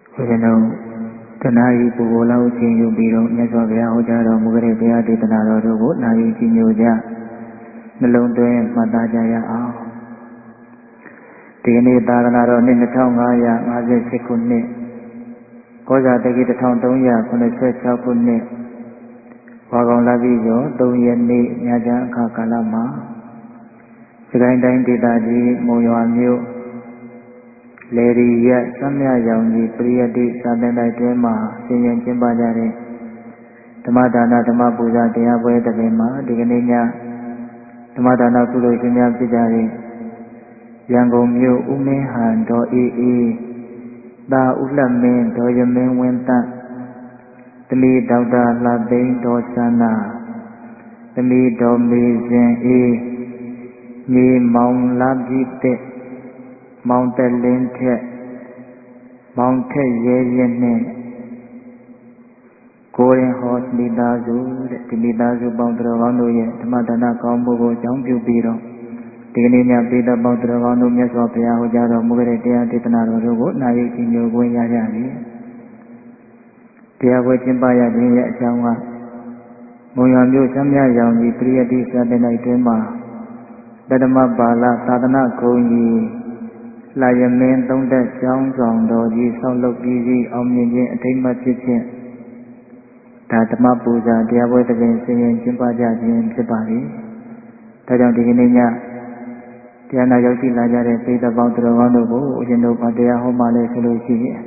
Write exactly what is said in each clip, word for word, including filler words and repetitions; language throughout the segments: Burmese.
ဦးဇင်းတို့တဏှာကြီးပူပေါ်လောက်ချင်းယူပြီးတော့မြတ်စွာဘုရားဟောကြားတော်မူတဲ့တရားဒေသနာတော်တို့ကိုနာယူကြည်ညိုကြနှလုံးသွင်းမှတ်သားကြရအောင်ဒီကနေ့သာသနာတော်နှစ်နှစ်ထောင်ငါးရာငါးဆယ်ရှစ်ခုနှစ်ကောဇာတက္ကီတစ်ထောင်သုံးရာခုနှစ်ဆယ်ခြောက်ခုနှစ်ဝါကောင်လပြည့်ကျော်သုံးရက်နေ့ညချမ်းအခါကာလမှာစကိုင်းတိုင်းဒေသကြီးမုံရွာမြို့လေရီရစမ်းမြရောင်ကြီးပရိယတိစာသင်တိုက်တွင်မှာဆင်ရင်ကျင်းပကြတဲ့ဓမ္မဒါနဓမ္မပူဇာတရားပွဲတစ်ပင်မှာဒီကနေ့ညဓမ္မဒါနကုသိုလ်ရှင်များဖြစ်ကြတဲ့ရန်ကုန်မြို့ဦးမင်းဟန်ဒေါ်အေးအေးသာဦးလှမင်းဒေါ်ရမင်းဝင်းတန့်သမီးဒေါက်တာလှသိန်းဒေါ်စန္နာသမီးဒေါ်မေစင်အေးညီမောင်လာပြီတဲ့မောင်တက်လင်းထက်မောင်ထက်ရဲရဲနဲ့ကိုရင်ဟောမိသားစုတဲ့ဒီမိသားစုပေါင်းတော်ကောင်းတို့ရဲ့ဓမ္မဒါနကောင်းမှုကိုအကြောင်းပြုပြီးတော့ဒီကနေ့ညပိဋကပေါင်းတော်ကောင်းတို့မြတ်စွာဘုရားဟောကြားတော်မူတဲ့တရားဒေသနာတော်တို့ကိုနာယူကြည်ညိုခွင့်ရကြပြီတရားပွဲကျင်းပရခြင်းရဲ့အကြောင်းကမုံရွာမြို့စမ်းမြရောင်ကြီးပရိယတိစာသင်တိုက်တွင်မှာပထမပါဠသာသနာဂုဏ်ကြီးလာယမင်းသုံးသက်ကျောင်းဆောင်တော်ကြီးဆောက်လုပ်ပြီးစီအောင်မြင်ခြင်းအထိမ်းအမှတ်ဖြစ်ခြင်းဒါဓမ္မပူဇာတရားပွဲတစ်ပင်ဆင်ရင်ကျင်းပကြခြင်းဖြစ်ပါသည်ဒါကြောင့်ဒီကနေ့ညတရားနာရောက်ရှိလာကြတဲ့ပိဋကပေါင်းတော်ကောင်းတို့ကိုဦးဇင်းတို့ဘာတရားဟောမှလဲဆိုလို့ရှိရင်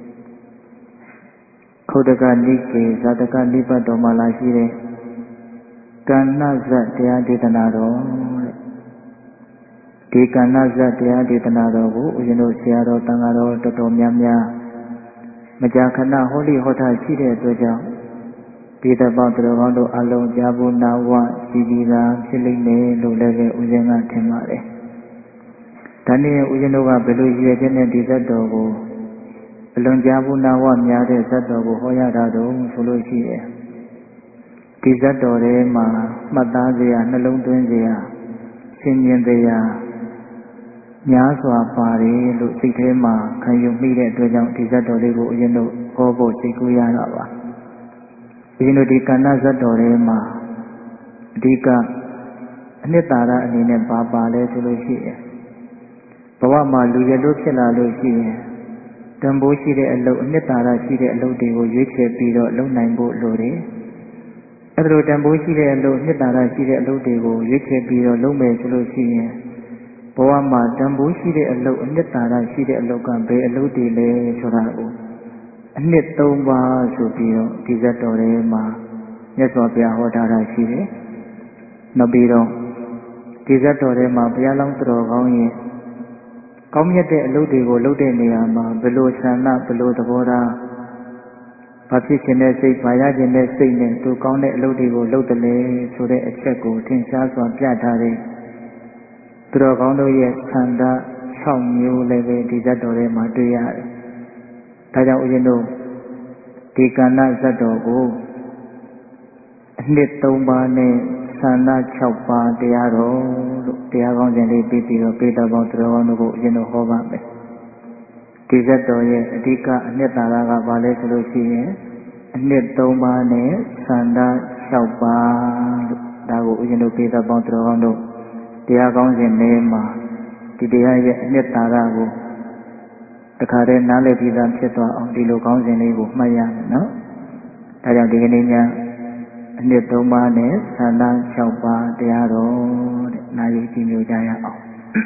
ခုတ်တကနိကေဇာတကနိပတ်တော်မှာလာရှိတဲ့ကဏ္ဍဇတ်တရားဒေသနာတော်တဲ့ဒီကဏ္ဍဇတ်တရားဒေသနာတော်ကိုဦးဇင်းတို့ဆရာတော်တန်ဃာတော်တော်တော်များများမကြာခဏဟောလိဟောထားရှိတဲ့အတွက်ကြောင့်ပိဋကပေါင်းတော်ကောင်းတို့အလုံးကြားဖို့နာဝရှိပြီးသားဖြစ်လိမ့်မယ်လို့လည်းပဲဦးဇင်းကထင်ပါတယ်။ဒါနဲ့ဦးဇင်းတို့ကဘယ်လိုရည်ရွယ်ချက်နဲ့ဒီဇတ်တော်ကိုအလွန်ကြားဖို့နာဝများတဲ့ဇတ်တော်ကိုဟောရတာတော့ဆိုလို့ရှိရင်ဒီဇတ်တော်ထဲမှာမှတ်သားစရာနှလုံးသွင်းစရာရှင်းမြင်စရာများစွာပါတယ်လို့စိတ်ထဲမှာခံယူမိတဲ့အတွက်ကြောင့်ဒီဇတ်တော်လေးကိုဦးဇင်းတို့ဟောဖို့စိတ်ကူးရတာပါဦးဇင်းတို့ဒီကဏ္ဍဇတ်တော်ထဲမှာအဓိကအနှစ်သာရအနေနဲ့ပါပါလဲဆိုလို့ရှိရင်ဘဝမှာလူရလို့ဖြစ်လာလို့ရှိရင်တန်ဖိုးရှိတဲ့အလုပ်အနှစ်သာရရှိတဲ့အလုပ်တွေကိုရွေးချယ်ပြီးတော့လုပ်နိုင်ဖို့လိုတယ်အဲဒါလိုတန်ဖိုးရှိတဲ့အလုပ်အနှစ်သာရရှိတဲ့အလုပ်တွေကိုရွေးချယ်ပြီးတော့လုပ်မယ်ဆိုလို့ရှိရင်ဘဝမှာတန်ဖိုးရှိတဲ့အလုပ်အနှစ်သာရရှိတဲ့အလုပ်ကဘယ်အလုပ်တွေလဲဆိုတာကိုအနှစ်သုံးပါးဆိုပြီးတော့ဒီဇတ်တော်ထဲမှာမြတ်စွာဘုရားဟောထားတာရှိတယ်။နောက်ပြီးတော့ဒီဇတ်တော်ထဲမှာဘုရားလောင်းတော်ကောင်းရဲ့ကောင်းမြတ်တဲ့အလုပ်တွေကိုလုပ်တဲ့နေရာမှာဘယ်လိုဆန္ဒဘယ်လိုသဘောထားဘာဖြစ်ခြင်းနဲ့စိတ်ဘာရခြင်းနဲ့စိတ်နဲ့သူကောင်းတဲ့အလုပ်တွေကိုလုပ်တယ်လေဆိုတဲ့အချက်ကိုထင်ရှားစွာပြထားတဲ့သူတော်ကောင်းတို့ရဲ့ဆန္ဒ၆မျိုးလည်းပဲဒီဇတ်တော်ထဲမှာတွေ့ရတယ်။ဒါကြောင့်ဦးဇင်းတို့ဒီကဏ္ဍဇတ်တော်ကိုအနှစ်သုံးပါးနဲ့ဆန္ဒ၆ပါးတရားတော်လို့တရားကောင်းစဉ်လေးပြီးပြီးတော့ပိဋကပေါင်းသူတော်ကောင်းတို့ကိုဦးဇင်းတို့ဟောပါမယ်။ဒီဇတ်တော်ရဲ့အဓိကအနှစ်သာရကဘာလဲဆိုလို့ရှိရင်အနှစ်သုံးပါးနဲ့ဆန္ဒ၆ပါးလို့ဒါကိုဦးဇင်းတို့ပိဋကပေါင်းသူတော်ကောင်းတို့တရားကောင်းစဉ်ထဲမှာဒီတရားရဲ့အနှစ်သာရကိုတခါတည်းနားလည်ပြီးသားဖြစ်သွားအောင်ဒီလိုကောင်းစဉ်လေးကိုမှတ်ရမယ်နော်။ဒါကြောင့်ဒီကနေ့ညအနှစ်သုံးပါးနဲ့ဆန္ဒ၆ပါးတရားတော်တဲ့နာယူကြည်ညိုကြရအောင်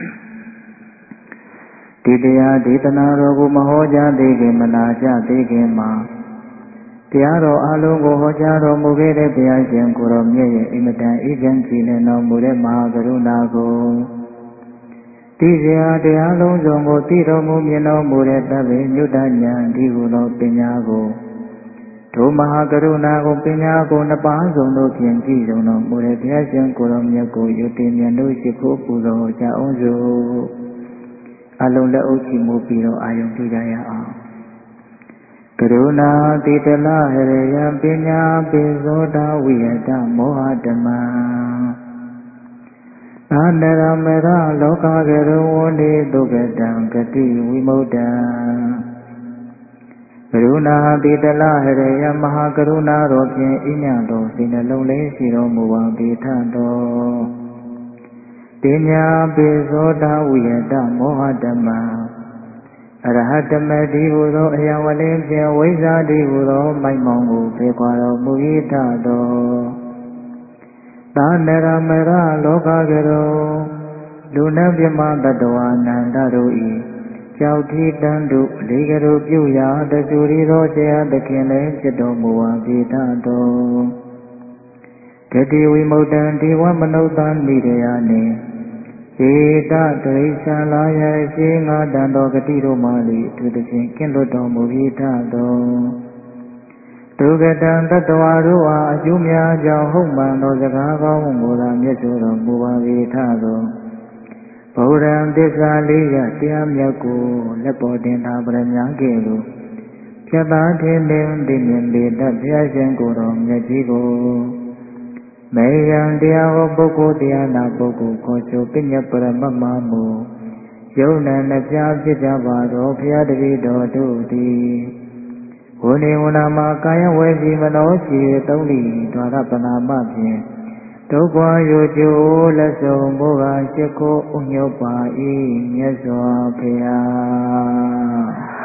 ။ဒီတရားဒေသနာတော်ကိုမဟောကြားသေးခင်မနာကြသေးခင်မှာတရားတော်အလုံးကိုဟောကြားတော်မူခဲ့တဲ့ဘုရားရှင်ကိုယ်တော်မြတ်ရဲ့အင်မတန်အေးချမ်းကြည်လင်တော်မူတဲ့မဟာကရုဏာကိုဒီစရာတရားလုံးစုံကိုသိတော်မူမြင်တော်မူတဲ့သဗ္ဗညုတဉာဏ်ဒီဟုသောပညာကိုဒုမဟာကရုဏာကိုပညာကိုနှစ်ပါးစုံတို့ဖြင့်ကြည်တော်မူတဲ့ဘုရားရှင်ကိုယ်တော်မြတ်ကိုယုတိမြတ်တို့ရှိခိုးပူဇော်ကြအောင်စို့အလုံးလက်အုပ်ချီးမူပြီးတော့အာယုံပြုကြရအောင်ကရုဏာတိတလဟရေယပညာပိဇောတဝိယတမောဟဓမ္မအာနရမရလောကကရုဝန္တိဒုက္ကတံဂတိဝိမု ddံဏတိတလဟရေယမဟာကရုဏာတော်ဖြင့်အညံတော်စိတ်နှလုံးလေးရှိတော်မူပါပေထတော်တိညာပိသောတာဝိယတမောဟဓမ္မအရဟတမတိဟုသောအယံဝလင်းဖြင့်ဝိဇ္ဇာတိဟုသောမိုက်မောင်ကိုဖေခွာတော်မူ၏ထတော်သာနရမရလောကကရောလူနတ်မြမတတဝအနန္တတို့၏ကြောက်တိတန်တို့လေကတို့ပြုရာတဆူရီသောဆရာသခင်လည်းဖြစ်တော်မူပါပေထတော်ဂတိဝိမု တံဒီဝမနုဿံနိရယနေဧတတရိစ္ဆာလာယရှိငါတန်တော်ဂတိတို့မှလေသူတစ်ချင်းကင်းလွတ်တော်မူ၏ထတော်ဒုက္ကတံတတဝါတို့အားအကျိုးများကြောင့်ဟုတ်မှန်သောစကားကောင်းကိုသာမြတ်စွာတော်မူပါ၏ထတော်ဗုဒ္ဓံသစ္စာလေးရတရားမြတ်ကိုလက်ပေါ်တင်ထားပရမညာကဲ့သို့ဖြတ်သားထင်းတင်သိမြင်လေတတ်ဘုရားရှင်ကိုယ်တော်မြတ်ကြီးကိုမေယံတရားဟောပုဂ္ဂိုလ်တရားနာပုဂ္ဂိုလ်ခေါ်ဆိုပညတ်ပရမတ်မမူယုံနာနှပြဖြစ်ကြပါတော်ဘုရားတပည့်တော်တို့သည်ဝိနေဝနာမှာကာယဝေစီမနောရှိသုံးလီဒွါရပနာမဖြင့်ဒုက္ခရိုကျိုးလက်ဆုံးဘုရားရှိခိုးဥညုတ်ပါ၏မြတ်စွာဘုရား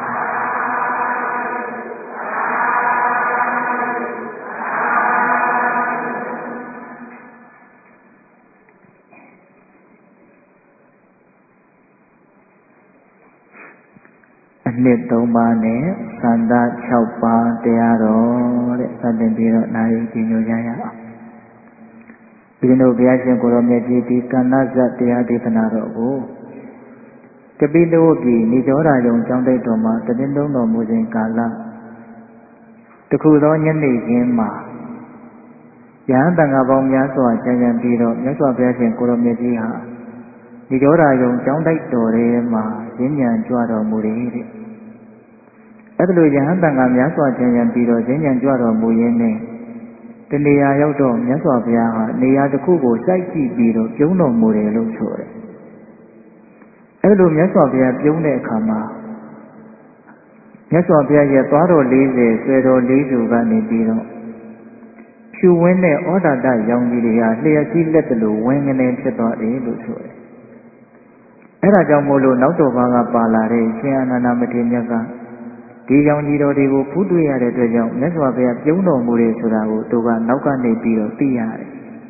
အနှစ်သုံးပါးနဲ့သန္တာ၆ပါးတရားတော်တဲ့စတင်ပြီးတော့နာရီကြည်ညိုကြရအောင်ဒီလိုဘုရားရှင်ကိုရောမြတ်ကြီးဒီကဏ္ဍဇတ်တရားဒေသနာတော်ကိုကပိလဝပြည်နေကျောရာယုံကျောင်းတိုက်တော်မှာတည်င်းတော်မူစဉ်ကာလတခုသောညနေခင်းမှာယဟန်တန်ခါပေါင်းများစွာကျန်ကျန်ပြီးတော့မြတ်စွာဘုရားရှင်ကိုရောမြတ်ကြီးဟာဒီကျောရာယုံကျောင်းတိုက်တော်ထဲမှာရင်းညံကြွတော်မူတယ်တဲ့အဲ့ဒါလိုယဟန်တန်ခါများစွာကျန်ကျန်ပြီးတော့ရင်းညံကြွတော်မူရင်းနဲ့တနေရာရောက်တော့မြတ်စွာဘုရားဟာနေရာတစ်ခုကိုစိုက်ကြည့်ပြီးတော့ပြုံးတော်မူတယ်လို့ဆိုတယ်အဲ့လိုမြတ်စွာဘုရားပြုံးတဲ့အခါမှာမြတ်စွာဘုရားရဲ့သွားတော်လေးဆယ်ဆွဲတော်လေးစုကနေပြီးတော့ဖြူဝင်းတဲ့ဩဒါတရောင်ကြီးတွေဟာလျှက်ကြီးလက်တလို့ဝင်းငနေဖြစ်သွားတယ်လို့ဆိုတယ်အဲ့ဒါကြောင့်မို့လို့နောက်တော်ဘာကပါလာတဲ့ရှင်အာနန္ဒမထေရမြတ်ကဒီရောင်ကြီးတော်တွေကိုဖူးတွေ့ရတဲ့အတွက်ကြောင့်မြတ်စွာဘုရားပြုံးတော်မူတယ်ဆိုတာကိုသူကနောက်ကနေပြီးတော့သိရတယ်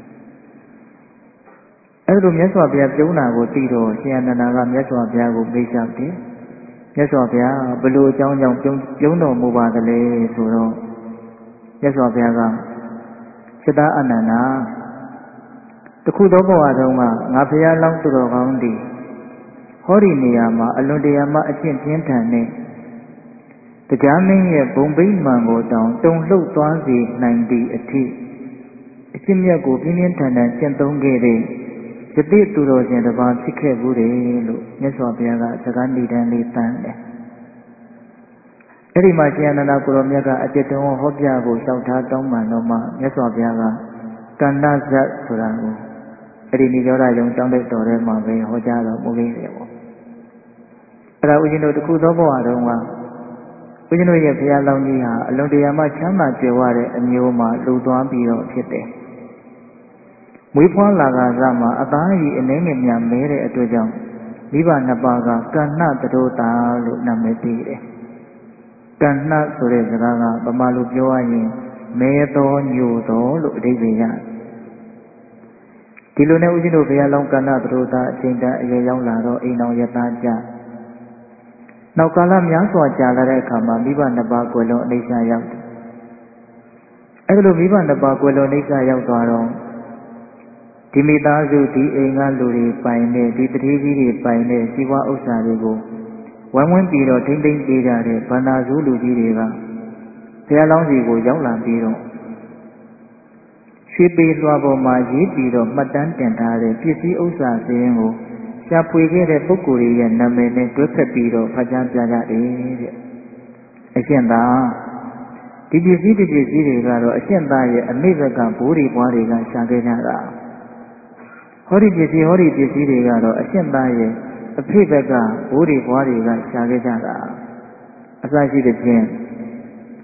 အဲ့လိုမြတ်စွာဘုရားပြုံးတာကိုသိတော့ရှင်အာနန္ဒာကမြတ်စွာဘုရားကိုမေးလျှောက်တယ်မြတ်စွာဘုရားဘယ်လိုအကြောင်းကြောင့်ပြုံးပြုံးတော်မူပါသလဲဆိုတော့မြတ်စွာဘုရားကစိတ္တအာနန္ဒာတခုသောဘဝတုန်းကငါဘုရားလောင်းသူတော်ကောင်းသည်ဟောဒီနေရာမှာအလွန်တရာမှအကျင့်ပြင်းထန်တဲ့တရားမင်းရဲ့ဘုံဗိမာန်ကိုတောင်တုံလှုပ်သွားစေနိုင်သည့်အထိအကျင့်မြတ်ကိုပြင်းပြင်းထန်ထန်ကျင့်သုံးခဲ့တဲ့ယတိသူတော်ရှင်တစ်ပါးဖြစ်ခဲ့ဘူးတယ်လို့မြတ်စွာဘုရားကစကားဏိဒံလေးတန်းတယ်အဲ့ဒီမှာရှင်အနန္ဒကိုရောမြတ်ကအကျင့်တော်ဟောပြဖို့လျှောက်ထားတောင်းပန်တော့မှမြတ်စွာဘုရားကကန္နဇတ်ဆိုတာကိုအဲ့ဒီနိရောဓယုံကျောင်းတဲ့တော်ထဲမှာပဲဟောကြားတော်မူခဲ့တယ်ပေါ့အဲ့ဒါဦးဇင်းတို့တခုသောဘဝတုန်းကဦးဇင်းတို့ရဲ့ဘုရားလောင်းကြီးဟာအလွန်တရာမှချမ်းသာကြွယ်ဝတဲ့အမျိုးမှာလှူသွားပြီးတော့ဖြစ်တယ်မွေးဖွားလာကစားမှာအသားကြီးအနှဲငယ်များမဲတဲ့အတွက်ကြောင့်မိဘနှစ်ပါးကကဏ္ဍတရောတာလို့နာမည်ပေးတယ်ကဏ္ဍဆိုတဲ့စကားကဗမာလိုပြောရရင်မဲတော်ညိုတော်လို့အဓိပ္ပာယ်ရတယ်ဒီလိုနဲ့ဦးဇင်းတို့ဘုရားလောင်းကဏ္ဍတရောတာအချိန်တန်အရွယ်ရောက်လာတော့အိမ်တော်ရသားကြနောက်ကာလများစွာကြာလာတဲ့အခါမှာမိဘနှစ်ပါးကွယ်လွန်အိဋ္ဌာရောက်တယ်အဲ့လိုမိဘနှစ်ပါးကွယ်လွန်အိဋ္ဌာရောက်သွားတော့ဒီမိသားစုဒီအိမ်ကလူတွေပိုင်တဲ့ဒီတတိကြီးတွေပိုင်တဲ့ဇီဝဥစ္စာတွေကိုဝမ်းဝန်းပြီးတော့ထိမ့်သိမ့်ပေးကြတဲ့ဗန္နာစုလူကြီးတွေကဘုရားလောင်းစီကိုရောက်လာပြီးတော့ရွှေပေလွှာပေါ်မှာရေးပြီးတော့မှတ်တမ်းတင်ထားတဲ့ပစ္စည်းဥစ္စာစည်းကိုရှာဖွေခဲ့တဲ့ပုဂ္ဂိုလ်ရဲ့နာမည်နဲ့တွဲဖက်ပြီးတော့ဖတ်ကြားပြကြတယ်တဲ့အရှင်သာဒီပစ္စည်းဒီပစ္စည်းတွေကတော့အရှင်သာရဲ့အမိဘကဘိုးတွေဘွားတွေကရှာခဲ့ကြတာဟောဒီပစ္စည်းဟောဒီပစ္စည်းတွေကတော့အရှင်သားရဲ့အဖေဘက်ကဘိုးတွေဘွားတွေကရှာခဲ့ကြတာအစရှိတဲ့ဖြင့်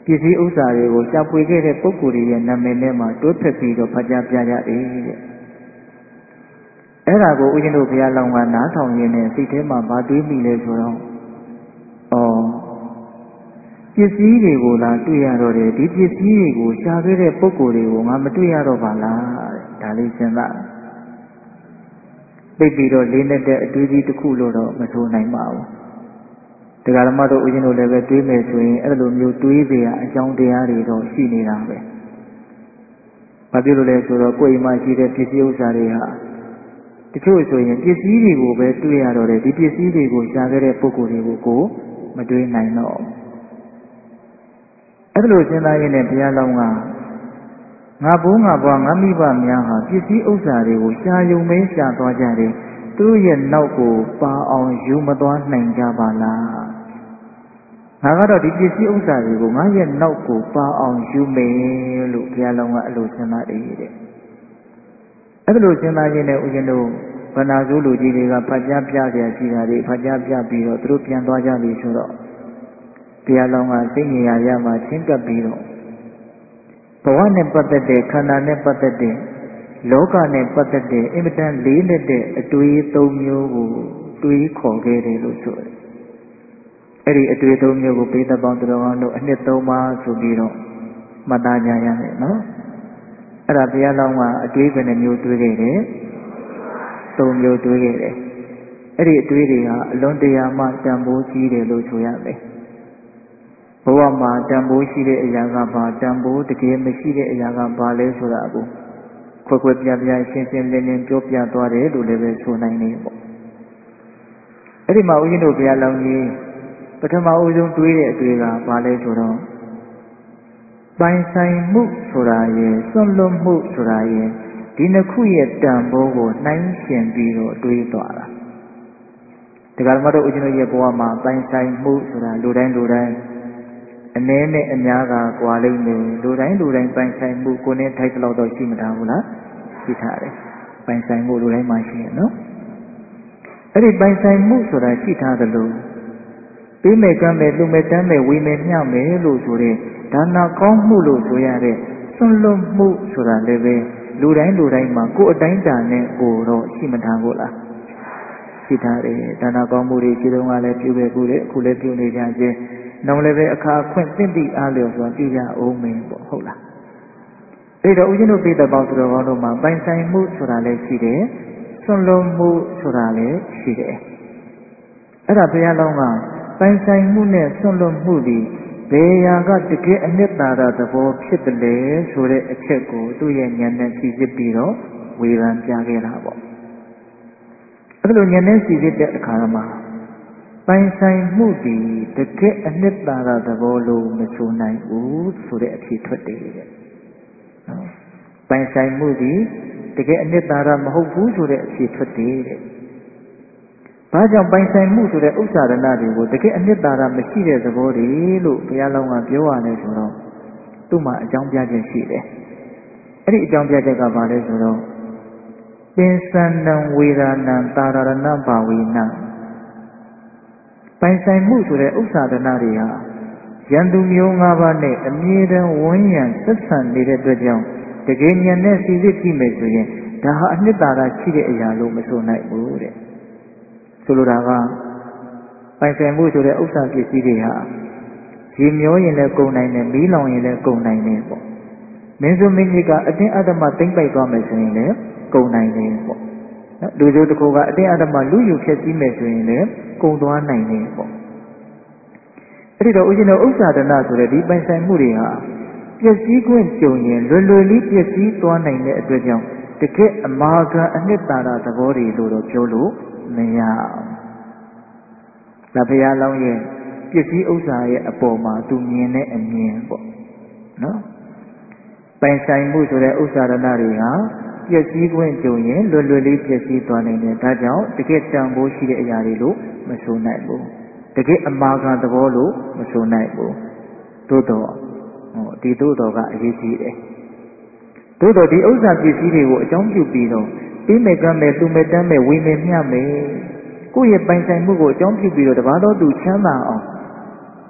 ပစ္စည်းဥစ္စာတွေကိုရှာဖွေခဲ့တဲ့ပုဂ္ဂိုလ်ရဲ့နာမည်နဲ့မှတွဲဖက်ပြီးတော့ဖတ်ကြားပြကြတယ်တဲ့အဲ့ဒါကိုဦးဇင်းတို့ဘုရားလောင်းကနားထောင်ရင်းနဲ့စိတ်ထဲမှာမတွေးမိလဲဆိုတော့ဩပစ္စည်းတွေကိုလာတွေ့ရတော့တယ်ဒီပစ္စည်းတွေကိုရှာခဲ့တဲ့ပုဂ္ဂိုလ်တွေကိုငါမတွေ့ရတော့ပါလားတဲ့ဒါလေးစဉ်းစားသိပြီးတော့လေးနဲ့တဲ့အတွေးကြီးတစ်ခုလို့တော့မဆိုနိုင်ပါဘူးတရားဓမ္မတို့ဦးဇင်းတို့လည်းပဲတွေးမယ်ဆိုရင်အဲ့လိုမျိုးတွေးเสียအကြောင်းတရားတွေတော့ရှိနေတာပဲဘာဖြစ်လို့လဲဆိုတော့ကိုယ်အိမ်မှာရှိတဲ့ပစ္စည်းဥစ္စာတွေဟာတချို့ဆိုရင်ပစ္စည်းတွေကိုပဲတွေ့ရတော့တယ်ဒီပစ္စည်းတွေကိုရှာခဲ့တဲ့ပုဂ္ဂိုလ်တွေကိုကိုမတွေးနိုင်တော့အဲ့လိုစဉ်းစားရင်းနဲ့ဘုရားလောင်းကငါဘိုးငါဘွားငါမိဘများဟာပစ္စည်းဥစ္စာတွေကိုရှာယုံမဲရှာသွားကြတယ်သူတို့ရဲ့နောက်ကိုပါအောင်ယူမသွားနိုင်ကြပါလားငါကတော့ဒီပစ္စည်းဥစ္စာတွေကိုငါရဲ့နောက်ကိုပါအောင်ယူမယ်လို့ဘုရားလောင်းကအလိုစဉ်းစားတယ်တဲ့အဲ့လိုစဉ်းစားရင်းနဲ့ဦးဇင်းတို့ဗန္နာဇိုးလူကြီးတွေကဖတ်ကြားပြเสียရှိတာတွေဖတ်ကြားပြပြီးတော့သူတို့ပြန်သွားကြပြီဆိုတော့ဘုရားလောင်းကစိတ်ငြိမ်ရာရမှာချင်းကပ်ပြီးတော့ဘဝနဲ့ပတ်သက်တဲ့ခန္ဓာနဲ့ပတ်သက်တဲ့လောကနဲ့ပတ်သက်တဲ့အင်မတန်လေးလက်တဲ့အတွေးသုံးမျိုးကိုတွေးခေါ်ခဲ့တယ်လို့ဆိုတယ်။အဲ့ဒီအတွေးသုံးမျိုးကိုပိဿပေါင်းတော်ကောင်းတို့အနှစ်သုံးပါးဆိုပြီးတော့မှတ်သားကြရမယ်နော်။အဲ့ဒါဘုရားလောင်းကအတွေးဘယ်နှမျိုးတွေးခဲ့တယ်။သုံးမျိုးတွေးခဲ့တယ်။အဲ့ဒီအတွေးတွေဟာအလွန်တရာမှတန်ဖိုးကြီးတယ်လို့ဆိုရမယ်။ဘဝမှာတန်ဖိုးရှိတဲ့အရာကဘာတန်ဖိုးတကယ်မရှိတဲ့အရာကဘာလဲဆိုတာကိုခွက်ခွက်ပြပြရှင်းရှင်းလင်းလင်းပြောပြသွားတယ်လို့လည်းပဲဆိုနိုင်နေပေါ့အဲ့ဒီမှာဦးဇင်းတို့ဘုရားလောင်းကြီးပထမဦးဆုံးတွေးတဲ့အတွေ့ကဘာလဲဆိုတော့ပိုင်ဆိုင်မှုဆိုတာရဲ့စွန့်လွတ်မှုဆိုတာရဲ့ဒီနှစ်ခုရဲ့တန်ဖိုးကိုနှိုင်းယှဉ်ပြီးတော့တွေးသွားတာတရားဓမ္မတို့ဦးဇင်းတို့ရဲ့ဘဝမှာပိုင်ဆိုင်မှုဆိုတာလူတိုင်းလူတိုင်းအနည်းနဲ့အများကကွာလိမ့်မယ်လူတိုင်းလူတိုင်းပိုင်ဆိုင်မှုကိုယ်နဲ့ထိုက်တဲ့လောက်တော့ရှိမထားဘူးလားရှိထားတယ်ပိုင်ဆိုင်မှုလူတိုင်းမှာရှိရနော်အဲ့ဒီပိုင်ဆိုင်မှုဆိုတာရှိထားသလိုပေးမယ်ကမ်းမယ်လူမယ်တမ်းမယ်ဝေမယ်မျှမယ်လို့ဆိုတဲ့ဒါနကောင်းမှုလို့ဆိုရတဲ့စွန့်လွတ်မှုဆိုတာလည်းပဲလူတိုင်းလူတိုင်းမှာကိုယ်အတိုင်းတာနဲ့ကိုယ်တော့ရှိမထားဘူးလားရှိထားတယ်ဒါနကောင်းမှုတွေရှိတုန်းကလည်းပြုခဲ့ကူတယ်အခုလည်းပြုနေကြခြင်းနောက်လည်းပဲအခါအခွင့်သင့်သည့်အားလျော်စွာပြုကြအောင်မင်းပေါ့ဟုတ်လားအဲ့တော့ဦးဇင်းတို့ပြည်သက်ပေါင်းသူတော်ကောင်းတို့မှာပိုင်ဆိုင်မှုဆိုတာလည်းရှိတယ်စွန့်လွတ်မှုဆိုတာလည်းရှိတယ်အဲ့ဒါဘုရားလောင်းကပိုင်ဆိုင်မှုနဲ့စွန့်လွတ်မှုဒီဘယ်ရာကတကယ်အနှစ်သာရသဘောဖြစ်တယ်လဲဆိုတဲ့အချက်ကိုသူ့ရဲ့ဉာဏ်နဲ့သိစစ်ပြီးတော့ဝေဖန်ပြခဲ့တာပေါ့အဲ့လိုဉာဏ်နဲ့သိစစ်တဲ့အခါမှာပိုင်ဆိုင်မှုဒီတကယ်အနှစ်သာရသဘောလို့မဆိုနိုင်ဘူးဆိုတဲ့အဖြစ်ထွက်တယ်တဲ့နော်ပိုင်ဆိုင်မှုဒီတကယ်အနှစ်သာရမဟုတ်ဘူးဆိုတဲ့အဖြစ်ထွက်တယ်တဲ့ဘာကြောင့်ပိုင်ဆိုင်မှုဆိုတဲ့ဥစ္စာရဏတွေကိုတကယ်အနှစ်သာရမရှိတဲ့သဘောတွေလို့ဘုရားလောင်းကပြောရတယ်ဆိုတော့သူ့မှာအကြောင်းပြချက်ရှိတယ်အဲ့ဒီအကြောင်းပြချက်ကဘာလဲဆိုတော့ပင်စန္နံဝေဒနာတာရဏဘာဝေနပိုင်ဆိုင်မှုဆိုတဲ့ဥစ္စာဒနာတွေဟာယန္တုမျိုး၅ပါးနဲ့အမြဲတမ်းဝန်းရံဆက်ဆံနေတဲ့အတွက်ကြောင့်တကယ်ဉာဏ်နဲ့သိသိကြည့်မယ်ဆိုရင်ဒါဟာအနှစ်သာရရှိတဲ့အရာလို့မဆိုနိုင်ဘူးတဲ့ဆိုလိုတာကပိုင်ဆိုင်မှုဆိုတဲ့ဥစ္စာပစ္စည်းတွေဟာရေမျောရင်လည်းကုန်နိုင်တယ်မီးလောင်ရင်လည်းကုန်နိုင်တယ်ပေါ့မင်းစုမင်းကြီးကအတင်းအဓမ္မသိမ့်ပိုက်သွားမယ်ဆိုရင်လည်းကုန်နိုင်တယ်ပေါ့နော်လူစုတစ်ခုကအတင်းအဓမ္မလူယူဖြည့်ဆည်းမယ်ဆိုရင်လည်းကုန်သွားနိုင်တယ်ပေါ့အဲ့ဒီတော့ဦးဇင်းတို့ဥစ္စာဒနာဆိုတဲ့ဒီပိုင်ဆိုင်မှုတွေဟာပျက်စီးခွင့်ကြုံရင်လွယ်လွယ်လေးပျက်စီးသွားနိုင်တဲ့အတွက်ကြောင့်တကယ်အမာခံအနှစ်သာရသဘောတွေလို့တော့ပြောလို့မရအောင်။ဒါဘုရားလောင်းရဲ့ပစ္စည်းဥစ္စာရဲ့အပေါ်မှာသူမြင်တဲ့အမြင်ပေါ့နော်။ပိုင်ဆိုင်မှုဆိုတဲ့ဥစ္စာဒနာတွေဟာပျက်စီးခွင့်ကြုံရင်လွယ်လွယ်လေးပျက်စီးသွားနိုင်တယ်။ဒါကြောင့်တကယ်တန်ဖိုးရှိတဲ့အရာတွေလို့မဆိုနိုင်ဘူး။တကယ်အမာခံသဘောလို့မဆိုနိုင်ဘူး။သို့တော့ဟောဒီသို့တော်ကအရေးကြီးတယ်။သို့တော့ဒီဥစ္စာပစ္စည်းတွေကိုအကြောင်းပြုပြီးတော့ပြီးမဲ့ကမ်းမဲ့သူမဲ့တမ်းမဲ့ဝေမဲ့မျှမဲ့ကိုယ့်ရဲ့ပိုင်ဆိုင်မှုကိုအကြောင်းပြုပြီးတော့တပါးသောသူချမ်းသာအောင်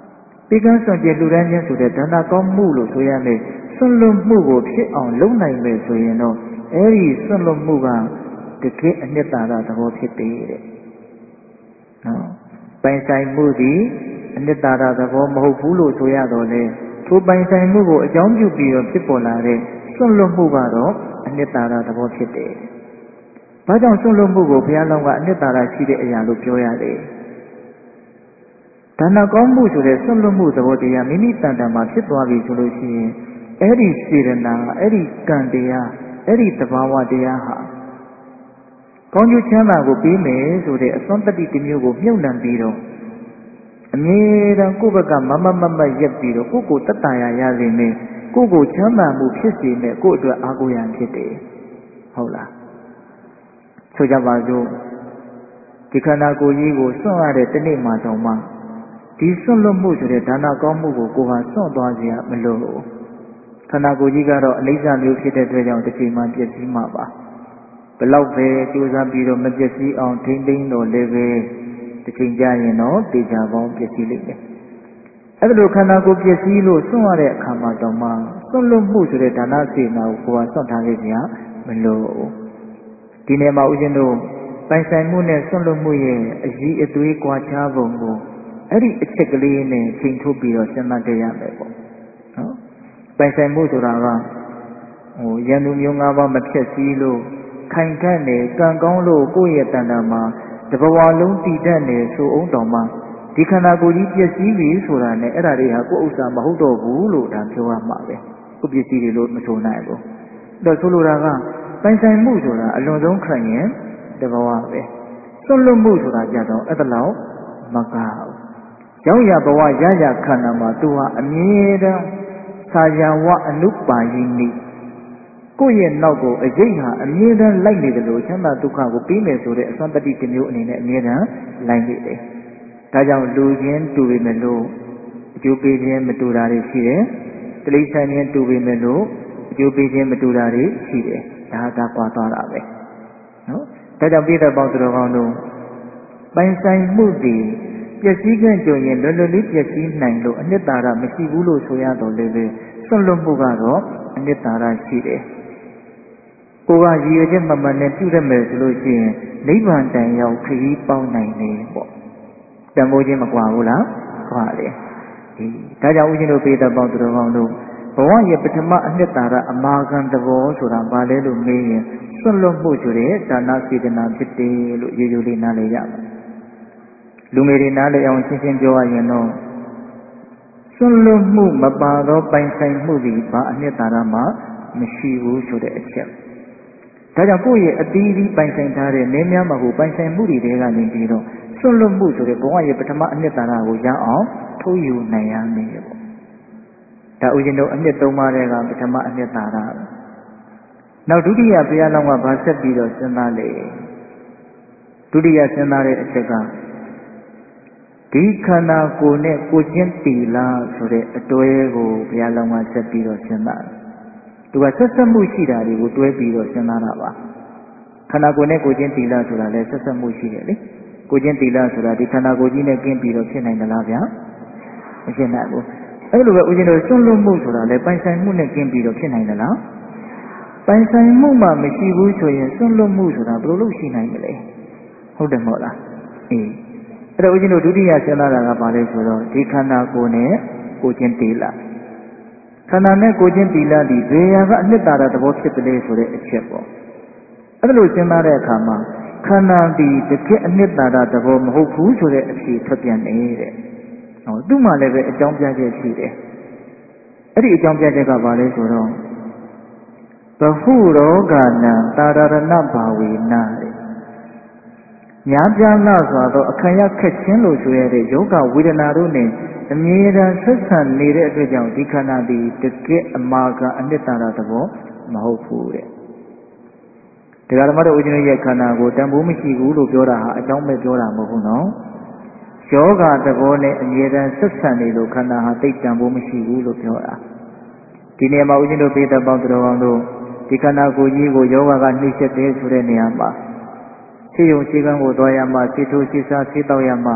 ပေးကမ်းစွန့်ကြဲလူဒန်းခြင်းဆိုတဲ့ဒါနကောင်းမှုလို့ဆိုရမယ်စွန့်လွတ်မှုကိုဖြစ်အောင်လုပ်နိုင်မယ်ဆိုရင်တော့အဲ့ဒီစွန့်လွတ်မှုကတကယ်အနှစ်သာရသဘောဖြစ်တယ်တဲ့နော်ပိုင်ဆိုင်မှုသည်အနှစ်သာရသဘောမဟုတ်ဘူးလို့ဆိုရတော့လေထိုပိုင်ဆိုင်မှုကိုအကြောင်းပြုပြီးတော့ဖြစ်ပေါ်လာတဲ့စွန့်လွတ်မှုကတော့အနှစ်သာရသဘောဖြစ်တယ်။ဘာကြောင့်စွန့်လွတ်မှုကိုဘုရားလောင်းကအနှစ်သာရရှိတဲ့အရာလို့ပြောရလဲ။ဒါနကောင်းမှုဆိုတဲ့စွန့်လွတ်မှုသဘောတရားမိမိတန်တန်မှာဖြစ်သွားပြီဆိုလို့ရှိရင်အဲ့ဒီစေတနာအဲ့ဒီကံတရားအဲ့ဒီသဘာဝတရားဟာကောင်းကျိုးချမ်းသာကိုပေးမယ်ဆိုတဲ့အစွမ်းတတ္တိတစ်မျိုးကိုမြုပ်နှံပြီးတော့အမြဲတမ်းကိုယ့်ဘက်ကမမမမရက်ပြီးတော့ကိုယ့်ကိုတတ်တာရရစေမယ်ကိုယ့်ကိုချမ်းသာမှုဖြစ်စေမယ်ကိုယ့်အတွက်အားကိုးရန်ဖြစ်တယ်ဟုတ်လားဆိုကြပါစို့ဒီခန္ဓာကိုယ်ကြီးကိုစွန့်ရတဲ့တနေ့မှတောင်မှဒီစွန့်လွတ်မှုဆိုတဲ့ဒါနကောင်းမှုကိုကိုယ်ဟာစွန့်သွားစရာမလိုခန္ဓာကိုယ်ကြီးကတော့အနိစ္စမျိုးဖြစ်တဲ့အတွက်ကြောင့်တစ်ချိန်မှပျက်စီးမှာပါဘလောက်ပဲကြိုးစားပြီးတော့မပျက်စီးအောင်ထိမ့်သိမ်းတော့လည်းပဲတစ်ချိန်ကြာရင်တော့တေချာပေါင်းပျက်စီးလိမ့်မယ်အဲ့ဒါလိုခန္ဓာကိုယ်ပျက်စီးလို့စွန့်ရတဲ့အခါမှာတော့မှစွန့်လွတ်မှုဆိုတဲ့ဒါနစေနာကိုကိုယ်ဟာစွန့်ထားလိုက်ကြမလို့ဒီနေ့မှာဦးဇင်းတို့ပိုင်ဆိုင်မှုနဲ့စွန့်လွတ်မှုရဲ့အကြီးအသွေးကွာခြားပုံကိုအဲ့ဒီအချက်ကလေးနဲ့ချိန်ထုတ်ပြီးတော့စဉ်းစားကြရမယ်ပေါ့နော်ပိုင်ဆိုင်မှုဆိုတာကဟိုရန်သူမျိုး၅ပါးမဖြစ်စည်းလို့ခိုင်ခန့်နေကံကောင်းလို့ကိုယ့်ရဲ့တဏ္ဍာမှာတဘဝလုံးတည်တတ်နေဆိုအောင်တော်မှာဒီခန္ဓာကိုယ်ကြီးပျက်စီးပြီဆိုတာနဲ့အဲ့ဒါတွေဟာကိုယ့်ဥစ္စာမဟုတ်တော့ဘူးလို့ဒါပြောရမှာပဲကိုယ်ပစ္စည်းတွေလို့မဆိုနိုင်ဘူးအဲ့တော့ဆိုလိုတာကပိုင်ဆိုင်မှုဆိုတာအလွန်ဆုံးခံရင်တဘဝပဲစွန့်လွတ်မှုဆိုတာကြတော့အဲ့ဒါလောက်မကဘူးရောက်ရဘဝရရခန္ဓာမှာသူဟာအမြဲတမ်းသာယာဝအနုပါယိနိကိုယ့်ရဲ့နောက်ကိုအရေးဟာအမြဲတမ်းလိုက်နေတယ်လို့ချမ်းသာဒုက္ခကိုပြီးမယ်ဆိုတဲ့အစွမ်းတတိတစ်မျိုးအနေနဲ့အမြဲတမ်းလိုက်နေတယ်။ဒါကြောင့်လူချင်းတူပေမဲ့လို့အကျိုးပေးခြင်းမတူတာတွေရှိတယ်။တိရစ္ဆာန်ချင်းတူပေမဲ့လို့အကျိုးပေးခြင်းမတူတာတွေရှိတယ်။ဒါသာကွာသွားတာပဲ။နော်။ဒါကြောင့်ပြည်သက်ပေါင်းတော်ကောင်းတို့ပိုင်ဆိုင်မှုတွေပျက်စီးခြင်းကြုံရင်လွယ်လွယ်လေးပျက်စီးနိုင်လို့အနှစ်သာရမရှိဘူးလို့ဆိုရတော့လေပဲစွန့်လွတ်မှုကတော့အနှစ်သာရရှိတယ်။ကိုယ်ကရည်ရွယ်ချက်မှန်မှန်နဲ့ပြုရမယ်ဆိုလို့ရှိရင်နိဗ္ဗာန်တိုင်ရောက်ခရီးပေါင်းနိုင်တယ်ပေါ့တန်ဖိုးချင်းမကွာဘူးလားကွာတယ်ဒီဒါကြောင့်ဦးဇင်းတို့ပေတပေါင်းသူတော်ကောင်းတို့ဘဝရဲ့ပထမအနှစ်သာရအမာခံသဘောဆိုတာဘာလဲလို့မေးရင်စွန့်လွတ်မှုဆိုတဲ့ဒါနစေတနာဖြစ်တယ်လို့ရိုးရိုးလေးနားလည်ရမယ်လူငယ်တွေနားလည်အောင်ရှင်းရှင်းပြောရရင်တော့စွန့်လွတ်မှုမပါသောပိုင်ဆိုင်မှုဒီဘာအနှစ်သာရမှမရှိဘူးဆိုတဲ့အချက်ဒါကြောင့်ကိုယ့်ရဲ့အသီးသီးပိုင်ဆိုင်ထားတဲ့နည်းများမဟုတ်ပိုင်ဆိုင်မှုတွေတဲကနေပြီးတော့စွန့်လွတ်မှုဆိုတဲ့ဘဝရဲ့ပထမအနှစ်သာရကိုရအောင်ထုတ်ယူနိုင်ရမယ်ပေါ့ဒါဥရှင်တို့အနှစ်သုံးပါးတဲ့ကပထမအနှစ်သာရနောက်ဒုတိယဘုရားလောင်းကဗာဆက်ပြီးတော့စဉ်းစားလေဒုတိယစဉ်းစားတဲ့အချက်ကဒီခန္ဓာကိုယ်နဲ့ကိုချင်းတီလာဆိုတဲ့အတွဲကိုဘုရားလောင်းကဆက်ပြီးတော့စဉ်းစားသူကဆက်ဆက်မှုရှိတာတွေကိုတွဲပြီးတော့စဉ်းစားတာပါခန္ဓာကိုယ်နဲ့ကိုချင်းတီလာဆိုတာလည်းဆက်ဆက်မှုရှိတယ်လေကိုချင်းတီလာဆိုတာဒီခန္ဓာကိုယ်ကြီးနဲ့ကင်းပြီးတော့ဖြစ်နိုင်သလားဗျာမဖြစ်နိုင်ဘူးအဲ့လိုပဲဦးဇင်းတို့စွန့်လွတ်မှုဆိုတာလည်းပိုင်ဆိုင်မှုနဲ့ကင်းပြီးတော့ဖြစ်နိုင်သလားပိုင်ဆိုင်မှုမှမရှိဘူးဆိုရင်စွန့်လွတ်မှုဆိုတာဘယ်လိုလုပ်ရှိနိုင်မလဲဟုတ်တယ်မဟုတ်လားအေးအဲ့တော့ဦးဇင်းတို့ဒုတိယစဉ်းစားတာကဘာလဲဆိုတော့ဒီခန္ဓာကိုယ်နဲ့ကိုချင်းတီလာခန္ဓာနဲ့ကိုချင်းတီလာဒီဘယ်ဟာကအနှစ်သာရသဘောဖြစ်တယ်ဆိုတဲ့အချက်ပေါ့အဲ့ဒါလို့စဉ်းစားတဲ့အခါမှာခန္ဓာဒီတကယ်အနှစ်သာရသဘောမဟုတ်ဘူးဆိုတဲ့အဖြေထွက်ပြန်နေတဲ့ဟောသူ့မှာလည်းပဲအကြောင်းပြချက်ရှိတယ်အဲ့ဒီအကြောင်းပြချက်ကဘာလဲဆိုတော့ဘဟုရောဂာနံတာရဏဘာဝေနတဲ့ညာပြားလာစွာသောအခရခက်ခြင်းလို့ဆိုရတဲ့ယောဂဝေဒနာတို့နဲ့အမြဲတမ်းဆက်ဆံနေတဲ့အတွက်ကြောင့်ဒီခန္ဓာဒီတကယ်အမာကအနှစ်သာရသဘောမဟုတ်ဘူးတဲ့တရားဓမ္မတို့ဦးဇင်းရဲ့ခန္ဓာကိုတန်ဖိုးမရှိဘူးလို့ပြောတာဟာအကြောင်းပဲပြောတာမဟုတ်ဘူးနော်ယောဂသဘောနဲ့အမြဲတမ်းဆက်ဆံနေလို့ခန္ဓာဟာတိတ်တန်ဖိုးမရှိဘူးလို့ပြောတာဒီနေရာမှာဦးဇင်းတို့ပေးသက်ပေါင်းတော်အောင်တို့ဒီခန္ဓာကိုယ်ကြီးကိုယောဂကနှိမ့်ဆက်တယ်ဆိုတဲ့နေရာမှာခြေယုံခြေကန်းကိုသွားရမှခြေထိုးခြေစားခြေတောက်ရမှ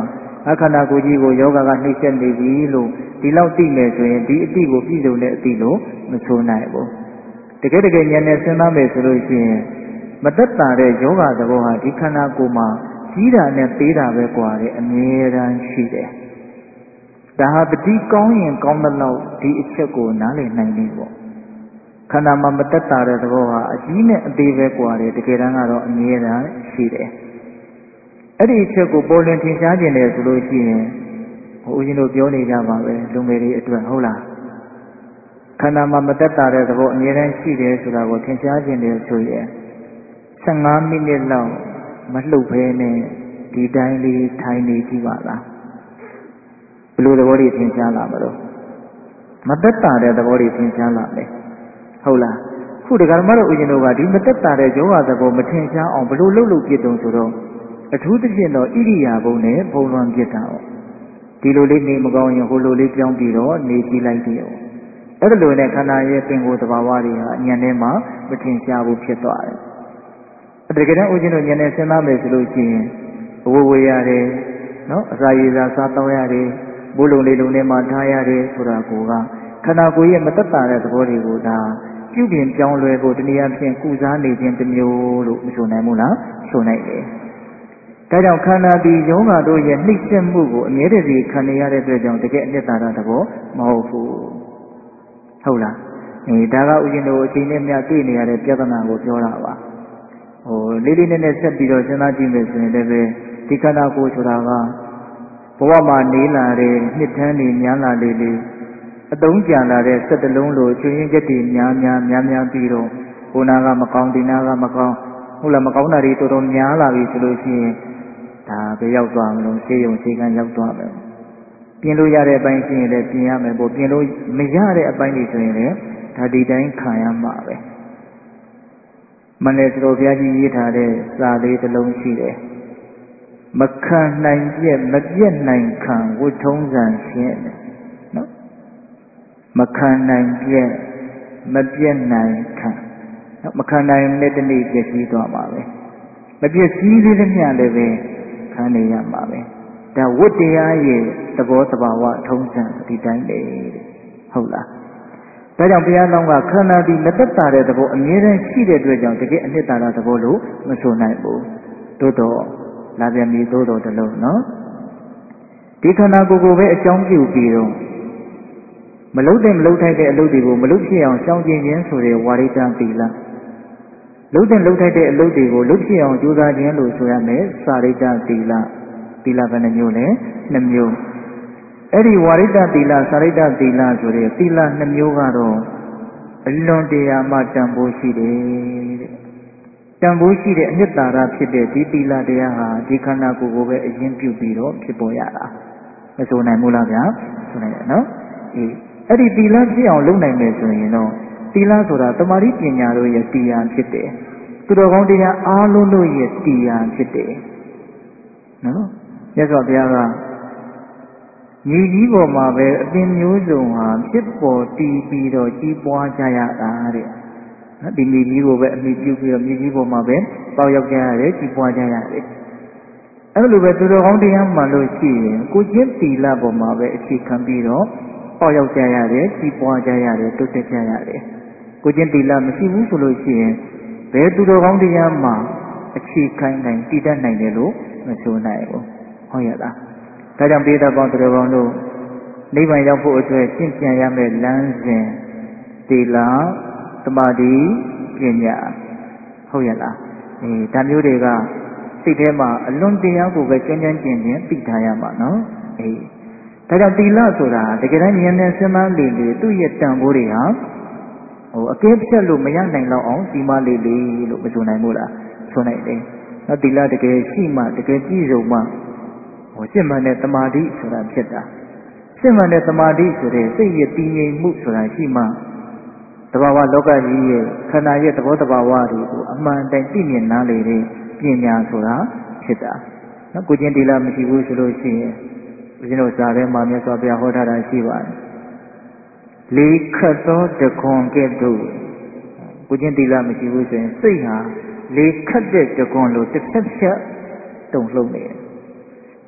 အခန္ဓာကိုယ်ကြီးကိုယောဂကနှိမ့်ဆက်နေပြီလို့ဒီလောက်သိမယ်ဆိုရင်ဒီအတိကိုပြည့်စုံတဲ့အတိလို့မဆိုနိုင်ဘူးတကယ်တကယ်ဉာဏ်နဲ့စဉ်းစားမယ်ဆိုလို့ရှိရင်မသက်သာတဲ့ယောဂသဘောဟာဒီခန္ဓာကိုယ်မှာကြီးတာနဲ့သေးတာပဲกว่าတယ်အမြဲတမ်းရှိတယ်ဒါဟာတတိကောင်းရင်ကောင်းတဲ့လောက်ဒီအချက်ကိုနားလည်နိုင်နေပေါ့ခန္ဓာမှာမသက်သာတဲ့သဘောဟာအကြီးနဲ့အသေးပဲกว่าတယ်တကယ်တမ်းကတော့အမြဲတမ်းရှိတယ်အဲ့ဒီအချက်ကိုပေါ်လွင်ထင်ရှားခြင်းတယ်ဆိုလို့ရှိရင်ဟိုဦးဇင်းတို့ပြောနေကြပါပဲလူငယ်တွေအတွက်ဟုတ်လားခန္ဓာမှာမသက်သာတဲ့သဘောအမြဲတမ်းရှိတယ်ဆိုတာကိုထင်ရှားခြင်းတယ်ဆိုရင်ဆယ်ငါးမိနစ်လောက်မလှုပ်ဘဲနဲ့ဒီတိုင်းလေးထိုင်နေကြည့်ပါလားဘယ်လိုသဘောတွေထင်ရှားလာမလို့မသက်သာတဲ့သဘောတွေထင်ရှားလာမယ်ဟုတ်လားခုဒကာမတို့ဦးဇင်းတို့ကဒီမသက်သာတဲ့ယောဂသဘောမထင်ရှားအောင်ဘယ်လိုလှုပ်လှုပ်ပြစ်တုံဆိုတော့အထူးသဖြင့်တော့ဣရိယာပုနဲ့ဘုံလွန်ပြစ်တာ哦ဒီလိုလေးနေမကောင်းရင်ဟိုလိုလေးပြောင်းပြီးတော့နေကြည့်လိုက်တယ်哦အဲ့ဒါလိုနဲ့ခန္ဓာရဲ့ပင်ကိုယ်သဘာဝတွေဟာဉာဏ်ထဲမှာမထင်ရှားဘူးဖြစ်သွားတယ်တကယ်တမ်းဦးဇင်းတို့ဉာဏ်နဲ့စဉ်းစားမယ်ဆိုလို့ရှိရင်အဝဝေရတယ်နော်အစာရည်စာစားတော့ရတယ်ဘိုးလုံးလေးလုံးထဲမှာထားရတယ်ဆိုတာကိုကခန္ဓာကိုယ်ရဲ့မသက်သာတဲ့သဘောတွေကိုဒါပြုပြင်ပြောင်းလဲဖို့တနည်းအားဖြင့်ကုစားနေခြင်းတစ်မျိုးလို့မဆိုနိုင်ဘူးလားဆိုနိုင်တယ်ဒါကြောင့်ခန္ဓာဒီယောဂတို့ရဲ့နှိမ့်ဆက်မှုကိုအမြဲတည်းခံနေရတဲ့အတွက်ကြောင့်တကယ်အနှစ်သာရသဘောမဟုတ်ဘူးဟုတ်လားအဲဒါကဥရှင်တို့အချိန်နဲ့မြတွေ့နေရတဲ့ပြဿနာကိုပြောတာပါဟိုလေးလေးနက်နက်ဆက်ပြီးတော့စဉ်းစားကြည့်မယ်ဆိုရင်လည်းပဲဒီခန္ဓာကိုယ်ဆိုတာကဘဝမှာနေလာတဲ့နှစ်ထန်းတွေများလာလေလေအတုံးကြံလာတဲ့စက်တလုံးလိုချွေရင်းချက်တွေများများများများပြီးတော့ဟိုနာကမကောင်းဒီနာကမကောင်းဟုတ်လားမကောင်းတာတွေတော်တော်များလာပြီဆိုလို့ရှိရင်ဒါပဲရောက်သွားမလို့ဆေးရုံဆေးကန်းရောက်သွားမယ်ပြင်လို့ရတဲ့အပိုင်းရှိရင်လည်းပြင်ရမယ်ပေါ့ပြင်လို့မရတဲ့အပိုင်းတွေဆိုရင်လည်းဒါဒီတိုင်းခံရမှာပဲမနေ့ကဘုရားကြီးရေးထားတဲ့စာလေးတစ်လုံးရှိတယ်မခံနိုင်ပြက်မပြက်နိုင်ခံဝတ်ထုံးစံရှင်းနော်မခံနိုင်ပြက်မပြက်နိုင်ခံနော်မခံနိုင်တဲ့တနေ့ပြည့်စည်သွားမှာပဲမပြည့်စည်သေးတဲ့မျှလည်းပဲခံနေရမှာပဲဒါဝတ္တရားရဲ့သဘောသဘာဝထုံးစံဒီတိုင်းလေဟုတ်လားဒါကြောင့်ဘုရားလောင်းကခန္ဓာဒီမသက်သာတဲ့သဘောအမြဲတမ်းရှိတဲ့အတွက်ကြောင့်တကယ်အနှစ်သာရသဘောလို့မဆိုနိုင်ဘူးသို့တော့လာပြန်ပြီသို့တော့တလုံးနော်ဒီခန္ဓာကိုယ်ကိုပဲအကြောင်းပြုပြီးတော့မလုံးတဲ့မလုံးထိုက်တဲ့အလုပ်တွေကိုမလုပ်ဖြစ်အောင်ရှောင်ကျဉ်ခြင်းဆိုတဲ့ဝါရိတသီလလုံးတဲ့လုံးထိုက်တဲ့အလုပ်တွေကိုလုပ်ဖြစ်အောင်ကြိုးစားခြင်းလို့ဆိုရမယ်စာရိတသီလသီလဘယ်နှမျိုးလဲနှစ်မျိုးအဲ့ဒီဝါရိတသီလစာရိတသီလဆိုတဲ့သီလနှစ်မျိုးကတော့အလွန်တရာမှတန်ဖိုးရှိတယ်တဲ့တန်ဖိုးရှိတဲ့အနှစ်သာရဖြစ်တဲ့ဒီသီလတရားဟာဒီခန္ဓာကိုယ်ကိုပဲအရင်ပြုပြီးတော့ဖြစ်ပေါ်ရတာမဆိုနိုင်ဘူးလားဗျာဆိုနိုင်တယ်နော်အေးအဲ့ဒီသီလဖြစ်အောင်လုပ်နိုင်မယ်ဆိုရင်တော့သီလဆိုတာတမာတိပညာတို့ရဲ့တရားဖြစ်တယ်သူတော်ကောင်းတရားအားလုံးတို့ရဲ့တရားဖြစ်တယ်နော်မြတ်စွာဘုရားကမြေကြီးပေါ်မှာပဲအပင်မျိုးစုံဟာဖြစ်ပေါ်တည်ပြီးတော့ကြီးပွားကြရတာတဲ့နော်ဒီမြေကြီးကိုပဲအမိပြုပြီးတော့မြေကြီးပေါ်မှာပဲပေါရောက်ကြရတယ်ကြီးပွားကြရတယ်အဲ့လိုပဲသူတော်ကောင်းတရားမှန်လို့ရှိရင်ကိုချင်းသီလပေါ်မှာပဲအခြေခံပြီးတော့ပေါရောက်ကြရတယ်ကြီးပွားကြရတယ်တိုးတက်ကြရတယ်ကိုချင်းသီလမရှိဘူးဆိုလို့ရှိရင်ဘယ်သူတော်ကောင်းတရားမှအခြေခံနိုင်တည်တတ်နိုင်တယ်လို့မဆိုနိုင်ဘူးဟုတ်ရဲ့လားဒါကြောင့်ပိဋကပေါင်းသူတော်ကောင်းတို့နိဗ္ဗာန်ရောက်ဖို့အတွက်ရှင်းပြန်ရမယ့်လမ်းစဉ်သီလသမာဓိပညာဟုတ်ရဲ့လားအဲဒါမျိုးတွေကစိတ်ထဲမှာအလွန်တရားကိုပဲကျွမ်းကျွမ်းကျင်ကျင်သိထားရမှာနော်အေးဒါကြောင့်သီလဆိုတာတကယ်တမ်းဉာဏ်နဲ့စဉ်းစားလေလေသူ့ရဲ့တန်ဖိုးတွေဟာဟိုအကဲဖြတ်လို့မရနိုင်တော့အောင်စီမလေလေလို့မဆိုနိုင်ဘူးလားဆိုနိုင်တယ်နော်သီလတကယ်ရှိမှတကယ်ပြည့်စုံမှဟိုစစ်မှန်တဲ့တမာတိဆိုတာဖြစ်တာစစ်မှန်တဲ့တမာတိဆိုတဲ့စိတ်ရဲ့တည်ငြိမ်မှုဆိုတာရှိမှတဘာဝလောကကြီးရဲ့ခန္ဓာရဲ့သဘောတဘာဝတွေကိုအမှန်တိုင်းသိမြင်နားလေတဲ့ပညာဆိုတာဖြစ်တာနော်ကိုကျင့်သီလမရှိဘူးဆိုလို့ရှိရင်ဦးဇင်းတို့စာထဲမှာမြတ်စွာဘုရားဟောထားတာရှိပါတယ်လေးခတ်သောတခွန်ကဲ့သို့ကိုကျင့်သီလမရှိဘူးဆိုရင်စိတ်ဟာလေးခတ်တဲ့တခွန်လိုတစ်ဖြတ်ဖြတ်တုံလှုပ်နေတယ်တ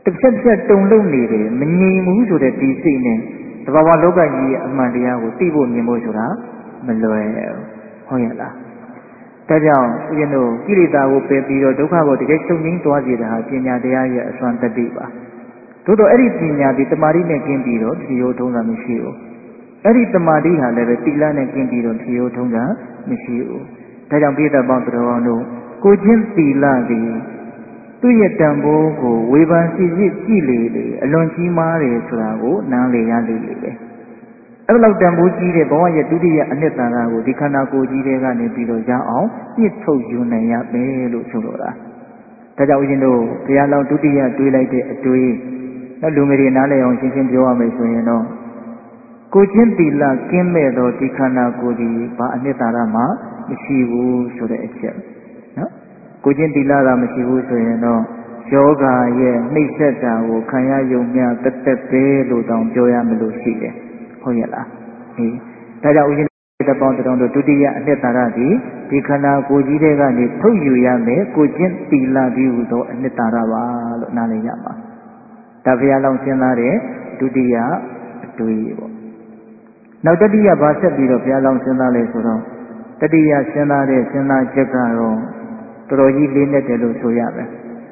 တစ်ဖြတ်ဖြတ်တုံလုံးနေတယ်မငြိမ်ဘူးဆိုတဲ့ဒီစိတ်နဲ့တဘာဝလောကကြီးရဲ့အမှန်တရားကိုသိဖို့မြင်ဖို့ဆိုတာမလွယ်ဟုတ်ရဲ့လားဒါကြောင့်ဦးဇင်းတို့ကိလေသာကိုပယ်ပြီးတော့ဒုက္ခကိုတကယ်ချုပ်ငြိမ်းသွားစေတာဟာပညာတရားရဲ့အစွမ်းတတိပါသို့တော့အဲ့ဒီပညာဒီတမာတိနဲ့ကျင်းပြီးတော့ဖြေရိုးထုံးတာမရှိဘူးအဲ့ဒီတမာတိဟာလည်းပဲတိလနဲ့ကျင်းပြီးတော့ဖြေရိုးထုံးတာမရှိဘူးဒါကြောင့်ပိဋကပေါင်းတော်အောင်တို့ကိုချင်းတိလသည်သူ့ရဲ့တန်ဖိုးကိုဝေဖန်စီစစ်ကြည့်လေလေအလွန်ကြီးမားတယ်ဆိုတာကိုနားလေရလေလေပဲအဲ့လောက်တန်ဖိုးကြီးတဲ့ဘဝရဲ့ဒုတိယအနှစ်သာရကိုဒီခန္ဓာကိုယ်ကြီးတွေကနေပြီးတော့ရအောင်ပြစ်ထုတ်ယူနိုင်ရမယ်လို့ဆိုလိုတာဒါကြောင့်ဦးဇင်းတို့ဘုရားလောင်းဒုတိယတွေးလိုက်တဲ့အတွေးနောက်လူငယ်တွေနားလည်အောင်ရှင်းရှင်းပြောရမယ်ဆိုရင်တော့ကိုချင်းတိလကင်းမဲ့သောဒီခန္ဓာကိုယ်ဒီဘာအနှစ်သာရမှမရှိဘူးဆိုတဲ့အချက်နော်ကိုချင်းတိလကမရှိဘူးဆိုရင်တော့ယောဂရဲ့နှိပ်စက်တာကိုခံရယုံမြတက်တက်ပဲလို့တောင်ပြောရမလို့ရှိတယ်ဟုတ်ရဲ့လားအေးဒါကြောင့်ဦးဇင်းတပေါင်းတောင်တို့ဒုတိယအနှစ်သာရသည်ဒီခန္ဓာကိုယ်ကြီးတွေကနေထုတ်ယူရမယ်ကိုချင်းတိလပြီးဟူသောအနှစ်သာရပါလို့နားလည်ရမှာဒါဘုရားလောင်းစဉ်းစားတဲ့ဒုတိယအတွေးပေါ့နောက်တတိယဘာဆက်ပြီးတော့ဘုရားလောင်းစဉ်းစားလဲဆိုတော့တတိယစဉ်းစားတဲ့စဉ်းစားချက်ကတော့တော်တော်ကြီးလေးနဲ့တယ်လို့ဆိုရမယ်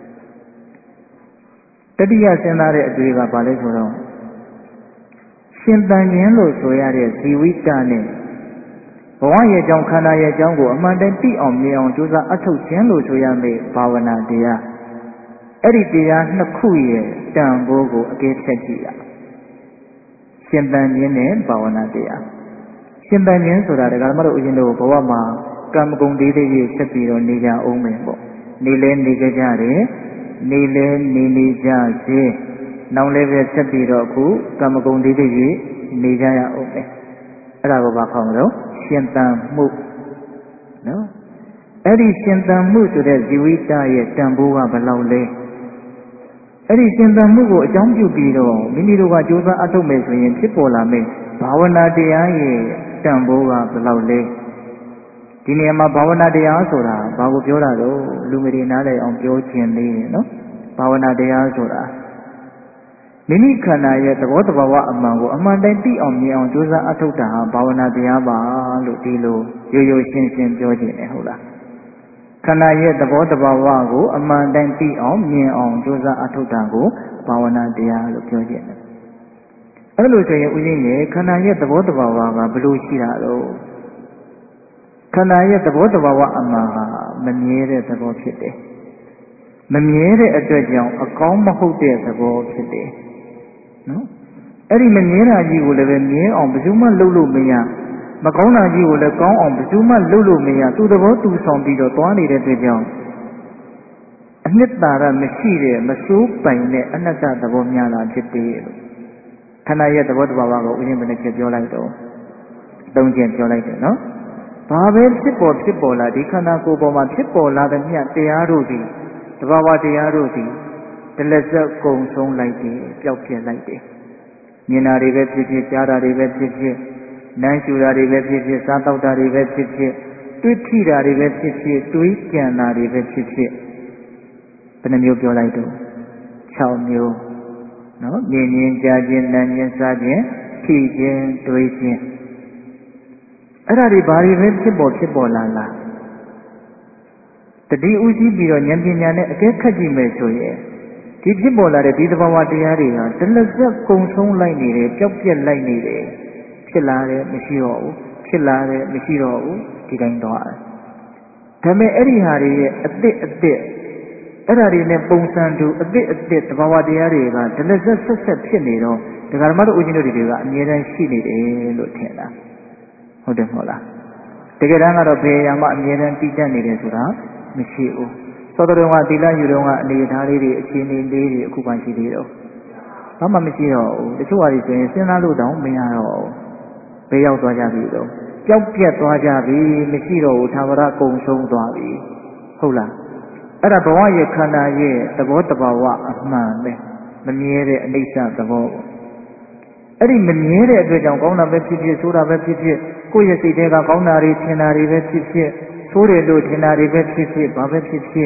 တတိယစဉ်းစားတဲ့အတွေ့ကဘာလဲဆိုတော့ရှင်တန်ခြင်းလို့ဆိုရတဲ့ဇီဝိတနဲ့ဘဝရဲ့အကြောင်းခန္ဓာရဲ့အကြောင်းကိုအမှန်တည်းသိအောင်မြင်အောင်ကြိုးစားအထောက်ခြင်းလို့ဆိုရမယ့်ဘာဝနာတရားအဲ့ဒီတရားနှစ်ခုရဲ့တန်ဖိုးကိုအကဲဖြတ်ကြည့်ရရှင်တန်ခြင်းနဲ့ဘာဝနာတရားရှင်တန်ခြင်းဆိုတာဓမ္မတို့ဦးဇင်းတို့ဘဝမှာကံမကုံသေးသေးကြီးဆက်ပြီးတော့နေကြအောင်မယ်ပေါ့နေလဲနေကြကြတယ်နေလဲနေနေကြစေနောက်လည်းပဲဆက်ပြီးတော့အခုကံမကုံသေးသေးကြီးနေကြရအောင်မယ်အဲ့ဒါကိုဘာခေါ်မလို့ရှင်တန်မှုနော်အဲ့ဒီရှင်တန်မှုဆိုတဲ့ဇီဝိတရဲ့တန်ဖိုးကဘယ်လောက်လဲအဲ့ဒီရှင်သန်မှုကိုအကြောင်းပြုပြီးတော့မိမိတို့ကကြိုးစားအထောက်မယ်ဆိုရင်ဖြစ်ပေါ်လာမယ့်ဘာဝနာတရားရဲ့တန်ဖိုးကဘယ်လောက်လဲဒီနေရာမှာဘာဝနာတရားဆိုတာဘာကိုပြောတာတော့လူငယ်တွေနားလည်အောင်ပြောခြင်းလေးတယ်နော်ဘာဝနာတရားဆိုတာမိမိခန္ဓာရဲ့သဘောတဘာဝအမှန်ကိုအမှန်တိုင်းသိအောင်မြင်အောင်ကြိုးစားအထောက်တာဟာဘာဝနာတရားပါလို့ဒီလိုရိုးရိုးရှင်းရှင်းပြောခြင်းလေဟုတ်လားခန္ဓာရဲ့သဘောတဘာဝကိုအမှန်တိုင်းသိအောင်မြင်အောင်ကြိုးစားအထောက်တာကိုဘာဝနာတရားလို့ပြောကြတယ်။အဲ့လိုဆိုရင်ဦးဇင်းရဲ့ခန္ဓာရဲ့သဘောတဘာဝကဘယ်လိုရှိတာတော့ခန္ဓာရဲ့သဘောတဘာဝအမှန်ဟာမမြဲတဲ့သဘောဖြစ်တယ်။မမြဲတဲ့အတွက်ကြောင့်အကောင်းမဟုတ်တဲ့သဘောဖြစ်တယ်။နော်။အဲ့ဒီမမြဲတာကြီးကိုလည်းပဲမြဲအောင်ဘယ်သူမှလုပ်လို့မရမကောင်းတာကြီးကိုလည်းကောင်းအောင်ဘယ်သူမှလုပ်လို့မရသူ့သဘောသူဆောင်ပြီးတော့သွားနေတဲ့အတွက်ကြောင့်အနှစ်သာရမရှိတဲ့မစိုးပိုင်တဲ့အနတ္တသဘောများလာဖြစ်တယ်လို့ခန္ဓာရဲ့သဘောတဘာဝကိုဥရင်ဘယ်နဲ့ချက်ပြောလိုက်တော့သုံးချက်ပြောလိုက်တယ်နော်ဘာပဲဖြစ်ပေါ်ဖြစ်ပေါ်လာဒီခန္ဓာကိုယ်ပေါ်မှာဖြစ်ပေါ်လာတဲ့မြတ်တရားတို့သည်တဘာဝတရားတို့သည်တလက်ဆက်ကုံဆုံးလိုက်တယ်ပျောက်ပြက်လိုက်တယ်မြင်တာတွေပဲဖြစ်ဖြစ်ကြားတာတွေပဲဖြစ်ဖြစ်နမ်းရှူတာတွေပဲဖြစ်ဖြစ်စားတောက်တာတွေပဲဖြစ်ဖြစ်တွေးထိတာတွေပဲဖြစ်ဖြစ်တွေးကြံတာတွေပဲဖြစ်ဖြစ်ဘယ်နှမျိုးပြောလိုက်တော့၆မျိုးနော်မြင်ခြင်းကြားခြင်းနမ်းခြင်းစားခြင်းထိခြင်းတွေးခြင်းအဲ့ဒါတွေဘာတွေပဲဖြစ်ပေါ်ဖြစ်ပေါ်လာလားတတိဥရှိပြီးတော့ဉာဏ်ပညာနဲ့အကဲခတ်ကြည့်မယ်ဆိုရင်ဒီဖြစ်ပေါ်လာတဲ့ဒီသဘာဝတရားတွေဟာတလက်ဆက်ကုံဆုံးလိုက်နေတယ်ပျောက်ပြက်လိုက်နေတယ်ဖြစ်လာတယ်မရှိတော့ဘူးဖြစ်လာတယ်မရှိတော့ဘူးဒီတိုင်းသွားတယ်ဒါပေမဲ့အဲ့ဒီဟာတွေရဲ့အသစ်အသစ်အဲ့ဒါတွေနဲ့ပုံစံတူအသစ်အသစ်သဘာဝတရားတွေကဒလဆက်ဆက်ဆက်ဖြစ်နေတော့ဒကာဓမ္မတို့ဦးဇင်းတို့တွေကအမြဲတမ်းရှိနေတယ်လို့ထင်တာဟုတ်တယ်မဟုတ်လားတကယ်တမ်းကတော့ဘယ်ရာမှအမြဲတမ်းတည်တတ်နေတယ်ဆိုတာမရှိဘူးသောတော်တော်ကသီလယူတော်ကအနေအထားလေးတွေအခြေအနေလေးတွေအခုမှရှိသေးတော့ဘာမှမရှိတော့ဘူးတချို့ဟာတွေဆိုရင်စဉ်းစားလို့တောင်မရတော့ဘူးဘယ်ရောက်သွားကြပြီတော့ပျောက်ပြက်သွားကြပြီမရှိတော့ဘူးသာဝရကုံဆုံးသွားပြီဟုတ်လားအဲ့ဒါဘဝရဲ့ခန္ဓာရဲ့သဘောတဘာဝအမှန်ပဲမမြဲတဲ့အနိစ္စသဘောပေါ့အဲ့ဒီမမြဲတဲ့အတွက်ကြောင့်ကောင်းတာပဲဖြစ်ဖြစ်ဆိုးတာပဲဖြစ်ဖြစ်ကိုယ့်ရဲ့စိတ်ထဲကကောင်းတာတွေထင်တာတွေပဲဖြစ်ဖြစ်ဆိုးတယ်လို့ထင်တာတွေပဲဖြစ်ဖြစ်ဘာပဲဖြစ်ဖြစ်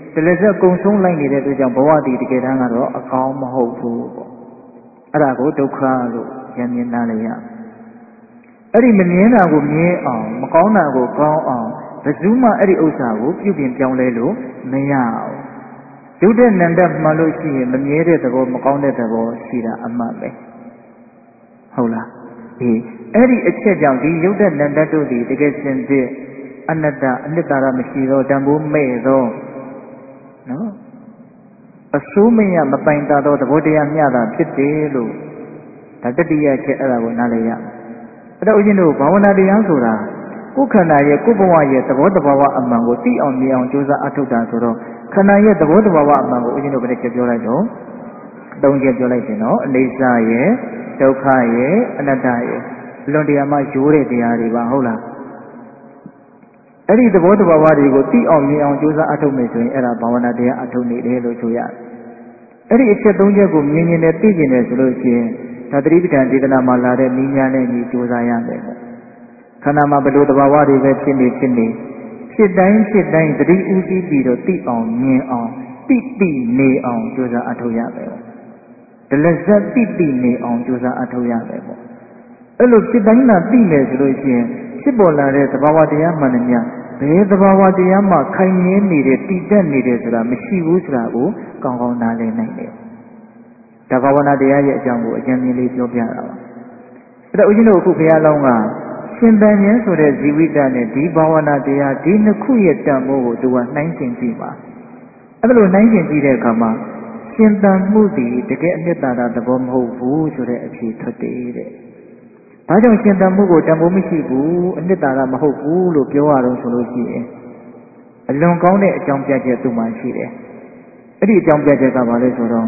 တလည်းဆက်ကုံဆုံးလိုက်နေတဲ့အတွက်ကြောင့်ဘဝတည်တကယ်တမ်းကတော့အကောင်းမဟုတ်ဘူးပေါ့အဲ့ဒါကိုဒုက္ခလို့ဉာဏ်မြင်နားလည်ရအဲ့ဒီမမြင်တာကိုမြင်အောင်မကောင်းတာကိုကောင်းအောင်ဘယ်သူမှအဲ့ဒီဥစ္စာကိုပြုပြင်ပြောင်းလဲလို့မရအောင်ရုပ်တဲ့နံတတ်မှလို့ရှိရင်မမြဲတဲ့သဘောမကောင်းတဲ့သဘောရှိတာအမှန်ပဲဟုတ်လားအေးအဲ့ဒီအချက်ကြောင့်ဒီရုပ်တဲ့နံတတ်တို့ဒီတကယ်စင်စစ်အနတ္တအနိတ္တရမရှိတော့တန်ဖိုးမဲ့သောနော်အစိုးမရမပိုင်တာသောသဘောတရားမျှတာဖြစ်တယ်လို့ဒါတတိယချက်အဲ့ဒါကိုနားလည်ရအဲ့တော့ဦးဇင်းတို့ဘာဝနာတရားဆိုတာကိုယ်ခန္ဓာရဲ့ကိုယ်ဘဝရဲ့သဘောတဘာဝအမှန်ကိုသိအောင်မြင်အောင်ကြိုးစားအထောက်တာဆိုတော့ခန္ဓာရဲ့သဘောတဘာဝအမှန်ကိုဦးဇင်းတို့ဘယ်နဲ့ချက်ပြောလိုက်တော့သုံးချက်ပြောလိုက်တယ်နော်အနိစ္စရဲ့ဒုက္ခရဲ့အနတ္တရဲ့လွန်တရားမှရိုးတဲ့တရားတွေပါဟုတ်လားအဲ့ဒီသဘောတဘာဝတွေကိုသိအောင်မြင်အောင်ကြိုးစားအထောက်မယ်ဆိုရင်အဲ့ဒါဘာဝနာတရားအထောက်နေတယ်လို့ဆိုရတယ်အဲ့ဒီအချက်သုံးချက်ကိုမြင်မြင်နဲ့သိကျင်တယ်ဆိုလို့ရှိရင်ဒါသတိပဋ္ဌာန်ဒေသနာမှာလာတဲ့နည်းများနဲ့ညီကြိုးစားရမယ်ပေါ့ခန္ဓာမှာဘယ်လိုသဘာဝတွေပဲဖြစ်နေဖြစ်နေဖြစ်တိုင်းဖြစ်တိုင်းသတိဥသိပြီးတော့သိအောင်မြင်အောင်သိသိနေအောင်ကြိုးစားအထောက်ရမယ်ပေါ့ဒလဇတ်သိသိနေအောင်ကြိုးစားအထောက်ရမယ်ပေါ့အဲ့လိုဖြစ်တိုင်းသာသိမယ်ဆိုလို့ရှိရင်ဖြစ်ပေါ်လာတဲ့သဘာဝတရားမှန်တယ်များဘယ်သဘာဝတရားမှခိုင်မြဲနေတဲ့တည်တတ်နေတယ်ဆိုတာမရှိဘူးဆိုတာကိုကောင်းကောင်းနားလည်နိုင်တယ်ဒါဘာဝနာတရားရဲ့အကြောင်းကိုအကျဉ်းမြင်လေးပြောပြတာပါအဲ့တော့ဦးဇင်းတို့အခုဘုရားလောင်းကရှင်တန်ဉာဏ်ဆိုတဲ့ဇီဝိတနဲ့ဒီဘာဝနာတရားဒီနှစ်ခုရဲ့တန်ဖိုးကိုသူကနှိုင်းယှဉ်ကြည့်ပါအဲ့လိုနှိုင်းယှဉ်ကြည့်တဲ့အခါမှာရှင်တန်မှုသည်တကယ်အနှစ်သာရသဘောမဟုတ်ဘူးဆိုတဲ့အဖြေထွက်တယ်တဲ့ဘာကြောင့်ရှင်တန်မှုကိုတန်ဖိုးမရှိဘူးအနှစ်သာရမဟုတ်ဘူးလို့ပြောရတော့ဆိုလို့ရှိရင်အလွန်ကောင်းတဲ့အကြောင်းပြချက်သူ့မှာရှိတယ်အဲ့ဒီအကြောင်းပြချက်ကဘာလဲဆိုတော့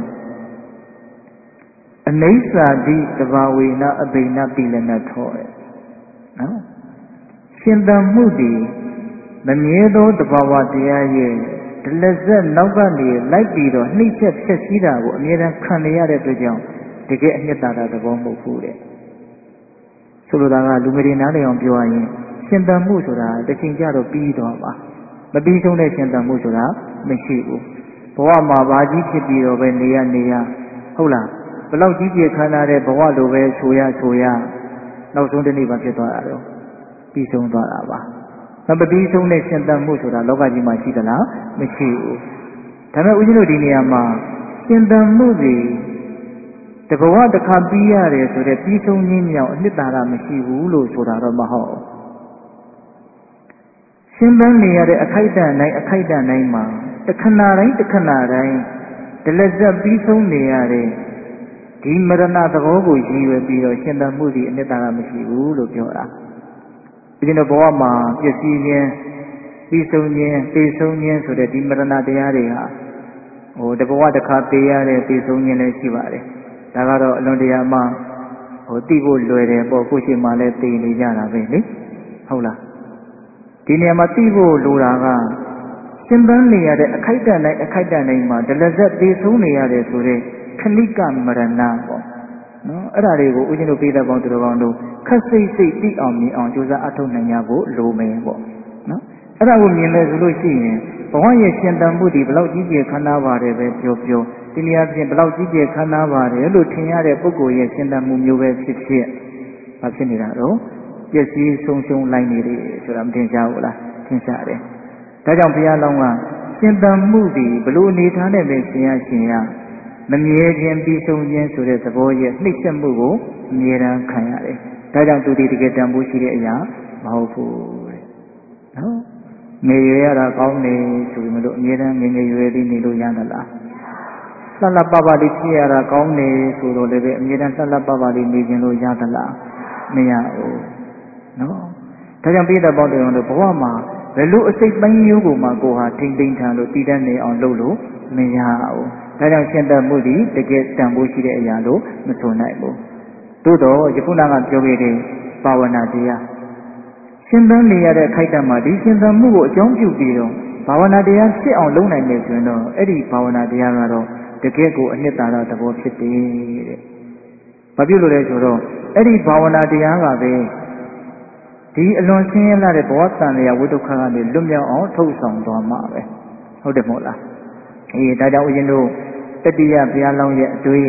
အနိစ္စတိတဘာဝေနအဘိနပိလနထောတဲ့နော်ရှင်တန်မှုသည်မမြဲသောတဘာဝတရားရဲ့ဒလဇက်နောက်ကနေလိုက်ပြီးတော့နှိမ့်ချက်ဖြည့်စည်းတာကိုအမြဲတမ်းခံရတဲ့အတွက်ကြောင့်တကယ်အနှစ်သာရသဘောမဟုတ်ဘူးတဲ့ဆိုလိုတာကလူငယ်တွေနားလည်အောင်ပြောရရင်ရှင်တန်မှုဆိုတာတစ်ချိန်ကျတော့ပြီးတော့ပါမပြီးဆုံးတဲ့ရှင်တန်မှုဆိုတာမရှိဘူးဘဝမှာဘာကြီးဖြစ်ပြီးတော့ပဲနေရနေရဟုတ်လားဘလောက်ကြီးကြီးခမ်းနားတဲ့ဘဝလိုပဲဆိုရဆိုရနောက်ဆုံးတနေ့ပါဖြစ်သွားတာတော့ပြီးဆုံးသွားတာပါမပြီးဆုံးတဲ့ရှင်တန်မှုဆိုတာလောကကြီးမှာရှိသလားမရှိဘူးဒါပေမဲ့ဦးဇင်းတို့ဒီနေရာမှာရှင်တန်မှုတွေတဘဝတစ်ခါပြီးရတယ်ဆိုတဲ့ပြီးဆုံးခြင်းမြောက်အနှစ်သာရမရှိဘူးလို့ဆိုတာတော့မဟုတ်ရှင်တန်နေရတဲ့အခိုက်အတန့်တိုင်းအခိုက်အတန့်တိုင်းမှာတခဏတိုင်းတခဏတိုင်းဒလဇက်ပြီးဆုံးနေရတဲ့ဒီမရဏသဘောကိုရည်ရွယ်ပြီးတော့ရှင်တန်မှုဒီအနှစ်သာရမရှိဘူးလို့ပြောတာဒီလိုဘဝမှာပျက်စီးခြင်းပြီးဆုံးခြင်းသိဆုံးခြင်းဆိုတဲ့ဒီမရဏတရားတွေဟာဟိုတဘဝတစ်ခါသိရတဲ့သိဆုံးခြင်းလည်းရှိပါတယ်ဒါကတော့အလွန်တရာမှဟိုသိဖို့လွယ်တယ်ပေါ့ကိုရှိမှလည်းသိနေကြတာပဲလေဟုတ်လားဒီနေရာမှာသိဖို့လိုတာကရှင်ပန်းနေရတဲ့အခိုက်အတန့်တိုင်းအခိုက်အတန့်တိုင်းမှာဒလဇက်သိဆုံးနေရတယ်ဆိုတဲ့ခဏိကမရဏပေါ့နော်အဲ့ဒါတွေကိုဦးဇင်းတို့ပြည်သက်ပေါင်းသူတော်ကောင်းတို့ခက်စိတ်စိတ်သိအောင်မြင်အောင်ကြိုးစားအထောက်နိုင်ကြဖို့လိုမယ်ပေါ့နော်အဲ့ဒါကိုမြင်လဲဆိုလို့ရှိရင်ဘဝရဲ့ရှင်တန်မှုဒီဘလောက်ကြီးကျယ်ခမ်းနားပါတယ်ပဲပြောပြောဒီနေရာပြင်ဘလောက်ကြီးကျယ်ခမ်းနားပါတယ်လို့ထင်ရတဲ့ပုဂ္ဂိုလ်ရဲ့ရှင်တန်မှုမျိုးပဲဖြစ်ဖြစ်ဘာဖြစ်နေတာတော့ပျက်စီးဆုံးရှုံးလိုက်နေတယ်ဆိုတာမထင်ရှားဘူးလားထင်ရှားတယ်ဒါကြောင့်ဘုရားလောင်းကရှင်တန်မှုဒီဘလို့အနေထားနဲ့ပဲရှင်ရရှင်ရမမြဲခြင်းပြီးဆုံးခြင်းဆိုတဲ့သဘောရဲ့နှိမ့်ဆက်မှုကိုအမြဲတမ်းခံရတယ်။ဒါကြောင့်သူဒီတကယ်တန်ဖိုးရှိတဲ့အရာမဟုတ်ဘူးတဲ့။နော်။ငယ်ရွယ်ရတာကောင်းနေဆိုပြီးမလို့အမြဲတမ်းငယ်ငယ်ရွယ်လေးနေလို့ရသလား။လှလှပပလေးဖြစ်ရတာကောင်းနေဆိုတော့လည်းပဲအမြဲတမ်းလှလှပပလေးနေခြင်းလို့ရသလား။မရဘူး။နော်။ဒါကြောင့်ပြည်သက်ပေါင်းတော်တို့ဘဝမှာဘယ်လိုအစိတ်ပိုင်းမျိုးကိုမှကိုဟာထိမ့်သိမ့်ထန်လို့တည်တတ်နေအောင်လုပ်လို့မရဘူး။ဒါကြောင့်ရှင်တန်မှုဒီတကယ်တန်ဖိုးရှိတဲ့အရာလို့မဆိုနိုင်ဘူးသို့တော့ယခုနကပြောခဲ့တဲ့ဘာဝနာတရားရှင်သန်နေရတဲ့ခိုက်တံမှာဒီရှင်သန်မှုကိုအကြောင်းပြုပြီးတော့ဘာဝနာတရားဖြစ်အောင်လုပ်နိုင်မယ်ဆိုရင်တော့အဲ့ဒီဘာဝနာတရားကတော့တကယ်ကိုအနှစ်သာရသဘောဖြစ်တယ်တဲ့ဘာဖြစ်လို့လဲဆိုတော့အဲ့ဒီဘာဝနာတရားကပဲဒီအလွန်ဆင်းရဲလာတဲ့ဘဝတန်လျာဝိဒုက္ခကနေလွတ်မြောက်အောင်ထုတ်ဆောင်သွားမှာပဲဟုတ်တယ်မဟုတ်လားအေးဒါကြောင့်ဦးဇင်းတို့တတိယဘုရားလောင်းရဲ့အတွေ့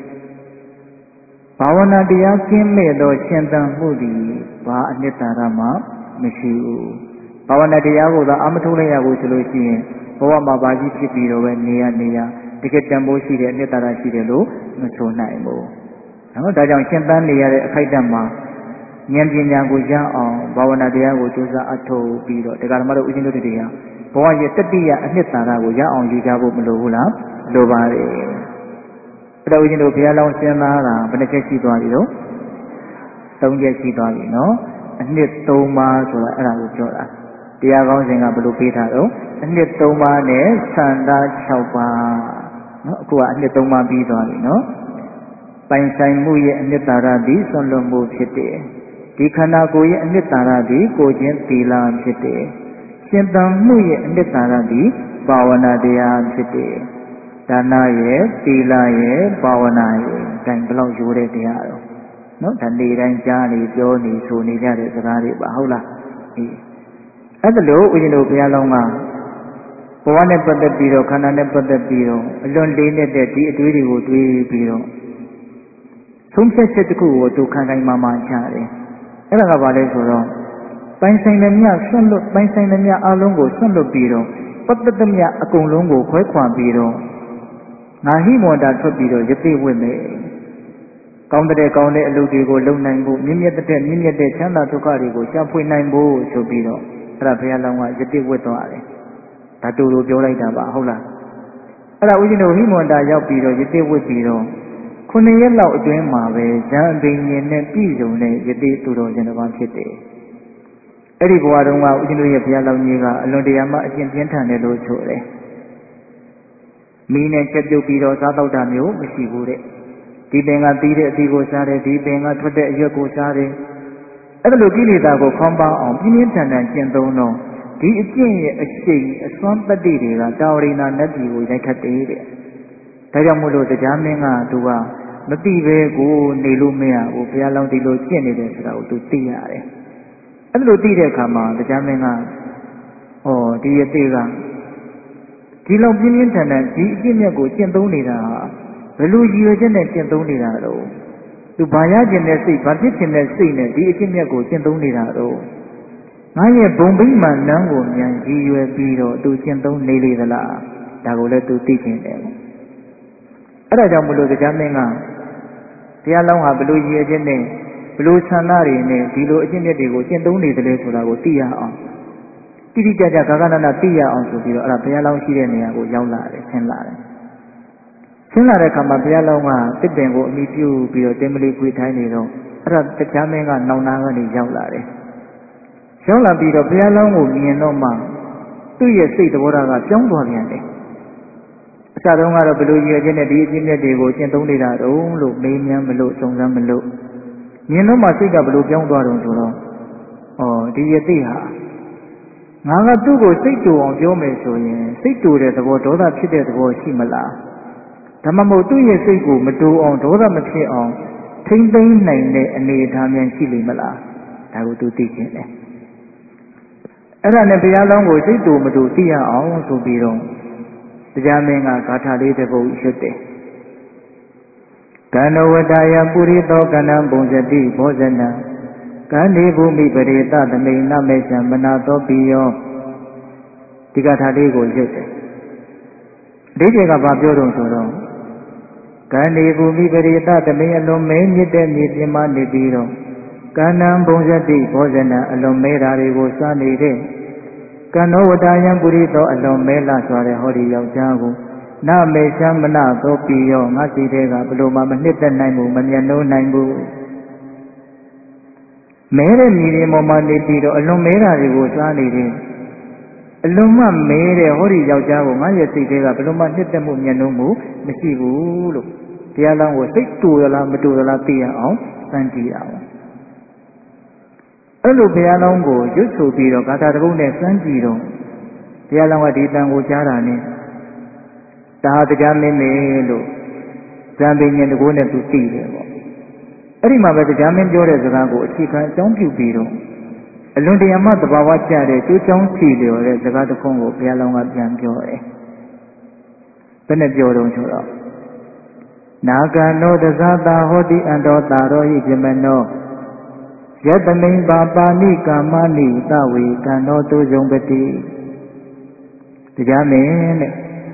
ဘာဝနာတရားကင်းမဲ့သောရှင်သန်မှုသည်ဘာအနှစ်သာရမှမရှိဘူးဘာဝနာတရားကိုသာအမထုတ်လိုက်ရဘူးဆိုလို့ရှိရင်ဘဝမှာဘာကြီးဖြစ်ပြီးတော့ပဲနေရနေရတကယ်တန်ဖိုးရှိတဲ့အနှစ်သာရရှိတယ်လို့မဆိုနိုင်ဘူးနော်ဒါကြောင့်ရှင်သန်နေရတဲ့အခိုက်အတန့်မှာဉာဏ်ပညာကိုရအောင်ဘာဝနာတရားကိုကြိုးစားအထောက်ပြီးတော့တရားဓမ္မတို့ဦးဇင်းတို့တွေဟာဘဝရဲ့တတိယအနှစ်သာရကိုရအောင်ယူကြဖို့မလိုဘူးလားလိုပါတယ်အဲ့တော့ဦးဇင်းတို့ဘုရားလောင်းစဉ်းစားတာဘယ်နှချက်ရှိသွားပြီတော့သုံးချက်ရှိသွားပြီနော်အနှစ်သုံးပါးဆိုတာအဲ့ဒါကိုပြောတာတရားကောင်းစဉ်ကဘယ်လိုပေးထားတော့အနှစ်သုံးပါးနဲ့သံဃာ၆ပါးနော်အခုကအနှစ်သုံးပါးပြီးသွားပြီနော်ပိုင်ဆိုင်မှုရဲ့အနှစ်သာရသည်ဆွလွန်မှုဖြစ်တယ်ဒီခန္ဓာကိုယ်ရဲ့အနှစ်သာရသည်ကိုခြင်းသီလဖြစ်တယ်ရှင်သန်မှုရဲ့အနှစ်သာရသည်ဘာဝနာတရားဖြစ်တယ်ဒါနရဲ့သီလရဲ့ဘာဝနာရဲ့တိုင်ဘလောက်ရိုးတဲ့တရားတော့နော်ဒါနေ့တိုင်းကြားနေပြောနေဆိုနေကြတဲ့စကားတွေပါဟုတ်လားအေးအဲ့ဒါလို့ဦးဇင်းတို့ဘုရားလောင်းကဘဝနဲ့ပတ်သက်ပြီးတော့ခန္ဓာနဲ့ပတ်သက်ပြီးတော့အလွန်လေးနေတဲ့ဒီအတွေးတွေကိုတွေးပြီးတော့ဆုံးဖြတ်ချက်တစ်ခုကိုသူခံနိုင်မှမှချတယ်အဲ့ဒါကဘာလဲဆိုတော့ပိုင်ဆိုင်တဲ့မြတ်ဆွတ်လွတ်ပိုင်ဆိုင်တဲ့မြတ်အလုံးကိုဆွတ်လွတ်ပြီးတော့ပတ်သက်တဲ့မြတ်အကုန်လုံးကိုခွဲခွာပြီးတော့ငါဟိမောတာထွက်ပြီးတော့ယသိဝိမေကောင်းတဲ့ကောင်းတဲ့အလုပ်တွေကိုလုပ်နိုင်ဖို့မြင့်မြတ်တဲ့မြင့်မြတ်တဲ့ချမ်းသာဒုက္ခတွေကိုရှာဖွေနိုင်ဖို့ဆိုပြီးတော့အဲ့ဒါဘုရားလောင်းကယသိဝိသွားတယ်ဒါတူတူပြောလိုက်တာပါဟုတ်လားအဲ့ဒါဦးဇင်းတို့ဟိမောတာရောက်ပြီးတော့ယသိဝိပြီးတော့ခုနှစ်ရက်လောက်အတွင်းမှာပဲဇံအဘိညာဉ်နဲ့ပြည်စုံတဲ့ယသိသူတော်ရှင်တစ်ပါးဖြစ်တယ်အဲ့ဒီဘဝတုန်းကဦးဇင်းတို့ရဲ့ဘုရားလောင်းကြီးကအလွန်တရာမှအကျင့်ပြင်းထန်တယ်လို့ဆိုတယ်မီးနဲ့ချက်ပြုတ်ပြီးတော့စားတော့တာမျိုးမရှိဘူးတဲ့ဒီပင်ကတီးတဲ့အသီးကိုစားတယ်ဒီပင်ကထွက်တဲ့အရွက်ကိုစားတယ်အဲ့ဒါလိုကိလေသာကိုခေါင်းပါအောင်ပြင်းပြင်းထန်ထန်ကျင့်သုံးတော့ဒီအကျင့်ရဲ့အရှိန်အစွမ်းတတ္တိတွေကတာဝရိနာနတ်ပြည်ကိုရိုက်ခတ်တယ်တဲ့ဒါကြောင့်မို့လို့တရားမင်းကသူကမသိပဲကိုနေလို့မရဘူးဘုရားလောင်းဒီလိုကျင့်နေတယ်ဆိုတာကိုသူသိရတယ်အဲ့လိုသိတဲ့အခါမှာတရားမင်းကဩဒီယသိကဒီလောက်ပြင်းပြင်းထန်ထန်ဒီအကျင့်မြတ်ကိုကျင့်သုံးနေတာဘယ်လိုရည်ရွယ်ချက်နဲ့ကျင့်သုံးနေတာတော့သူဘာရကျင်တဲ့စိတ်ဘာဖြစ်ကျင်တဲ့စိတ်နဲ့ဒီအကျင့်မြတ်ကိုကျင့်သုံးနေတာတော့ငါရဲ့ဘုံဗိမာန်နန်းကိုမြန်ရည်ရွယ်ပြီးတော့သူကျင့်သုံးနေလေသလားဒါကိုလည်းသူသိကျင်တယ်အဲ့ဒါကြောင့်မလို့တရားမင်းကတရားလောင်းဟာဘယ်လိုရည်ရွယ်ချက်နဲ့ဘယ်လိုဆန္ဒတွေနဲ့ဒီလိုအကျင့်မြတ်တွေကိုကျင့်သုံးနေတယ်ဆိုတာကိုသိရအောင်တိတိကျကျဂဂနနာသိရအောင်ဆိုပြီးတော့အဲ့ဒါဘုရားလောင်းရှိတဲ့နေရာကိုရောက်လာတယ်ဆင်းလာတယ်ဆင်းလာတဲ့အခါမှာဘုရားလောင်းကတစ်ပင်ကိုအမိပြုပြီးတော့တင်မလီခွေထိုင်းနေတော့အဲ့ဒါတရားမင်းကနောင်နာကနေရောက်လာတယ်ရောက်လာပြီးတော့ဘုရားလောင်းကိုမြင်တော့မှသူ့ရဲ့စိတ်သဘောထားကပြောင်းသွားပြန်တယ်အစတုန်းကတော့ဘယ်လိုရည်ရွယ်ချက်နဲ့ဒီအကျင့်မြတ်တွေကိုကျင့်သုံးနေတာတုံးလို့မေးမြန်းမလို့စုံစမ်းမလို့မြင်တော့မှစိတ်ကဘယ်လိုပြောင်းသွားတုံးဆိုတော့ဩဒီယသိဟာငါကသူ့ကိုစိတ်တူအောင်ပြောမယ်ဆိုရင်စိတ်တူတဲ့သဘောဒေါသဖြစ်တဲ့သဘောရှိမလားဒါမှမဟုတ်သူ့ရဲ့စိတ်ကိုမတူအောင်ဒေါသမဖြစ်အောင်ထိမ့်သိမ်းနိုင်တဲ့အနေအထားများရှိလိမ့်မလားဒါကိုသူသိချင်တယ်အဲ့ဒါနဲ့ဘုရားလောင်းကိုစိတ်တူမတူသိရအောင်ဆိုပြီးတော့တရားမင်းကဂါထာလေးတစ်ပုဒ်ရွတ်တယ်ကန္နဝတ္တယပုရိသောကန္နံဘုံဇတိဘောဇနံကန္ဒီဘူမိပရိသသမိန်နမေရှံမနာသောပိယောဒီဂါထာလေးကိုရွတ်တယ်အဓိပ္ပာယ်ကဘာပြောတော့ဆိုတော့ကန္ဒီဘူမိပရိသသမိန်အလွန်မဲမြစ်တဲ့မြေပြင်မှာနေပြီးတော့ကန္နံဘုံဇတိဘောဇနံအလွန်မဲတာတွေကိုစားနေတဲ့ကန္နောဝတ္တယံပုရိသောအလွန်မဲလာစွာတဲ့ဟောဒီယောက်ျားကိုနမေရှံမနသောပိယောငါစီတဲ့ကဘလို့မှမနှစ်သက်နိုင်ဘူးမမျက်နှိုးနိုင်ဘူးမဲတဲ့မြေတွေပေါ်မှာနေပြီးတော့အလွန်မဲတာတွေကိုစားနေတယ်အလွန်မှမဲတဲ့ဟောဒီယောက်ျားကိုငါရဲ့စိတ်တွေကဘလို့မှနှစ်သက်မှုမျက်နှိုးမှုမရှိဘူးလို့တရားလောင်းကိုစိတ်တူရလားမတူရလားသိရအောင်စမ်းကြည့်အောင်အဲ့လိုဘုရားလောင်းကိုရွတ်ဆိုပြီးတော့ဂါထာတစ်ပုဒ်နဲ့စမ်းကြည့်တော့ဘုရားလောင်းကဒီတန်ကိုကြားတာနဲ့ဒါဟာတရားမင်းမေလို့ဇံပင်ညင်တကိုးနဲ့သူသိတယ်ပေါ့အဲ့ဒီမှာပဲတရားမင်းပြောတဲ့စကားကိုအခြေခံအကြောင်းပြုပြီးတော့အလွန်တရာမှသဘာဝကျတဲ့ကျိုးချောင်းစီလျော်တဲ့စကားတစ်ခုကိုဘုရားလောင်းကပြန်ပြောတယ်ဘယ်နဲ့ပြောတော့ဆိုတော့နာဂနောတဇာတာဟောတိအန္တောတာရောဟိပြမနောယတမိန်ပါပါဏိကာမဏိသဝေကံနောတုဇုံပတိတရားမင်းတဲ့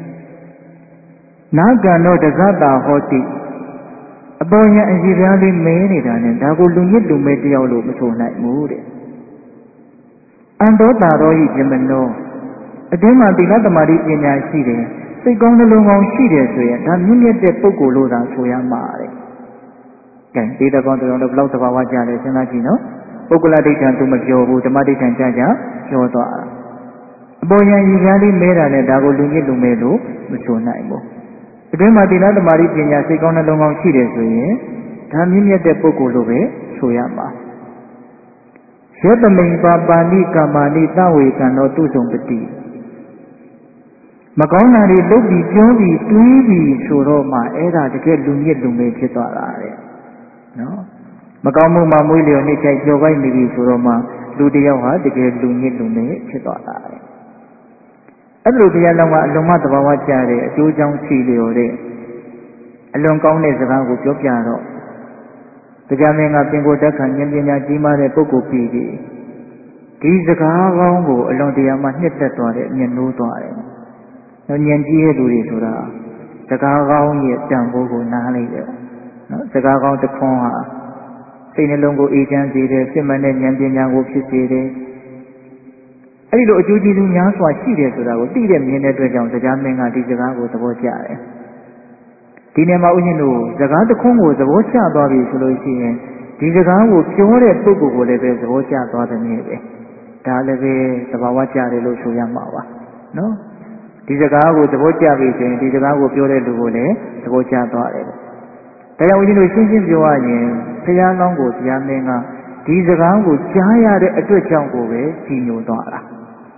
နာဂနောတဇာတာဟောတိအပေါ်ရအကြီးပြားလေးမဲနေတာနဲ့ဒါကိုလူညစ်လူမဲတယောက်လို့မဆိုနိုင်ဘူးတဲ့အန္တောတာရောဟိပြမနောအတွင်းမှာသီလသမာဓိပညာရှိတယ်စိတ်ကောင်းနှလုံးကောင်းရှိတယ်ဆိုရင်ဒါမြင့်မြတ်တဲ့ပုဂ္ဂိုလ်လို့သာဆိုရမှာတဲ့။ကဲဒီတကောင်တော်တို့ဘလောက်သဘာဝကြလဲစဉ်းစားကြည့်နော်။ပုဂ္ဂလဒိဋ္ဌံသူမပြောဘူးဓမ္မဒိဋ္ဌံကြကြပြောသွားတာ။အပေါ်ယံရည်ရန်လေးမဲတာနဲ့ဒါကိုလူညစ်လူမဲလို့မဆိုနိုင်ဘူး။အတွင်းမှာသီလသမာဓိပညာစိတ်ကောင်းနှလုံးကောင်းရှိတယ်ဆိုရင်ဒါမြင့်မြတ်တဲ့ပုဂ္ဂိုလ်လို့ပဲဆိုရမှာ။ယတမိန်ပါပါဏိကာမဏိသဝေကံတော်တုဇုံပတိမကောင်းတာတွေလုပ်ပြီးပြောပြီးတွေးပြီးဆိုတော့မှအဲ့ဒါတကယ်လူညစ်လူမဲဖြစ်သွားတာတဲ့နော်မကောင်းမှုမှမွေးလျော်နှိမ့်ချိုက်ကြော်ပိုက်နေပြီဆိုတော့မှလူတယောက်ဟာတကယ်လူညစ်လူမဲဖြစ်သွားတာတဲ့အဲ့လိုတရားလောင်းကအလွန်မှသဘာဝကျတဲ့အကျိုးကြောင့်ရှိလျော်တဲ့အလွန်ကောင်းတဲ့စကားကိုပြောပြတော့တရားမင်းကပင်ကိုယ်တက်ခံဉာဏ်ပညာကြီးမားတဲ့ပုဂ္ဂိုလ်ပြည်ကြီးဒီစကားကောင်းကိုအလွန်တရာမှနှစ်သက်သွားတဲ့မျက်နှိုးသွားတယ်နော်ဉာဏ်ကြီးရဲ့လူတွေဆိုတာစကားကောင်းရဲ့တန်ဖိုးကိုနားလိုက်တယ်နော်စကားကောင်းတစ်ခွန်းဟာစိတ်နှလုံးကိုအေးချမ်းစေတယ်ဖြစ်မှန်တဲ့ဉာဏ်ပညာကိုဖြစ်စေတယ်အဲ့ဒီလိုအကျိုးကျေးဇူးများစွာရှိတယ်ဆိုတာကိုသိတဲ့မြင်တဲ့အတွက်ကြောင့်တရားမင်းကဒီစကားကိုသဘောကျတယ်ဒီနေ့မှာဥရှင်တို့စကားတစ်ခွန်းကိုသဘောကျသွားပြီဆိုလို့ရှိရင်ဒီစကားကိုပြောတဲ့ပုဂ္ဂိုလ်ကိုလည်းပဲသဘောကျသွားတယ်နည်းပဲဒါလည်းပဲသဘာဝကျတယ်လို့ဆိုရမှာပါနော်ဒီစကားကိုသဘောကျပြီဆိုရင်ဒီစကားကိုပြောတဲ့လူကိုလည်းသဘောကျသွားတယ်။ဒါကြောင့်ဦးဇင်းတို့ရှင်းရှင်းပြောရရင်ဘုရားလောင်းကိုတရားမင်းကဒီစကားကိုကြားရတဲ့အတွက်ကြောင့်ကိုပဲကြည်ညိုသွားတာ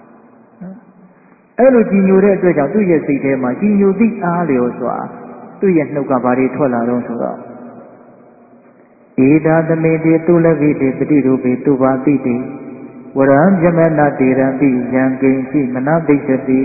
။အဲလိုကြည်ညိုတဲ့အတွက်ကြောင့်သူ့ရဲ့စိတ်ထဲမှာကြည်ညိုသည့်အားလျော်စွာသူ့ရဲ့နှုတ်ကဘာတွေထွက်လာတော့ဆိုတော့ဧဒါသမေတိတုလဝိတေပတိရူပေတုပါတိတိဝရံဇမနာတေရတိယံကိဉ္စီမနသိစတိ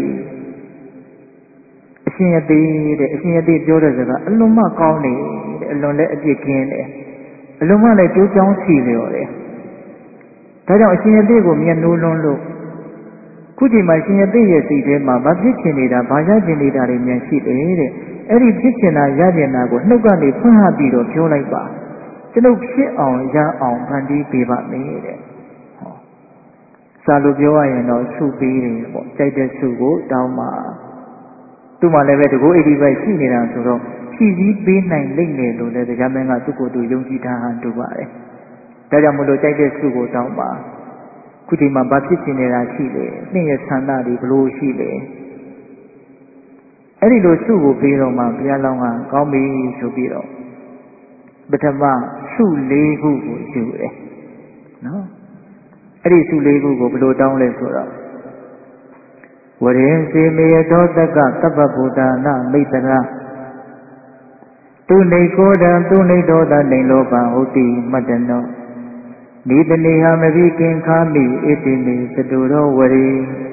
အရှင်ယတိတဲ့အရှင်ယတိပြောတဲ့စကားအလွန်မှကောင်းတယ်တဲ့အလွန်လည်းအပြစ်ကင်းတယ်အလွန်မှလည်းကျိုးချောင်းစီလျော်တယ်ဒါကြောင့်အရှင်ယတိကိုမျက်နှိုးလွန်းလို့ခုချိန်မှာရှင်ယတိရဲ့စိတ်ထဲမှာဘာဖြစ်ချင်နေတာဘာရချင်နေတာတွေမြန်ရှိတယ်တဲ့အဲ့ဒီဖြစ်ချင်တာရချင်တာကိုနှုတ်ကနေဖွင့်ဟပြီးတော့ပြောလိုက်ပါကျွန်ုပ်ဖြစ်အောင်ရအောင်ဖန်တီးပေးပါမယ်တဲ့ဟောစာလိုပြောရရင်တော့ဆုပေးတယ်ပေါ့ကြိုက်တဲ့ဆုကိုတောင်းပါသူ့မှာလည်းပဲတကူအိဒီဘက်ရှိနေတာဆိုတော့ဖြည့်စည်းပေးနိုင်လိမ့်မယ်လို့လည်းတရားမင်းကသူ့ကိုယ်သူယုံကြည်ထားဟန်တူပါတယ်။ဒါကြောင့်မလို့ကြိုက်တဲ့ဆုကိုတောင်းပါ။ခုဒီမှာဘာဖြစ်နေတာရှိလဲ။နှင့်ရဲ့ဆန္ဒတွေဘလို့ရှိလဲ။အဲ့ဒီလိုဆုကိုပေးတော့မှဘုရားလောင်းကကောင်းပြီဆိုပြီးတော့ပထမဆုလေးခုကိုယူတယ်။နော်။အဲ့ဒီဆုလေးခုကိုဘလို့တောင်းလဲဆိုတော့ဝရင်စေမေသောတကသဗ္ဗဗုဒ္ဓနာမိတ္တရာသူနေကိုတံသူနေသောတနေလောဘဟုတ်တိမတ္တနောနိတနေဟမဘိကင်ခာမိဣတိနေသတုရောဝရီ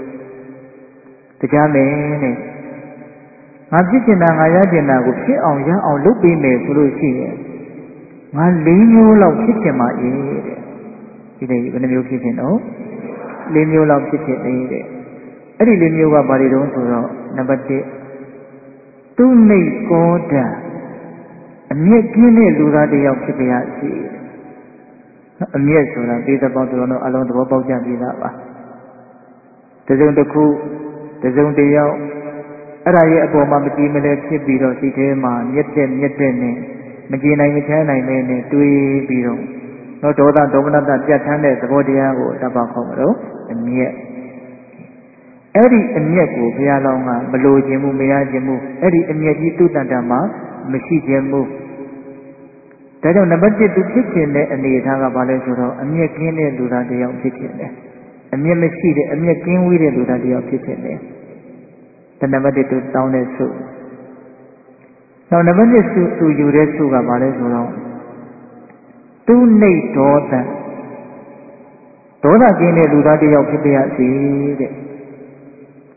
တရားမင်းနဲ့ငါဖြစ်ချင်တာငါရချင်တာကိုဖြစ်အောင်ရအောင်လုပ်ပေးမယ်ဆိုလို့ရှိရင်ငါလေးမျိုးလောက်ဖြစ်ချင်ပါရဲ့တဲ့ဒီနေ့ဘယ်နှမျိုးဖြစ်ချင်တော့လေးမျိုးလောက်ဖြစ်ချင်နေတဲ့အဲ့ဒီလေးမျိုးကဘာတွေတုံးဆိုတော့နံပါတ်တစ်သူနှိတ်ကောတံအမျက်ပြင်းတဲ့လူသားတစ်ယောက်ဖြစ်ကြရစီအမျက်ဆိုတာသေသပေါင်းတော်တော်အလုံးသဘောပေါက်ကြပြီလားပါတစုံတစ်ခုတစုံတစ်ယောက်အဲ့ဒါရဲ့အပေါ်မှာမကြည်မလဲဖြစ်ပြီးတော့စိတ်ထဲမှာမျက်တဲ့မျက်တဲ့နဲ့မကြည်နိုင်မချမ်းနိုင်တဲ့နဲ့တွေးပြီးတော့တော့ဒေါသဒေါမနတပြတ်ထမ်းတဲ့သဘောတရားကိုတတ်ပါခေါ်မလို့အမျက်အဲ့ဒီအမျက်ကိုဘုရားလောင်းကမလိုခြင်းမှုမရခြင်းမှုအဲ့ဒီအမျက်ကြီးသူ့တန်တမှာမရှိခြင်းမှုဒါကြောင့်နံပါတ်တစ်သူဖြစ်ခြင်းတဲ့အနေအထားကဘာလဲဆိုတော့အမျက်ကင်းတဲ့လူသားတစ်ယောက်ဖြစ်ခြင်းတယ်အမျက်မရှိတဲ့အမျက်ကင်းဝေးတဲ့လူသားတစ်ယောက်ဖြစ်ခြင်းတယ်ဒါနံပါတ်တစ်သူတောင်းတဲ့ဆုနောက်နံပါတ်နှစ်ဆုသူယူတဲ့ဆုကဘာလဲဆိုတော့သူနှိတ်ဒေါသဒေါသကင်းတဲ့လူသားတစ်ယောက်ဖြစ်ပါစေတဲ့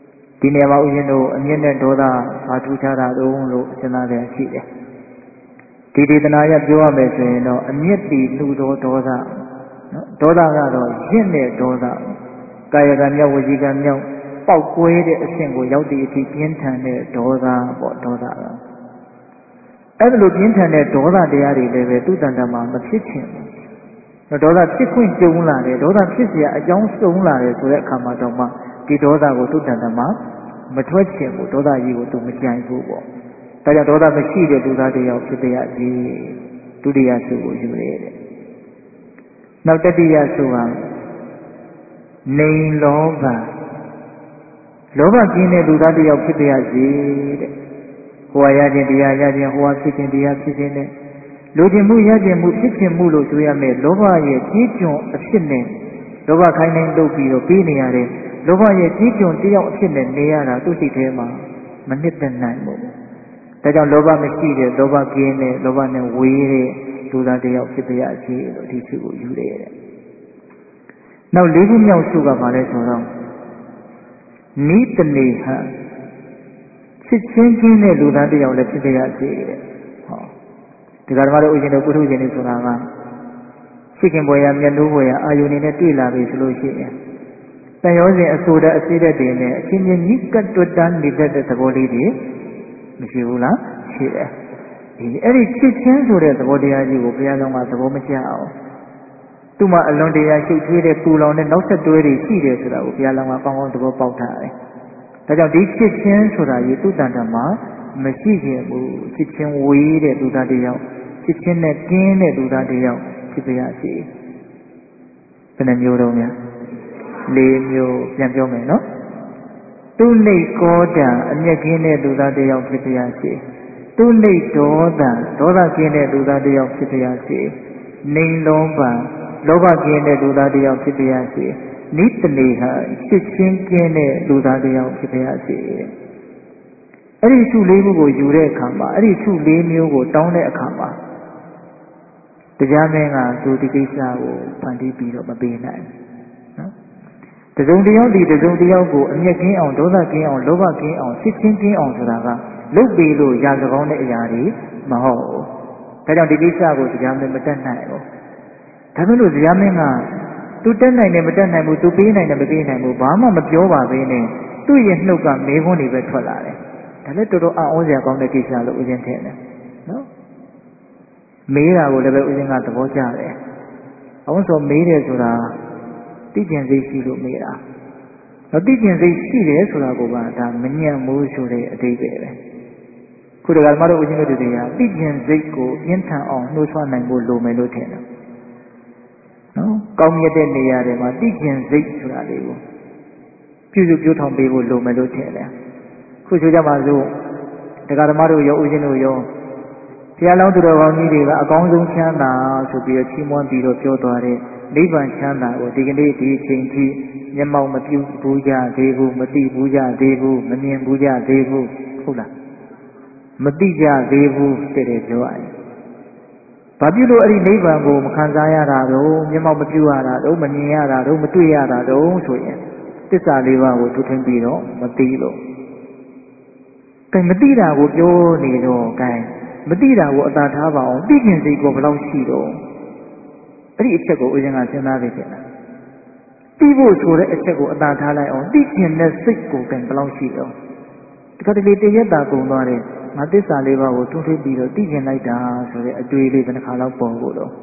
ဒီနေရာမှာဦးဇင်းတို့အမျက်နဲ့ဒေါသဘာထူးခြားတာတုံးလို့စဉ်းစားရရှိတယ်ဒီဒေသနာရပြောရမယ်ဆိုရင်တော့အမျက်တည်လူသောဒေါသနော်ဒေါသကတော့ရင့်တဲ့ဒေါသကာယကံမြောက်ဝစီကံမြောက်ပေါက်ကွဲတဲ့အဆင့်ကိုရောက်သည့်အထိပြင်းထန်တဲ့ဒေါသပေါ့ဒေါသကအဲ့ဒါလိုပြင်းထန်တဲ့ဒေါသတရားတွေလည်းပဲသူ့တန်တမှာမဖြစ်ချင်ဘူးဒေါသဖြစ်ခွင့်ကြုံလာတယ်ဒေါသဖြစ်เสียအကြောင်းစုံလာတယ်ဆိုတဲ့အခါမှာတော့မှဒီဒေါသကိုသူ့တန်တမှာမထွက်ချင်ဘူးဒေါသကြီးကိုသူမကြိုက်ဘူးပေါ့ဒါကြောင့်ဒေါသမရှိတဲ့လူသားတယောက်ဖြစ်ပြရစီဒုတိယဆုကိုယူရဲတဲ့နောက်တတိယဆုဟာနေလောဘလောဘကျင်းတဲ့လူသားတယောက်ဖြစ်ပြရစီတဲ့ဟိုရခြင်းတရားရခြင်းဟိုဖြစ်ခြင်းတရားဖြစ်ခြင်းနဲ့လူကျင်မှုရခြင်းမှုဖြစ်ခြင်းမှုလို့ဆိုရမယ်လောဘရဲ့ကြီးကျွန်အဖြစ်နဲ့လောဘခိုင်းတိုင်းလုပ်ပြီးတော့ပြီးနေရတဲ့လောဘရဲ့ကြီးကျွန်တယောက်အဖြစ်နဲ့နေရတာသူ့စိတ်ထဲမှာမနစ်သက်နိုင်ဘူးဒါကြောင့်လောဘမရှိတဲ့လောဘကင်းတဲ့လောဘနဲ့ဝေးတဲ့လူသားတယောက်ဖြစ်ပြရစီလို့ဒီဆုကိုယူရတဲ့နောက်လေးခုမြောက်ဆုကဘာလဲဆိုတော့နိတနေဟချစ်ချင်းချင်းတဲ့လူသားတယောက်လည်းဖြစ်ပြရစီတဲ့ဟောဒီကဓမ္မတို့ဥရှင်တို့ပုထုရှင်တွေဆိုတာကရှိခင်ဘွယ်ရမျက်နှိုးဘွယ်ရအာယုန်နေနဲ့တွေ့လာပြီဆိုလို့ရှိရင်တန်ရောစဉ်အဆိုတဲ့အစိတဲ့တွေနဲ့အချင်းချင်းညှိကပ်တွတ်တန်းနေတဲ့သဘောလေးတွေမရှိဘူးလားရှိတယ်ဒီအဲ့ဒီချစ်ချင်းဆိုတဲ့သဘောတရားကြီးကိုဘုရားလုံးကသဘောမကျအောင်သူ့မှာအလွန်တရာရှုပ်ထွေးတဲ့ပူလောင်တဲ့နောက်ဆက်တွဲတွေရှိတယ်ဆိုတာကိုဘုရားလုံးကကောင်းကောင်းသဘောပေါက်ထားတယ်ဒါကြောင့်ဒီချစ်ချင်းဆိုတာကြီးသူ့တန်တမှာမရှိခြင်းဘူးချစ်ချင်းဝေးတဲ့လူသားတယောက်ချစ်ချင်းနဲ့ကင်းတဲ့လူသားတယောက်ဖြစ်ပါရစေဘယ်နှမျိုးတော့များလေးမျိုးပြန်ပြောမယ်နော်သူနှိတ်ကောတံအမျက်ကင်းတဲ့လူသားတယောက်ဖြစ်ပါရစေသူနှိတ်ဒေါသဒေါသကင်းတဲ့လူသားတယောက်ဖြစ်ပါရစေနေလောဘလောဘကင်းတဲ့လူသားတယောက်ဖြစ်ပါရစေနိတနေဟချစ်ချင်းကင်းတဲ့လူသားတယောက်ဖြစ်ပါရစေအဲ့ဒီဆုလေးခုကိုယူတဲ့အခါမှာအဲ့ဒီဆုလေးမျိုးကိုတောင်းတဲ့အခါမှာတရားမင်းကသူဒီကိစ္စကိုဖန်တီးပြီးတော့မပေးနိုင်နော်တစုံတယောက်ဒီတစုံတယောက်ကိုအမျက်ကင်းအောင်ဒေါသကင်းအောင်လောဘကင်းအောင်ချစ်ချင်းကင်းအောင်ဆိုတာကလုပ်ပေးလို့ရာဇကောင်းတဲ့အရာတွေမဟုတ်ဘူးဒါကြောင့်ဒီကိစ္စကိုတရားမင်းမတတ်နိုင်ဘူးဒါပေမဲ့တရားမင်းကသူတက်နိုင်တယ်မတက်နိုင်ဘူးသူပေးနိုင်တယ်မပေးနိုင်ဘူးဘာမှမပြောပါဘဲနဲ့သူ့ရဲ့နှုတ်ကမေးခွန်းတွေပဲထွက်လာတယ်ဒါလည်းတော်တော်အံ့ဩစရာကောင်းတဲ့ကိစ္စလို့ဦးဇင်းထင်တယ်နော်မေးတာကိုလည်းပဲဦးဇင်းကသဘောကျတယ်အောင်ဆိုမေးတယ်ဆိုတာသိကျင်စိတ်ရှိလို့မေးတာတော့သိကျင်စိတ်ရှိတယ်ဆိုတာကိုကဒါမညံ့မိုးဆိုတဲ့အဓိပ္ပာယ်ပဲခုတကယ်မှတော့ဦးဇင်းတို့တွေကသိကျင်စိတ်ကိုပြင်းထန်အောင်နှိုးဆွနိုင်ဖို့လိုမယ်လို့ထင်တယ်နော်ကောင်းမြတ်တဲ့နေရာတွေမှာသိကျင်စိတ်ဆိုတာလေးကိုပြုစုပြောထောင်ပေးဖို့လိုမယ်လို့ထင်တယ်ခုဆိုကြပါစို့တရားဓမ္မတို့ရောဦးဇင်းတို့ရောဘုရားလောင်းသူတော်ကောင်းကြီးတွေကအကောင်းဆုံးချမ်းသာဆိုပြီးတော့ချီးမွမ်းပြီးတော့ပြောသွားတဲ့နိဗ္ဗာန်ချမ်းသာကိုဒီကနေ့ဒီအချိန်ထိမျက်မှောက်မပြုဘူးကြသေးဘူးမသိဘူးကြသေးဘူးမမြင်ဘူးကြသေးဘူးဟုတ်လားမသိကြသေးဘူးတဲ့တဲ့ပြောရတယ်ဘာဖြစ်လို့အဲ့ဒီနိဗ္ဗာန်ကိုမခံစားရတာတော့မျက်မှောက်မပြုရတာတော့မမြင်ရတာတော့မတွေ့ရတာတော့ဆိုရင်သစ္စာလေးပါးကိုထူးထင်ပြီးတော့မသိလို့ကဲမသိတာကိုပြောနေတော့ကဲမသိတာကိုအသာထားပါအောင်သိကျင်စိတ်ကိုဘယ်လောက်ရှိတော့အဲ့ဒီအချက်ကိုဦးဇင်းကစဉ်းစားပြီးပြင်တာသိဖို့ဆိုတဲ့အချက်ကိုအသာထားလိုက်အောင်သိကျင်တဲ့စိတ်ကိုကဲဘယ်လောက်ရှိတော့ဒီကတည်းကတရက်တာကုန်သွားတယ်ငါသစ္စာလေးပါးကိုထွန်းထွေးပြီးတော့သိကျင်လိုက်တာဆိုတဲ့အတွေ့အလေးတစ်ခါလောက်ပေါ်ဖို့တော့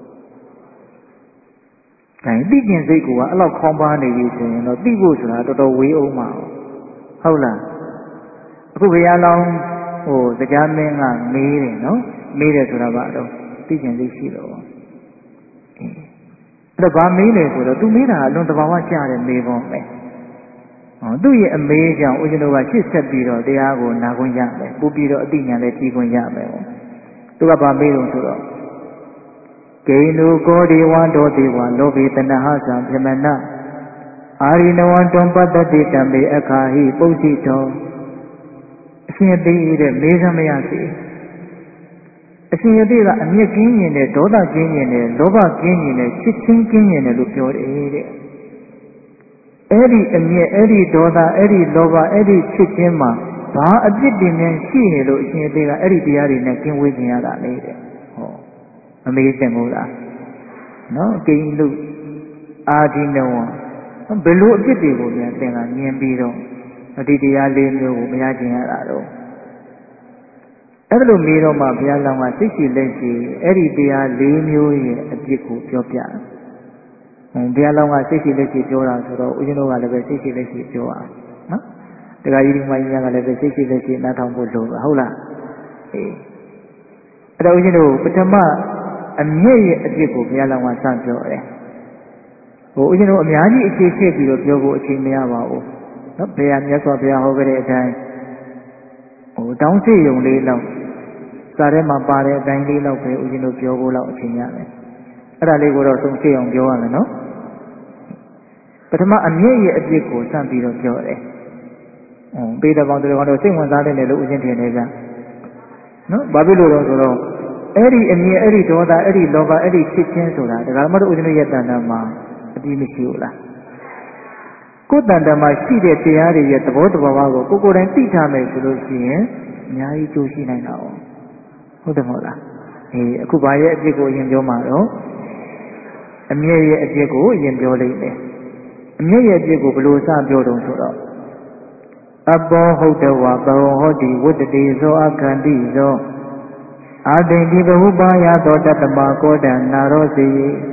ဒါသိကျင်စိတ်ကအဲ့လောက်ခေါင်းပါနေပြီဆိုရင်တော့သိဖို့ဆိုတာတော်တော်ဝေးအောင်မှာဟုတ်လားအခုဘုရားလောင်းဟိုတရားမင်းကမေးတယ်နော်မေးတယ်ဆိုတာဘာတော့သိကျင်စိတ်ရှိတော့အဲအဲ့တော့ဗာမေးတယ်ဆိုတော့ तू မေးတာအလွန်တဘာဝကျတဲ့မေးခွန်းပဲဟောသူ့ရဲ့အမေးကြောင့်ဦးဇင်းတို့ကရှေ့ဆက်ပြီးတော့တရားကိုနာခွင့်ရမယ်ပို့ပြီးတော့အတိညာလည်းကြီးခွင့်ရမယ်ပေါ့သူကဗာမေးတော့ဆိုတော့ဂိဏုကောဒီဝါဒောတိဝါလောဘိတနဟသံပြမနအာရိနဝံတွံပတ္တိတံမေအခါဟိပု္ပ္ပိတောအရှင်အသေးတဲ့မေးစမ်းမရစေအရှင်အသေးကအမျက်ကင်းရင်နဲ့ဒေါသကင်းရင်နဲ့လောဘကင်းရင်နဲ့ချစ်ချင်းကင်းရင်နဲ့လို့ပြောတယ်တဲ့အဲ့ဒီအမြင့်အဲ့ဒီဒေါသအဲ့ဒီလောဘအဲ့ဒီချစ်ခြင်းမှာဘာအပြစ်တင်များရှိနေလို့အရှင်အသေးကအဲ့ဒီတရားတွေနဲ့ကင်းဝေးခြင်းရတာလေတဲ့ဟောအမေးတင်မို့လားနော်ကိန်းလူအာဒီနဝဘယ်လိုအပြစ်တွေကိုပြန်သင်ကမြင်ပြီးတော့ဒီတရားလေးမျိုးကိုမရခြင်းရတာတော့အဲ့ဒါလိုမေးတော့မှဘုရားလောင်းကစိတ်ရှိလက်ရှိအဲ့ဒီတရားလေးမျိုးရဲ့အပြစ်ကိုပြောပြတယ်။ဘုရားလောင်းကစိတ်ရှိလက်ရှိပြောတာဆိုတော့ဦးဇင်းတို့ကလည်းပဲစိတ်ရှိလက်ရှိပြောရအောင်နော်။တရားကြီးဒီမကြီးကလည်းပဲစိတ်ရှိလက်ရှိနားထောင်ဖို့လိုပါဟုတ်လား။အေးအဲ့တော့ဦးဇင်းတို့ပထမအမြင့်ရဲ့အပြစ်ကိုဘုရားလောင်းကစပြောတယ်။ဟိုဦးဇင်းတို့အများကြီးအခြေချပြီးတော့ပြောဖို့အချိန်မရပါဘူး။နော်ဘုရားမြတ်စွာဘုရားဟောခဲ့တဲ့အတိုင်းဟိုတောင်းစီယုံလေးလောက်စာထဲမှာပါတဲ့အတိုင်းလေးလောက်ပဲဦးဇင်းတို့ပြောဖို့လောက်အချိန်ရတယ်။အဲ့ဒါလေးကိုတော့သုံးစီအောင်ပြောရမယ်နော်။ပထမအမြင့်ရဲ့အပြစ်ကိုစပြီးတော့ပြောတယ်။ဟိုပေတဲ့ပေါင်းတွေကတော့စိတ်ဝင်စားတဲ့နယ်လို့ဦးဇင်းထင်နေကြ။နော်။ဘာဖြစ်လို့လဲဆိုတော့အဲ့ဒီအမြင့်အဲ့ဒီဒေါသအဲ့ဒီလောဘအဲ့ဒီချစ်ခြင်းဆိုတာဒါကမှတော့ဦးဇင်းတို့ရဲ့တန်တန်မှာအပြည့်မရှိဘူးလား။ကိုယ်တန်တန်မှာရှိတဲ့တရားတွေရဲ့သဘောတဘာဝကိုကိုယ်ကိုယ်တိုင်သိထားမယ်ဆိုလို့ရှိရင်အများကြီးကြိုးရှိနိုင်တာ哦ဟုတ်တယ်မဟုတ်လားအေးအခုဘာရဲ့အပြစ်ကိုအရင်ပြောမှာတော့အမြင့်ရဲ့အပြစ်ကိုအရင်ပြောလိုက်မယ်အမြင့်ရဲ့အပြစ်ကိုဘယ်လိုစပြောတုံးဆိုတော့အဘောဟုတ်တဝဘဝဟောတိဝတ္တိဇောအခန္တိဇောအာတိတိဘဟုပါယသောတတမကောဒနာရောစီ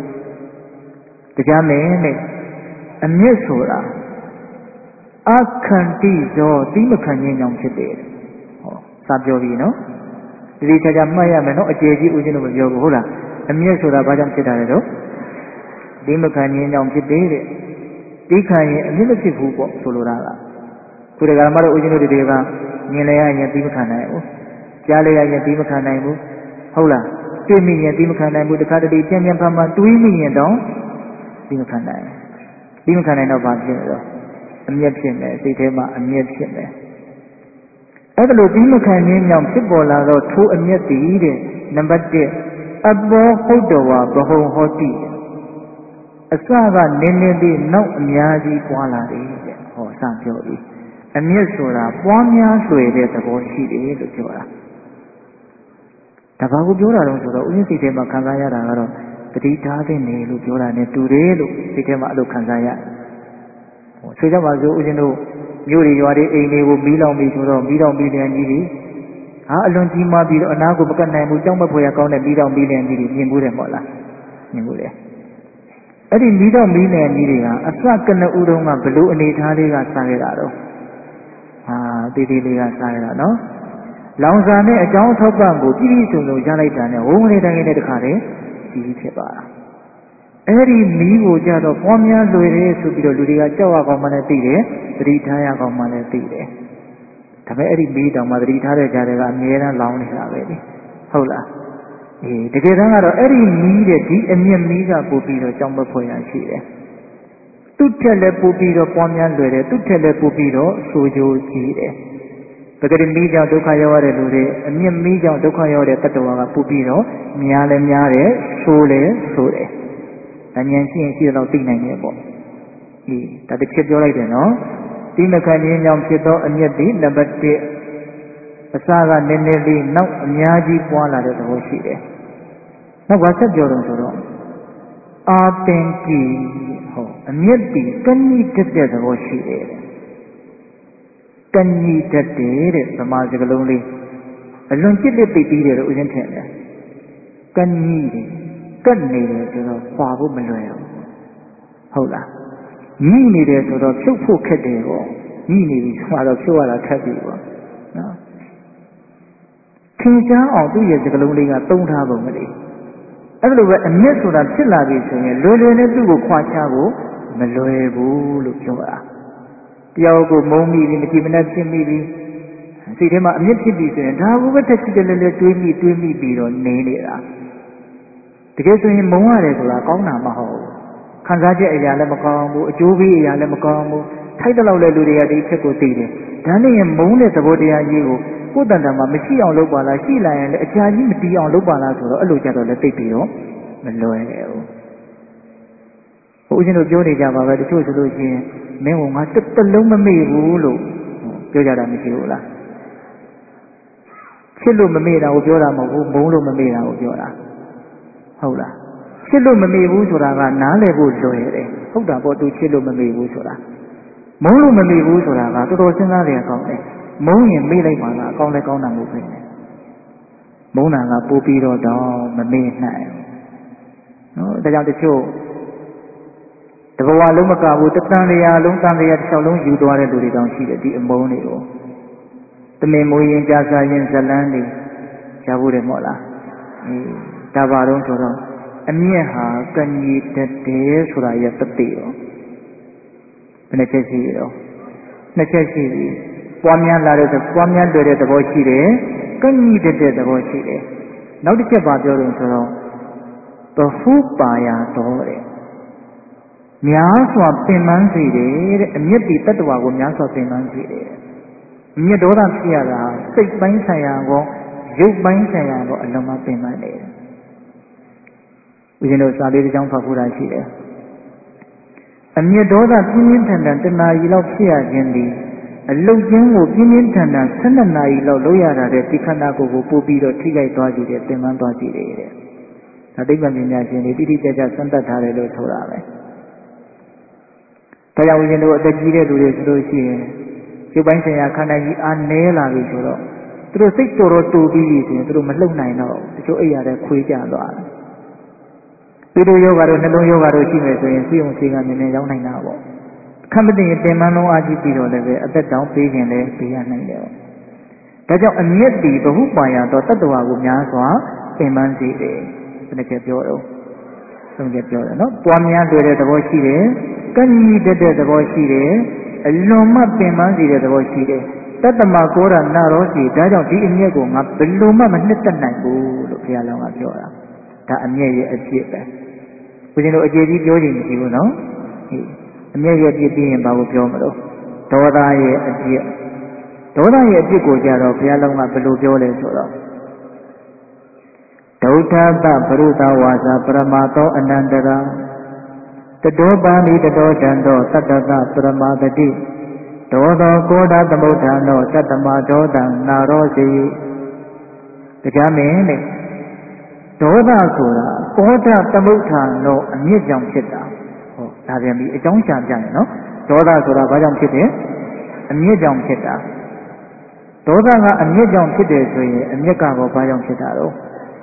တရားမင်းနဲ့အမြင့်ဆိုတာအခန္တိဇောတိမခံခြင်းကြောင့်ဖြစ်တယ်ဟောစပြောပြီးနော်ဒီချာချာမှတ်ရမယ်နော်အကျေကြီးဦးဇင်းတို့မပြောဘူးဟုတ်လားအမြင့်ဆိုတာဘာကြောင့်ဖြစ်တာလဲတော့ဒီမခံခြင်းကြောင့်ဖြစ်တယ်တဲ့ဒီခံရင်အမြင့်မဖြစ်ဘူးပေါ့ဆိုလိုတာကခုတကယ်မှတော့ဦးဇင်းတို့တွေကမြင်လဲရရင်ဒီမခံနိုင်ဘူးကြားလဲရရင်ဒီမခံနိုင်ဘူးဟုတ်လားတွေ့မိရင်ဒီမခံနိုင်ဘူးတခါတလေပြန်ပြန်ဖန်ဖန်တွေးမိရင်တော့ဒီမခံနိုင်ဒီမခံနိုင်တော့ဘာဖြစ်လဲတော့အမြင့်ဖြစ်မယ်စိတ်ထဲမှာအမြင့်ဖြစ်မယ်အဲ့ဒါလို့ဒီမခံခြင်းကြောင့်ဖြစ်ပေါ်လာတော့ထိုးအမျက်တည်တဲ့နံပါတ်တစ်အဘောဟုတ်တော်ဝဘဟုံဟောတိအစကနင်းနေပြီးနောက်အများကြီးပွားလာတယ်တဲ့ဟောစပြောပြီးအမျက်ဆိုတာပွားများလွှဲတဲ့သဘောရှိတယ်လို့ပြောတာဒါဘာကိုပြောတာလဲဆိုတော့ဥစဉ်စိတ်ထဲမှာခံစားရတာကတော့တတိထားတဲ့နေလို့ပြောတာ ਨੇ တူတယ်လို့စိတ်ထဲမှာအဲ့လိုခံစားရတယ်ဟောဆိုကြပါစို့ဥစဉ်တို့မြို့တွေရွာတွေအိမ်တွေကိုမီးလောင်ပြီးဆိုတော့မီးလောင်ပြီးတဲ့ကြီးတွေဟာအလွန်ကြီးမားပြီးတော့အနာကိုမကတ်နိုင်ဘူးကြောက်မဖွယ်ရကောင်းတဲ့မီးလောင်ပြီးတဲ့ကြီးတွေမြင်ဘူးတယ်မဟုတ်လားမြင်ဘူးတယ်အဲ့ဒီမီးတော့မီးနယ်ကြီးတွေကအစကနဦးတုံးကဘလို့အနေထားလေးကစားခဲ့တာတော့ဟာတေးသေးလေးကစားခဲ့တာနော်လောင်စာနဲ့အကြောင်းထောက်ပံ့ကိုပြည့်ပြည့်စုံစုံရလိုက်တာနဲ့ဝုန်းလေးတိုင်းလေးတခါတည်းကြီးကြီးဖြစ်သွားတာအဲ့ဒီမီးကိုကြတော့ပွားများလွယ်တယ်ဆိုပြီးတော့လူတွေကကြောက်ရကောင်းမှလည်းသိတယ်သတိထားရကောင်းမှလည်းသိတယ်ဒါပေမဲ့အဲ့ဒီမီးတောင်မှသတိထားတဲ့ကြားတွေကအမြဲတမ်းလောင်နေတာပဲလေဟုတ်လားအေးတကယ်တမ်းကတော့အဲ့ဒီမီးတဲ့ဒီအမြင့်မီးကပို့ပြီးတော့ကြောက်မဖွယ်ရရှိတယ်သူ့ထက်လည်းပို့ပြီးတော့ပွားများလွယ်တယ်သူ့ထက်လည်းပို့ပြီးတော့ဆိုးကြိုးကြီးတယ်ပဂတိမီးကြောင့်ဒုက္ခရောက်ရတဲ့လူတွေအမြင့်မီးကြောင့်ဒုက္ခရောက်တဲ့တတ္တဝါကပို့ပြီးတော့များလည်းများတယ်ဆိုးလည်းဆိုးတယ်အញ្ញံရှိရင်ရှိတော့သိနိုင်တယ်ပေါ့အေးဒါတစ်ချက်ပြောလိုက်တယ်နော်ဒီမခံခြင်းကြောင့်ဖြစ်သောအမျက်သည်နံပါတ်တစ်အစကနည်းနည်းလေးနောက်အများကြီးပွားလာတဲ့သဘောရှိတယ်နောက်ဘာဆက်ပြောတော့ဆိုတော့အာသင်္ကိဟောအမျက်သည်ကညှိတတ်တဲ့သဘောရှိတယ်ကညှိတတ်တယ်တဲ့ဗမာစကားလုံးလေးအလွန်จิตလက်သိပြီးတယ်လို့ဦးဇင်းထင်တယ်ကညှိတယ်ကတ်နေတယ်ဆိုတော့ခွာဖို့မလွယ်ဘူးဟုတ်လားညှိနေတယ်ဆိုတော့ဖြုတ်ဖို့ခက်တယ်ပေါ့ညှိနေပြီဆိုတော့ဖြုတ်ရတာခက်ပြီပေါ့နော်သင်ချမ်းအောင်သူ့ရဲ့စကားလုံးလေးကသုံးထားပုံမလေးအဲ့လိုပဲအမျက်ဆိုတာဖြစ်လာပြီဆိုရင်လွယ်လွယ်နဲ့သူ့ကိုခွာချဖို့မလွယ်ဘူးလို့ပြောတာတယောက်ကိုမုန်းမိပြီးမကြည်မနှက်ဖြစ်မိပြီးစိတ်ထဲမှာအမျက်ဖြစ်ပြီဆိုရင်ဒါကိုပဲတက်ကြည့်တယ်လဲလဲတွေးမိတွေးမိပြီးတော့နေနေတာတကယ်ဆိုရင်မုန်းရတယ်ဆိုတာကောင်းတာမဟုတ်ဘူးခံစားချက်အရာလည်းမကောင်းဘူးအကျိုးပေးအရာလည်းမကောင်းဘူးထိုက်တဲ့လောက်လဲလူတွေကဒီအချက်ကိုသိတယ်ဒါနဲ့ရင်မုန်းတဲ့သဘောတရားကြီးကိုကိုယ်တန်တန်မှာမရှိအောင်လုပ်ပါလားရှိလာရင်လည်းအကြာကြီးမတီးအောင်လုပ်ပါလားဆိုတော့အဲ့လိုကြတော့လည်းသိပြီးတော့မလွယ်ဘူးဘုရားရှင်တို့ပြောနေကြပါပဲတချို့ဆိုလို့ရှိရင်မင်းကငါတစ်တလုံးမမေ့ဘူးလို့ပြောကြတာမရှိဘူးလားချစ်လို့မမေ့တာကိုပြောတာမဟုတ်ဘူးမုန်းလို့မမေ့တာကိုပြောတာဟုတ်လားချစ်လို့မမေ့ဘူးဆိုတာကနားလည်ဖို့လွယ်တယ်ဟုတ်တာပေါ့သူချစ်လို့မမေ့ဘူးဆိုတာမုန်းလို့မမေ့ဘူးဆိုတာကတော်တော်စဉ်းစားရကောင်းတယ်မုန်းရင်မေ့လိုက်မှာကအကောင်းလဲကောင်းတာမဟုတ်ဘူးမုန်းတာကပိုးပြီးတော့တော့မမေ့နိုင်နော်ဒါကြောင့်တချို့တဘဝလုံးမကဘူးတသံတရားလုံးသံတရားတစ်လျှောက်လုံးယူသွားတဲ့လူတွေတောင်ရှိတယ်ဒီအမုန်းတွေကိုတမင်မွေးရင်ကြာစာရင်ဇလန်းတွေရှားဖို့တယ်မို့လားအေးဒါပါတော့ဆိုတော့အမြင့်ဟာကညီတတ်တယ်ဆိုတာရဲ့တသိတော့ဘယ်နှချက်ရှိရတော့နှစ်ချက်ရှိပြီပွားများလာတဲ့ပွားများလွယ်တဲ့သဘောရှိတယ်ကညီတတ်တဲ့သဘောရှိတယ်နောက်တစ်ချက်ပါပြောလို့ဆိုတော့ဘဟုပါယတော်တဲ့များစွာပင်ပန်းစေတယ်တဲ့အမြင့်ဒီတတ္တဝါကိုများစွာပင်ပန်းစေတယ်အမြင့်ဒေါသဖြစ်ရတာစိတ်ပိုင်းဆိုင်ရာကောရုပ်ပိုင်းဆိုင်ရာကောအလုံးမပင်ပန်းနေတယ်ဦးဇင်းတို့စာလေးတစ်ကြောင်းဖတ်ဖို့တာရှိတယ်အမြင့်ဒေါသပြင်းပြင်းထန်ထန်တဏှာကြီးလောက်ဖြစ်ရခြင်းဒီအလုတ်ချင်းကိုပြင်းပြင်းထန်ထန်ဆယ်နှစ်နာရီလောက်လုပ်ရတာတဲ့ဒီခန္ဓာကိုယ်ကိုပို့ပြီးတော့ထိခိုက်သွားကြည့်တယ်ပင်ပန်းသွားကြည့်တယ်တဲ့ဒါသိပ္ပံပညာရှင်တွေတိတိကျကျစမ်းသပ်ထားတယ်လို့ဆိုတာပဲဒါကြောင့်ဦးဇင်းတို့အသက်ကြီးတဲ့လူတွေဆိုလို့ရှိရင်ရုပ်ပိုင်းဆိုင်ရာခန္ဓာကြီးအားနည်းလာပြီဆိုတော့သူတို့စိတ်တော်တော်တူပြီးပြီဆိုရင်သူတို့မလှုပ်နိုင်တော့တချို့အိပ်ရတဲ့ခွေးကြသွားတယ်သူတို့ယောဂါတို့နှလုံးယောဂါတို့ရှိမယ်ဆိုရင်စိတ်ုံစိတ်ကနည်းနည်းရောက်နိုင်တာပေါ့ခက်မသိရင်ပင်မလုံးအားကြီးပြီးတော့လည်းပဲအသက်တောင်ပေးခြင်းလည်းပေးရနိုင်တယ်ဒါကြောင့်အမြင့်တီဘဟုပါယသောတတ္တဝါကိုများစွာပင်ပန်းစေတယ်ဘယ်နှချက်ပြောတော့သုံးချက်ပြောတယ်နော်ပွားများတွေ့တဲ့သဘောရှိတယ်ကညီတတ်တဲ့သဘောရှိတယ်အလွန်မှပင်ပန်းစေတဲ့သဘောရှိတယ်တတ္တမကောရနာရောစီဒါကြောင့်ဒီအမြင့်ကိုငါဘယ်လိုမှမနှစ်သက်နိုင်ဘူးလို့ဘုရားလောင်းကပြောတာဒါအမြင့်ရဲ့အဖြစ်ပဲဦးဇင်းတို့အကျေကြီးပြောချင်မရှိဘူးနော်ဟေးအမြင့်ရဲ့အဖြစ်ပြီးရင်ဘာကိုပြောမလို့ဒေါသရဲ့အဖြစ်ဒေါသရဲ့အဖြစ်ကိုကြတော့ဘုရားလောင်းကဘယ်လိုပြောလဲဆိုတော့ဒုဋ္ဌပပရုသဝါစာပရမသောအနန္တရာတတောပါဏိတတောတံသောသတ္တသပရမတတိဒေါသောကောဓသမုဋ္ဌာနောသတ္တမဒေါတံနာရောစီတရားမင်းတဲ့ဒေါသဆိုတာကောဓသမုဋ္ဌာနောအမြင့်ကြောင့်ဖြစ်တာဟောဒါပြန်ပြီးအကြောင်းရှာပြရင်နော်ဒေါသဆိုတာဘာကြောင့်ဖြစ်တယ်အမြင့်ကြောင့်ဖြစ်တာဒေါသကအမြင့်ကြောင့်ဖြစ်တယ်ဆိုရင်အမြင့်ကတော့ဘာကြောင့်ဖြစ်တာတော့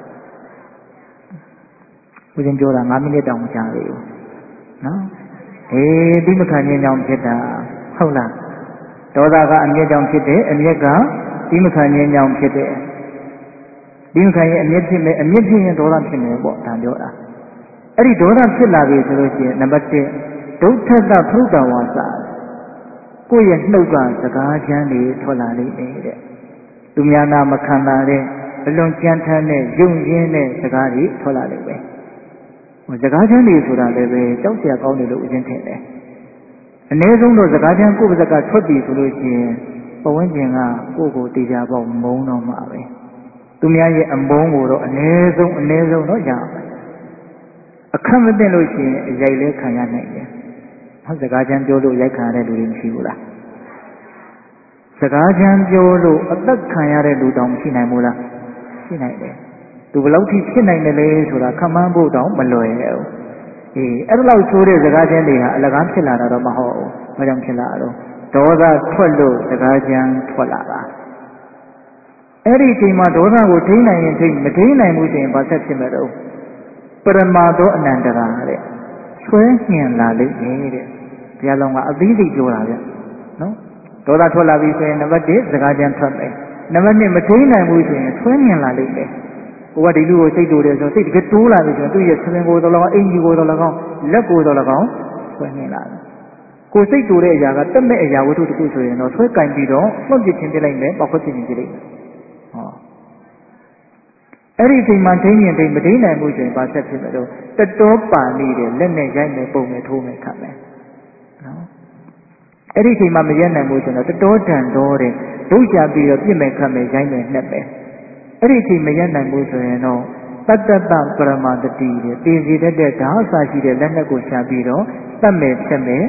ဦးဇင်းပြောတာ၅မိနစ်တောင်မကြာသေးဘူးနော်အေးဒီမခံခြင်းကြောင့်ဖြစ်တာဟုတ်လားဒေါသကအမျက်ကြောင့်ဖြစ်တယ်အမျက်ကဒီမခံခြင်းကြောင့်ဖြစ်တယ်ဒီမခံရင်အမျက်ဖြစ်မယ်အမျက်ဖြစ်ရင်ဒေါသဖြစ်မယ်ပေါ့ဒါပြောတာအဲ့ဒီဒေါသဖြစ်လာပြီဆိုလို့ရှိရင်နံပါတ်၁ဒုဋ္ဌတဖုဒ္ဒဝါစာကိုယ့်ရဲ့နှုတ်ကစကားချမ်းတွေထွက်လာလိမ့်မယ်တဲ့သူများနာမခံတာတဲ့အလွန်ကြမ်းတမ်းတဲ့ယုံရင်းတဲ့စကားတွေထွက်လာလိမ့်မယ်စကားချမ်းတွေဆိုတာလည်းပဲကြောက်စရာကောင်းတယ်လို့ဦးဇင်းထင်တယ်အနည်းဆုံးတော့စကားချမ်းကိုယ့်ပါးစကားထွက်ပြီဆိုလို့ရှိရင်ပဝန်းကျင်ကကိုယ့်ကိုယ်တရားပေါက်မုန်းတော့မှာပဲသူများရဲ့အမုန်းကိုတော့အနည်းဆုံးအနည်းဆုံးတော့ရမယ်အခက်မသိလို့ရှိရင်အရိုက်လဲခံရနိုင်တယ်ဟုတ်စကားချမ်းပြောလို့ရိုက်ခံရတဲ့လူတွေမရှိဘူးလားစကားချမ်းပြောလို့အသက်ခံရတဲ့လူတောင်မရှိနိုင်ဘူးလားရှိနိုင်တယ်သူဘယ်လောက်ထိဖြစ်နိုင်တယ်လဲဆိုတာခန့်မှန်းဖို့တောင်မလွယ်ဘူးအေးအဲ့လိုဆိုတဲ့စကားချမ်းတွေဟာအလကားဖြစ်လာတာတော့မဟုတ်ဘူးဘာကြောင့်ဖြစ်လာတော့ဒေါသထွက်လို့စကားချမ်းထွက်လာတာအဲ့ဒီအချိန်မှာဒေါသကိုထိန်းနိုင်ရင်ထိန်းမထိန်းနိုင်ဘူးဆိုရင်ဘာဆက်ဖြစ်မဲ့တော့ပရမသောအနန္တရာတဲ့ဆွဲညင်လာလိမ့်မယ်တဲ့ဘုရားလောင်းကအသီးသီးပြောတာဗျနော်ဒေါသထွက်လာပြီဆိုရင်နံပါတ်၁စကားချမ်းထွက်မယ်နံပါတ်၂မထိန်းနိုင်ဘူးဆိုရင်ဆွဲညင်လာလိမ့်မယ်ကိုကဒီလူကိုစိတ်တူတယ်ဆိုစိတ်တကယ်တိုးလာပြီဆိုရင်သူ့ရဲ့ဆင်းကိုယ်တော်၎င်းအင်ကြီးကိုယ်တော်၎င်းလက်ကိုယ်တော်၎င်းဆွဲညင်လာတယ်ကိုစိတ်တူတဲ့အရာကတက်မဲ့အရာဝတ္ထုတစ်ခုဆိုရင်တော့ဆွဲကင်ပြီးတော့လွှတ်ပစ်ခြင်းပြလိုက်မယ်ပောက်ခွက်ပြခြင်းပြလိုက်မယ်ဟောအဲ့ဒီအချိန်မှာထိန်းရင်ထိန်းမထိန်းနိုင်ဘူးဆိုရင်ဘာဆက်ဖြစ်မလို့တတောပါနေတယ်လက်နဲ့ရိုက်မယ်ပုံမယ်ထိုးမယ်ခတ်မယ်နော်အဲ့ဒီအချိန်မှာမရက်နိုင်ဘူးဆိုတော့တတောတန်တော်တဲ့ဒုချပြီးတော့ပြစ်မယ်ခတ်မယ်ရိုက်မယ်နှက်မယ်အဲ့ဒီအချိန်မရက်နိုင်ဘူးဆိုရင်တော့တတ္တတပရမတတိတဲ့တည်စီတတ်တဲ့ဓာတ်အစာရှိတဲ့လက်နက်ကိုရှာပြီးတော့တတ်မယ်ဖြတ်မယ်ရ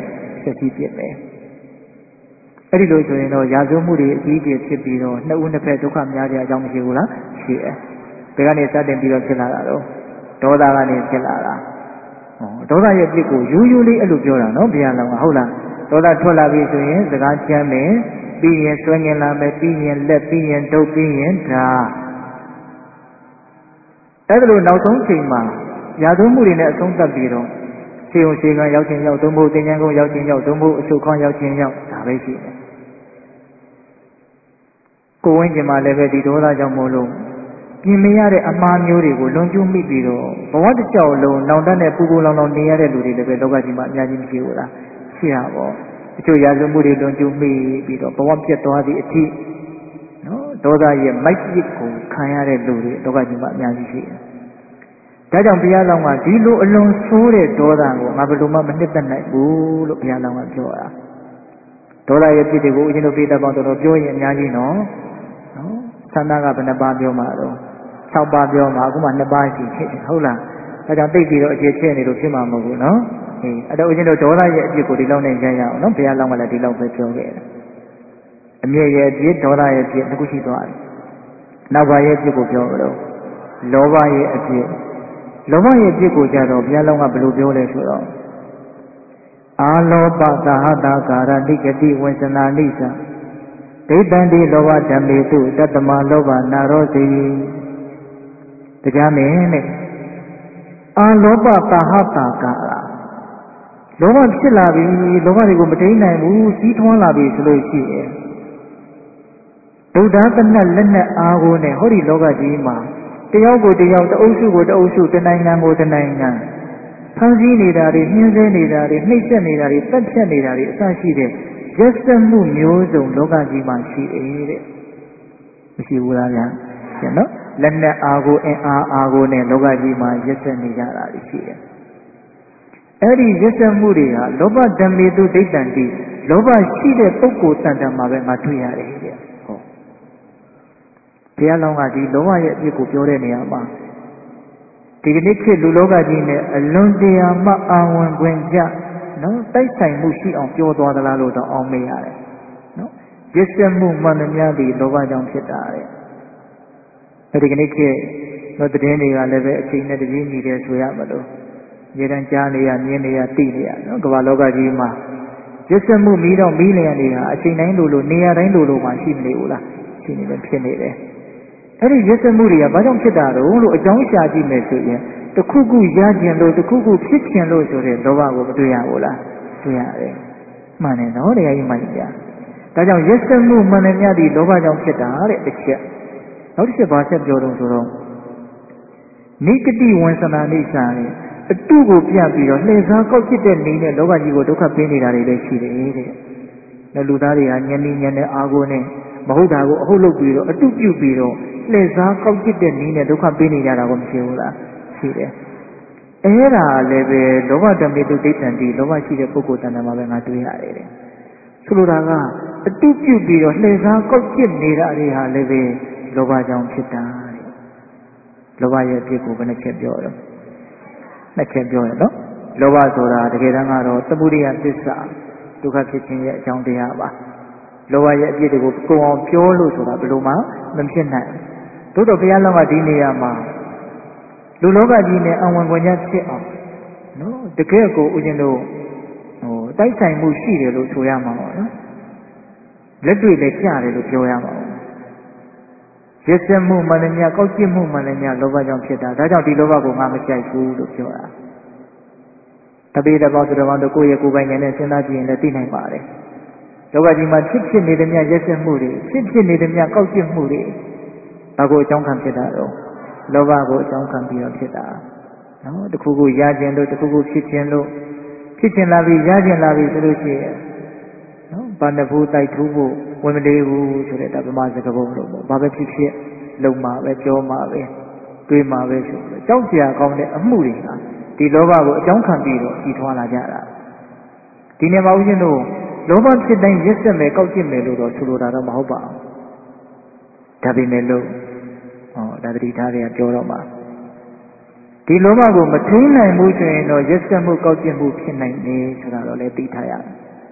ဖြည့်ဆည်းပြစ်မယ်အဲ့ဒီလိုဆိုရင်တော့ရာဇဝမှုတွေအကြီးအကျယ်ဖြစ်ပြီးတော့နှစ်ဦးနှစ်ဖက်ဒုက္ခများကြအကြောင်းမရှိဘူးလားရှိတယ်ဘယ်ကနေစတင်ပြီးတော့ဖြစ်လာတာတော့ဒေါသကနေဖြစ်လာတာဟောဒေါသရဲ့ပြစ်ကိုရိုးရိုးလေးအဲ့လိုပြောတာနော်ဘုရားလောင်းကဟုတ်လားဒေါသထွက်လာပြီဆိုရင်စကားကြမ်းမယ်ပြီးရင်ဆွဲငင်လာမယ်ပြီးရင်လက်ပြီးရင်ဒုတ်ပြီးရင်ဓာအဲ့ဒါလိုနောက်ဆုံးချိန်မှာရာဇဝမှုတွေနဲ့အဆုံးသတ်ပြီးတော့ခြေုံခြေကရောက်ခြင်းရောက်သုံးဖို့တင်ញံကုန်ရောက်ခြင်းရောက်သုံးဖို့အချုပ်ခေါင်းရောက်ခြင်းရောက်ဒါပဲရှိတယ်ကိုဝင်းကျင်မှာလည်းပဲဒီဒေါသကြောင့်မို့လို့ပြင်မရတဲ့အမှားမျိုးတွေကိုလွန်ကျူးမိပြီးတော့ဘဝတစ်လျှောက်လုံးနောင်တနဲ့ပူပူလောင်လောင်နေရတဲ့လူတွေလည်းပဲလောကကြီးမှာအများကြီးမရှိဘူးလားရှိရပါဘောအချို့ရာဇဝမှုတွေလွန်ကျူးမိပြီးတော့ဘဝပြတ်သွားသည့်အထိနော်ဒေါသရဲ့မိုက်ပစ်ကိုခံရတဲ့လူတွေလောကကြီးမှာအများကြီးရှိတယ်ဒါကြောင့်ဘုရားလောင်းကဒီလိုအလွန်ဆိုးတဲ့ဒေါသကိုငါဘယ်လိုမှမနှစ်သက်နိုင်ဘူးလို့ဘုရားလောင်းကပြောတာဒေါသရဲ့ပြစ်တွေကိုဦးဇင်းတို့ပြတဲ့ပေါင်းတော်တော်ပြောရင်အများကြီးနော်နော်သန္တာကဘယ်နှပါးပြောမှာတော့၆ပါးပြောမှာအခုမှနှစ်ပါးရှိဖြစ်တယ်ဟုတ်လားဒါကြောင့်သိပြီးတော့အခြေချဲ့နေလို့ဖြစ်မှာမဟုတ်ဘူးနော်အေးအဲ့တော့ဦးဇင်းတို့ဒေါသရဲ့အပြစ်ကိုဒီလောက်နဲ့ရရအောင်နော်ဘုရားလောင်းကလည်းဒီလောက်ပဲပြောခဲ့တယ်အမြင့်ရဲ့အပြစ်ဒေါသရဲ့အပြစ်တစ်ခုရှိသွားတယ်နောက်ပါရဲ့အပြစ်ကိုပြောလို့လောဘရဲ့အပြစ်လောဘရဲ့ပြစ်ကိုကြတော့ဘုရားလောင်းကဘယ်လိုပြောလဲဆိုတော့အာလောဘသဟတာကာရတိကတိဝေစနာနိသဒိဋ္ဌံတိလောဘဓမ္မေတုတတ္တမလောဘနာရောစီတရားမင်းနဲ့အာလောဘသဟတာကာရလောဘဖြစ်လာပြီလောဘတွေကိုမထိန်နိုင်ဘူးစီးထွန်းလာပြီဆိုလို့ရှိရင်ဒုဒ္ဒသနတ်လက်နဲ့အားကိုနဲ့ဟောဒီလောကကြီးမှာတယောက်ကိုတယောက်တအုပ်စုကိုတအုပ်စုတနိုင်ငံကိုတနိုင်ငံဖန်ဆင်းနေတာတွေနှင်းဆဲနေတာတွေနှိမ့်ဆက်နေတာတွေတက်ဖြတ်နေတာတွေအစရှိတဲ့ရက်စက်မှုမျိုးစုံလောကကြီးမှာရှိတယ်တဲ့မရှိဘူးလားဗျာရှင်းနော်လက်နဲ့အားကိုအင်အားအားကိုနဲ့လောကကြီးမှာရက်စက်နေကြတာရှိတယ်အဲ့ဒီရက်စက်မှုတွေဟာလောဘဓမ္မေတုဒိဋ္ဌံတိလောဘရှိတဲ့ပုဂ္ဂိုလ်တန်တန်မှာပဲငါတွေ့ရတယ်တဲ့ဟုတ်ဘုရားလောင်းကဒီလောဘရဲ့အဖြစ်ကိုပြောတဲ့နေရာမှာဒီကနေ့ခေတ်လူလောကကြီးနဲ့အလွန်တရာမှအာဝန်ခွင့်ကြနော်တိုက်ဆိုင်မှုရှိအောင်ပြောသွားသလားလို့တော့အောင်းမေးရတယ်နော်ရစ်ဆက်မှုမှန်သမျှဒီလောဘကြောင့်ဖြစ်တာတဲ့အဲဒီကနေ့ခေတ်တော့တည်င်းတွေကလည်းပဲအချိန်နဲ့တပြေးညီတယ်ဆိုရမလို့ရေတန်းကြားနေရမြင်နေရသိနေရနော်ကမ္ဘာလောကကြီးမှာရစ်ဆက်မှုမီးတော့မီးလျံနေတာအချိန်တိုင်းလိုလိုနေရာတိုင်းလိုလိုမှရှိမနေဘူးလားရှိနေတယ်ဖြစ်နေတယ်အဲ့ဒီရစ်စမှုတွေကဘာကြောင့်ဖြစ်တာတော့လို့အကြောင်းရှာကြည့်မယ်ဆိုရင်တခုခုရခြင်းလို့တခုခုဖြစ်ခြင်းလို့ဆိုတဲ့လောဘကိုမတွေ့ရဘူးလားတွေ့ရတယ်မှန်တယ်နော်တရားကြီးမှန်ကြဒါကြောင့်ရစ်စမှုမှန်တယ်များဒီလောဘကြောင့်ဖြစ်တာတဲ့တစ်ချက်နောက်တစ်ချက်ဘာဆက်ပြောတော့ဆိုတော့နိဂတိဝံစနာနိစ္စနဲ့အတုကိုပြပြီးတော့လှည့်စားကောက်ဖြစ်တဲ့နေနဲ့လောဘကြီးကိုဒုက္ခပေးနေတာတွေလည်းရှိတယ်တဲ့လူသားတွေကညနေညနေအားကိုနဲ့မဟုတ်တာကိုအဟုတ်လုပ်ပြီးတော့အတုပြုပြီးတော့လှည့်စားကောက်ကျစ်တဲ့နည်းနဲ့ဒုက္ခပေးနေကြတာကိုမရှိဘူးလားရှိတယ်အဲ့ဒါလည်းပဲလောဘဓမ္မေတုဒိဋ္ဌံတိလောဘရှိတဲ့ပုဂ္ဂိုလ်တဏ္ဍာမှာပဲငါတွေ့ရတယ်တဲ့ဆိုလိုတာကအတုပြုပြီးတော့လှည့်စားကောက်ကျစ်နေတာတွေဟာလည်းပဲလောဘကြောင့်ဖြစ်တာတဲ့လောဘရဲ့အဖြစ်ကိုဘယ်နှချက်ပြောတော့နှစ်ချက်ပြောရနော်လောဘဆိုတာတကယ်တမ်းကတော့သမုဒိယသစ္စာဒုက္ခဖြစ်ခြင်းရဲ့အကြောင်းတရားပါလောဘရဲ့အပြစ်တွေကိုကိုယ်အောင်ပြောလို့ဆိုတာဘယ်လိုမှမဖြစ်နိုင်သို့တော့ဘုရားလောင်းကဒီနေရာမှာလူလောကကြီးနဲ့အဝင်ခွင့်ရဖြစ်အောင်နော်တကယ်ကိုဦးဇင်းတို့ဟိုတိုက်ဆိုင်မှုရှိတယ်လို့ဆိုရမှာပေါ့နော်လက်တွေ့လည်းကြားတယ်လို့ပြောရမှာပေါ့ရစ်စက်မှုမှန်တယ်များကောက်ကျစ်မှုမှန်တယ်များလောဘကြောင့်ဖြစ်တာဒါကြောင့်ဒီလောဘကိုငါမကြိုက်ဘူးလို့ပြောတာတပိတပေါင်းသူတော်ကောင်းတို့ကိုယ့်ရဲ့ကိုယ်ပိုင်ဉာဏ်နဲ့စဉ်းစားကြည့်ရင်လည်းသိနိုင်ပါတယ်လောကကြီးမှာဖြစ်ဖြစ်နေတဲ့မြတ်ရက်စက်မှုတွေဖြစ်ဖြစ်နေတဲ့မြတ်ကောက်ကျစ်မှုတွေဘာကိုအကြောင်းခံဖြစ်တာတော့လောဘကိုအကြောင်းခံပြီးတော့ဖြစ်တာနော်တခုခုရခြင်းလို့တခုခုဖြစ်ခြင်းလို့ဖြစ်ခြင်းလာပြီးရခြင်းလာပြီးဆိုလို့ရှိရင်နော်ဘာနှစ်ဘူးတိုက်ထူးဖို့ဝင်မလေးဘူးဆိုတဲ့ဒါဗမာစကားပုံလို့ပေါ့ဘာပဲဖြစ်ဖြစ်လုံမှာပဲပြောမှာပဲတွေးမှာပဲဆိုတော့ကြောက်စရာကောင်းတဲ့အမှုတွေဟာဒီလောဘကိုအကြောင်းခံပြီးတော့ကြီးထွားလာကြတာဒီနေ့မှာဦးဇင်းတို့လောဘဖြစ်တိုင်းရက်စက်မယ်ကောက်ကျစ်မယ်လို့တော့ဆိုလိုတာတော့မဟုတ်ပါဘူးဒါပေမဲ့လို့ဟောဒါတတိထားတွေကပြောတော့မှာဒီလောဘကိုမထိန်းနိုင်ဘူးဆိုရင်တော့ရက်စက်မှုကောက်ကျစ်မှုဖြစ်နိုင်တယ်ဆိုတာတော့လည်းသိထားရတယ်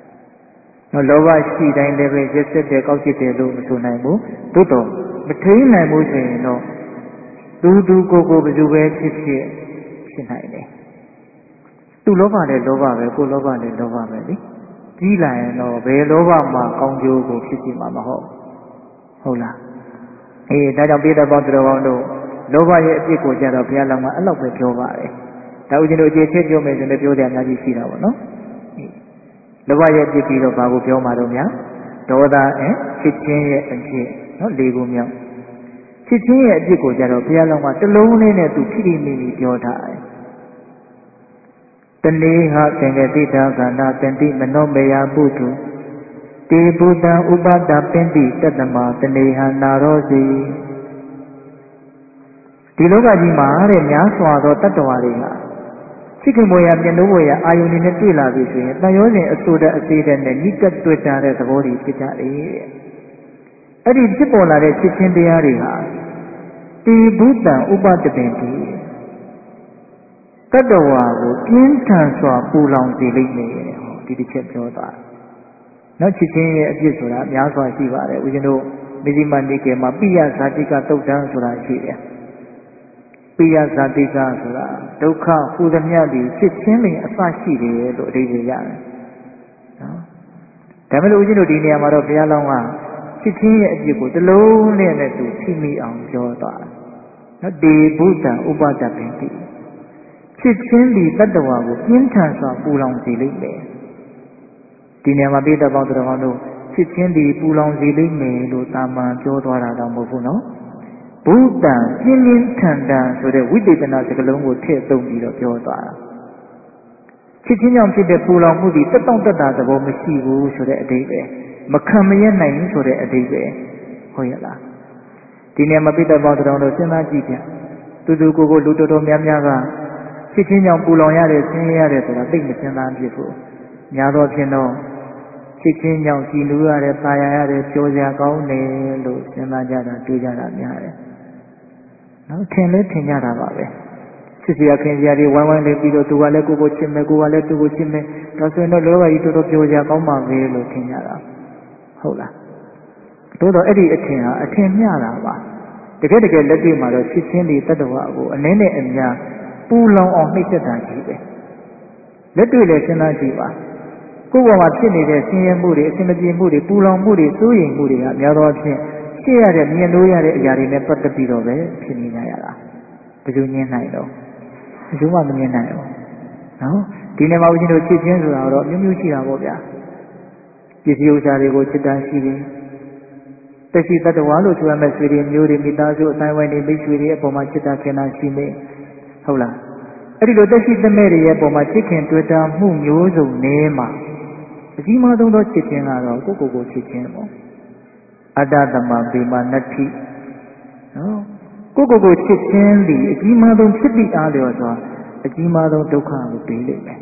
နော်လောဘရှိတိုင်းလည်းပဲရက်ဆက်တဲ့ကောက်ကျစ်တယ်လို့မဆိုနိုင်ဘူးသို့တော့မထိန်နိုင်ဘူးဆိုရင်တော့သူသူကိုကိုဘယ်သူပဲဖြစ်ဖြစ်ဖြစ်နိုင်တယ်သူလောဘလည်းလောဘပဲကိုလောဘလည်းလောဘပဲလေကြီးလာရင်တော့ဘယ်လောဘမှာကောင်းကျိုးကိုဖြစ်စီမှာမဟုတ်ဟုတ်လားအေးဒါကြောင့်ပိဋကပေါင်းသူတော်ကောင်းတို့လောဘရဲ့အဖြစ်ကိုကြတော့ဘုရားလောင်းကအဲ့လောက်ပဲပြောပါတယ်ဒါဦးဇင်းတို့အခြေချပြောမယ်ဆိုရင်ပြောတယ်အများကြီးရှိတာပေါ့နော်လောဘရဲ့ဖြစ်ပြီးတော့ဘာကိုပြောမှာတော့များဒေါသအဲချစ်ချင်းရဲ့အဖြစ်နော်လေးခုမြောက်ချစ်ချင်းရဲ့အဖြစ်ကိုကြတော့ဘုရားလောင်းကတလုံးလေးနဲ့သူဖိဖိမိမိပြောထားတယ်တဏိဟသင်္ကတိတာခန္ဓာတန်တိမနောမေယပုထုတေဘူတံဥပဒပင်တိတတမတဏိဟနာရောစီဒီလောကကြီးမှာတဲ့များစွာသောတတ္တဝါတွေဟာချစ်ခင်မွေရမျက်နှာဝေရအာယုန်တွေနဲ့တွေ့လာပြီဆိုရင်တန်ရောစဉ်အဆိုတဲ့အသေးတဲ့နဲ့ညှိကပ်တွေ့တာတဲ့သဘောတွေဖြစ်ကြတယ်တဲ့အဲ့ဒီဖြစ်ပေါ်လာတဲ့ချစ်ချင်းတရားတွေဟာတေဘူတံဥပဒပင်တိတတ္တဝါကိုပြင်းထန်စွာပူလောင်စေလိမ့်မယ်တဲ့ဟောဒီတစ်ချက်ပြောသွားနောက်ချစ်ချင်းရဲ့အပြစ်ဆိုတာအများစွာရှိပါတယ်ဦးဇင်းတို့မိဇိမနိကေမှာပိယဇာတိကတုတ်တန်းဆိုတာရှိတယ်ပိယဇာတိကဆိုတာဒုက္ခဟူသမျှသည်ချစ်ချင်းပင်အစရှိတယ်လို့အဓိပ္ပာယ်ရတယ်နော်ဒါပေမဲ့ဦးဇင်းတို့ဒီနေရာမှာတော့ဘုရားလောင်းကချစ်ချင်းရဲ့အပြစ်ကိုတလုံးနဲ့နဲ့သူဖိမိအောင်ပြောသွားတယ်နော်တေဘုဒ္ဓံဥပဒပင်တိချစ်ချင်းဒီတတ္တဝါကိုပြင်းထန်စွာပူလောင်စေလိမ့်မယ်ဒီနေရာမှာပိဋကပေါင်းတော်ကောင်းတို့ချစ်ချင်းဒီပူလောင်စေလိမ့်မယ်လို့တာမန်ပြောသွားတာတော့မဟုတ်ဘူးနော်ဘုဒ္ဓံပြင်းပြင်းထန်ထန်ဆိုတဲ့ဝိသေသနာစကားလုံးကိုထည့်သုံးပြီးတော့ပြောသွားတာချစ်ချင်းကြောင့်ဖြစ်တဲ့ပူလောင်မှုဒီတက်တောင့်တက်တာသဘောမရှိဘူးဆိုတဲ့အဓိပ္ပာယ်မခံမရနိုင်ဘူးဆိုတဲ့အဓိပ္ပာယ်ဟုတ်ရဲ့လားဒီနေရာမှာပိဋကပေါင်းတော်တို့စဉ်းစားကြည့်ပြန်တူတူကိုကိုလူတော်တော်များများကချစ်ချင်းကြောင့်ပူလောင်ရတယ်ဆင်းရဲရတယ်ဆိုတာသိမစဉ်းစားဖြစ်ဘူးများသောဖြင့်တော့ချစ်ချင်းကြောင့်ကြည်နူးရတယ်၊ตายရတယ်၊ကြောစရာကောင်းတယ်လို့စဉ်းစားကြတာတွေးကြတာများတယ်။နော်ထင်လဲထင်ကြတာပါပဲ။ချစ်စရာခင်စရာတွေဝိုင်းဝိုင်းလေးပြီးတော့သူကလည်းကိုကိုချစ်မယ်ကိုကလည်းသူ့ကိုချစ်မယ်ဒါဆိုရင်တော့လောကကြီးတော်တော်ကြောစရာကောင်းပါပဲလို့ထင်ကြတာဟုတ်လား။တိုးတော့အဲ့ဒီအထင်ဟာအထင်မျှတာပါ။တကယ်တကယ်လက်တွေ့မှာတော့ချစ်ချင်းဒီတတ္တဝါကိုအနည်းနဲ့အများပူလောင်အောင်နှိမ့်ဆက်တာကြီးပဲ။လက်တွေ့လည်းစဉ်းစားကြည့်ပါကိုယ်ပေါ်မှာဖြစ်နေတဲ့ဆင်းရဲမှုတွေအစင်မပြေမှုတွေပူလောင်မှုတွေစိုးရိမ်မှုတွေကအများသောအားဖြင့်ရှေ့ရတဲ့မြင်လို့ရတဲ့အရာတွေနဲ့ပတ်သက်ပြီးတော့ပဲဖြစ်နေကြရတာဘယ်သူမြင်နိုင်တော့ဘယ်သူမှမမြင်နိုင်ဘူးနော်ဒီနေ့မှာဦးဇင်းတို့ချစ်ချင်းဆိုတာတော့အမျိုးမျိုးရှိတာပေါ့ဗျာပစ္စည်းဥစ္စာတွေကိုချစ်တာရှိတယ်တက်ရှိတတ္တဝါလို့ဆိုရမယ့်ဆွေတွေမျိုးတွေမိသားစုအတိုင်းဝိုင်းတွေမိတ်ဆွေတွေအပေါ်မှာချစ်တာခင်တာရှိနေဟုတ်လားအဲ့ဒီလိုတက်ရှိသမဲ့တွေရဲ့အပေါ်မှာချစ်ခင်တွေ့တာမှုမျိုးစုံနေမှာအကြီးမားဆုံးသောချစ်ခြင်းကတော့ကိုယ့်ကိုယ်ကိုချစ်ခြင်းပေါ့အတ္တသမဗေမာနတ္ထိနော်ကိုယ့်ကိုယ်ကိုချစ်ခြင်းသည်အကြီးမားဆုံးဖြစ်ပြီးအားလျော်စွာအကြီးမားဆုံးဒုက္ခကိုပေးလိမ့်မယ်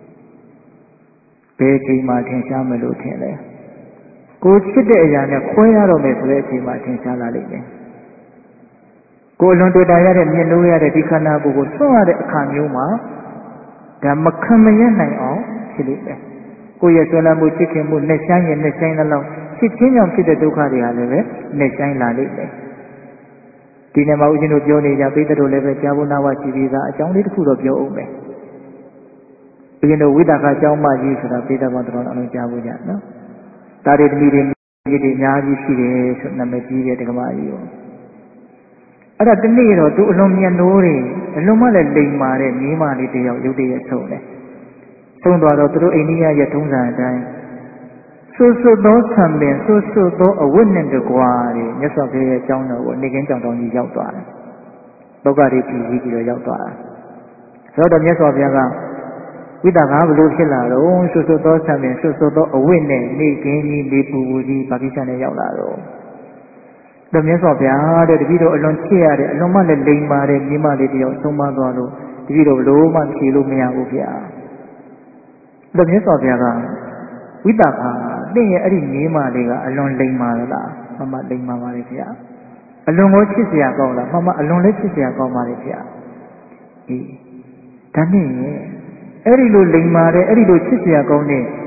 ဘယ်ချိန်မှထင်ရှားမလို့ထင်လဲကိုချစ်တဲ့အရာနဲ့ခွဲရတော့မယ်ဆိုတဲ့အချိန်မှထင်ရှားလာလိမ့်မယ်ကိုယ်လွန်တွေ့တာရတဲ့မြင်လို့ရတဲ့ဒီခန္ဓာကိုယ်ကိုဆွံ့ရတဲ့အခါမျိုးမှာဒါမခံမရနိုင်အောင်ဖြစ်လိမ့်မယ်ကိုယ့်ရဲ့ဆွဲလမ်းမှုချစ်ခင်မှုနဲ့ဆိုင်ရင်နဲ့ဆိုင်တဲ့လောက်ချစ်ချင်းကြောင့်ဖြစ်တဲ့ဒုက္ခတွေဟာလည်းပဲနဲ့ဆိုင်လာလိမ့်မယ်ဒီနေ့မှာဦးဇင်းတို့ပြောနေကြပိဋကတို့လည်းပဲကြာဘုနာဝရှိပြီးသားအကြောင်းလေးတစ်ခုတော့ပြောအောင်မယ်ဦးဇင်းတို့ဝိသကအကြောင်းမှကြီးဆိုတာပိဋကဘောတော်အောင်လုံးကြားဖို့ကြနော်တာရီတမီတွေကြီးတွေအများကြီးရှိတယ်ဆိုနာမည်ကြီးတဲ့ဓမ္မကြီးကိုအဲ့ဒါတနေ့တော့သူအလွန်မြတ်နိုးတယ်အလွန်မှလည်းလိမ်မာတဲ့မိမလေးတယောက်ရုပ်တရက်ဆုံးတယ်ဆုံးသွားတော့သူတို့အိန္ဒိယရဲ့ထုံးစံအတိုင်းဆွတ်ဆွတ်သောဆံပင်ဆွတ်ဆွတ်သောအဝတ်နဲ့တကွာတဲ့မြတ်စွာဘုရားရဲ့အကြောင်းတော်ကိုနေကင်းကြောင်တောင်ကြီးရောက်သွားတယ်။လောကတွေပြည်ပြီးပြီးတော့ရောက်သွားတာ။ဆိုတော့မြတ်စွာဘုရားကဝိသကာဘလို့ဖြစ်လာတော့ဆွတ်ဆွတ်သောဆံပင်ဆွတ်ဆွတ်သောအဝတ်နဲ့နေကင်းကြီးနေပူပူကြီးဗာကိစ္စနဲ့ရောက်လာတော့တော့မြတ်စွာဘုရားတဲ့တပည့်တော်အလွန်ချစ်ရတဲ့အလွန်မှလည်းလိမ်မာတဲ့မိမလေးတယောက်ဆုံးမသွားလို့တပည့်တော်ဘလို့မှဖြေလို့မရဘူးဗျာ။တော့မြတ်စွာဘုရားကဝိသကာတင့်ရဲ့အဲ့ဒီမိမလေးကအလွန်လိမ်မာလားမမလိမ်မာပါလေဗျာ။အလွန်ကိုချစ်စရာကောင်းလားမမအလွန်လည်းချစ်စရာကောင်းပါလေဗျာ။အေးဒါနဲ့အဲ့ဒီလိုလိမ်မာတဲ့အဲ့ဒီလိုချစ်စရာကောင်းတဲ့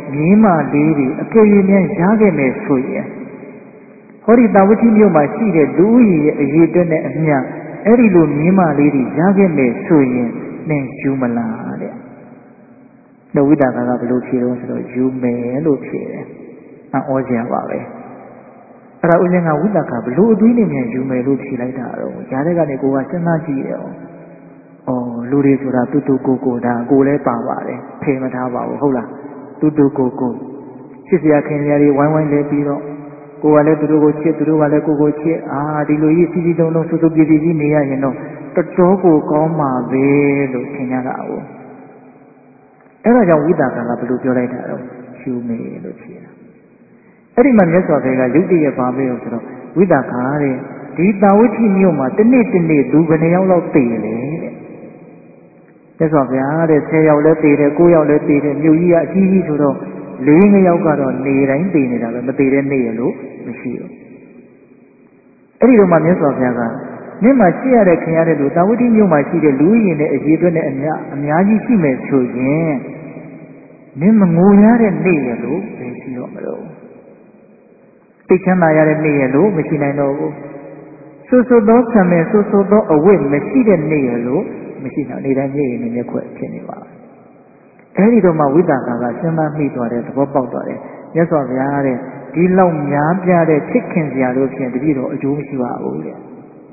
မြေးမလေးတွေအကယ်၍များရခဲ့မယ်ဆိုရင်ဟောဒီတာဝတိမြို့မှာရှိတဲ့လူဦးရေရဲ့အရေးအတွက်နဲ့အမျှအဲ့ဒီလိုမြေးမလေးတွေရခဲ့မယ်ဆိုရင်နင်ယူမလားတဲ့။တော့ဝိတာကကဘလို့ဖြေတော့ဆိုတော့ယူမယ်လို့ဖြေတယ်။အော်စရာပါပဲ။အဲ့ဒါဦးဇင်းကဝိတာကဘလို့အသွေးနဲ့မြန်ယူမယ်လို့ဖြေလိုက်တာတော့ຢာတဲ့ကနေကိုကစဉ်းစားကြည့်တယ်။အော်လူတွေဆိုတာတူတူကိုကိုဒါကိုလည်းပါပါတယ်။ဖေမထားပါဘူးဟုတ်လား။တူတူကိုကိုချစ်စရာခင်စရာတွေဝိုင်းဝိုင်းလဲပြီးတော့ကိုကလည်းသူတို့ကိုချစ်သူတို့ကလည်းကိုကိုချစ်အာဒီလိုကြီးစီစီတုံတုံဆူဆူပြေပြေကြီးနေရရင်တော့တော်တော်ကိုကောင်းမှာပဲလို့ထင်ကြတာ哦အဲ့ဒါကြောင့်ဝိတာကကဘယ်လိုပြောလိုက်တာတော့ရှူမေလို့ဖြေတာအဲ့ဒီမှာမြတ်စွာဘုရားကယုတ်တိရဲ့ပါပဲလို့ဆိုတော့ဝိတာကတဲ့ဒီတာဝတိမြို့မှာတစ်နေ့တစ်နေ့လူဘယ်နှယောက်လောက်တည်လဲတဲ့မြတ်စွာဘုရားတဲ့ဆယ်ယောက်လည်းတည်တယ်ကိုးယောက်လည်းတည်တယ်မြို့ကြီးကအကြီးကြီးဆိုတော့လေးငယောက်ကတော့နေတိုင်းတည်နေတာပဲမတည်တဲ့နေ့ရလို့မရှိဘူးအဲ့ဒီတော့မှမြတ်စွာဘုရားကနင့်မှာရှိရတဲ့ခင်ရတဲ့လူတာဝတိမြို့မှာရှိတဲ့လူရင်းနဲ့အရေးအတွက်နဲ့အများအများကြီးရှိမယ်ဆိုရင်နင့်မငိုရတဲ့နေ့ရလို့ပဲရှိတော့မလို့သိချမ်းသာရတဲ့နေ့ရလို့မရှိနိုင်တော့ဘူးဆူဆူသောဆံမဲ့ဆူဆူသောအဝိမရှိတဲ့နေ့ရလို့မရှိတော့နေတိုင်းနေ့ရနေမျက်ခွက်ဖြစ်နေပါအဲ့ဒီတော့မှဝိတာကကစဉ်းစားမိသွားတဲ့သဘောပေါက်သွားတယ်မြတ်စွာဘုရားတဲ့ဒီလောက်များပြားတဲ့ချစ်ခင်စရာလို့ဖြင့်တပည့်တော်အကျိုးမရှိပါဘူးတဲ့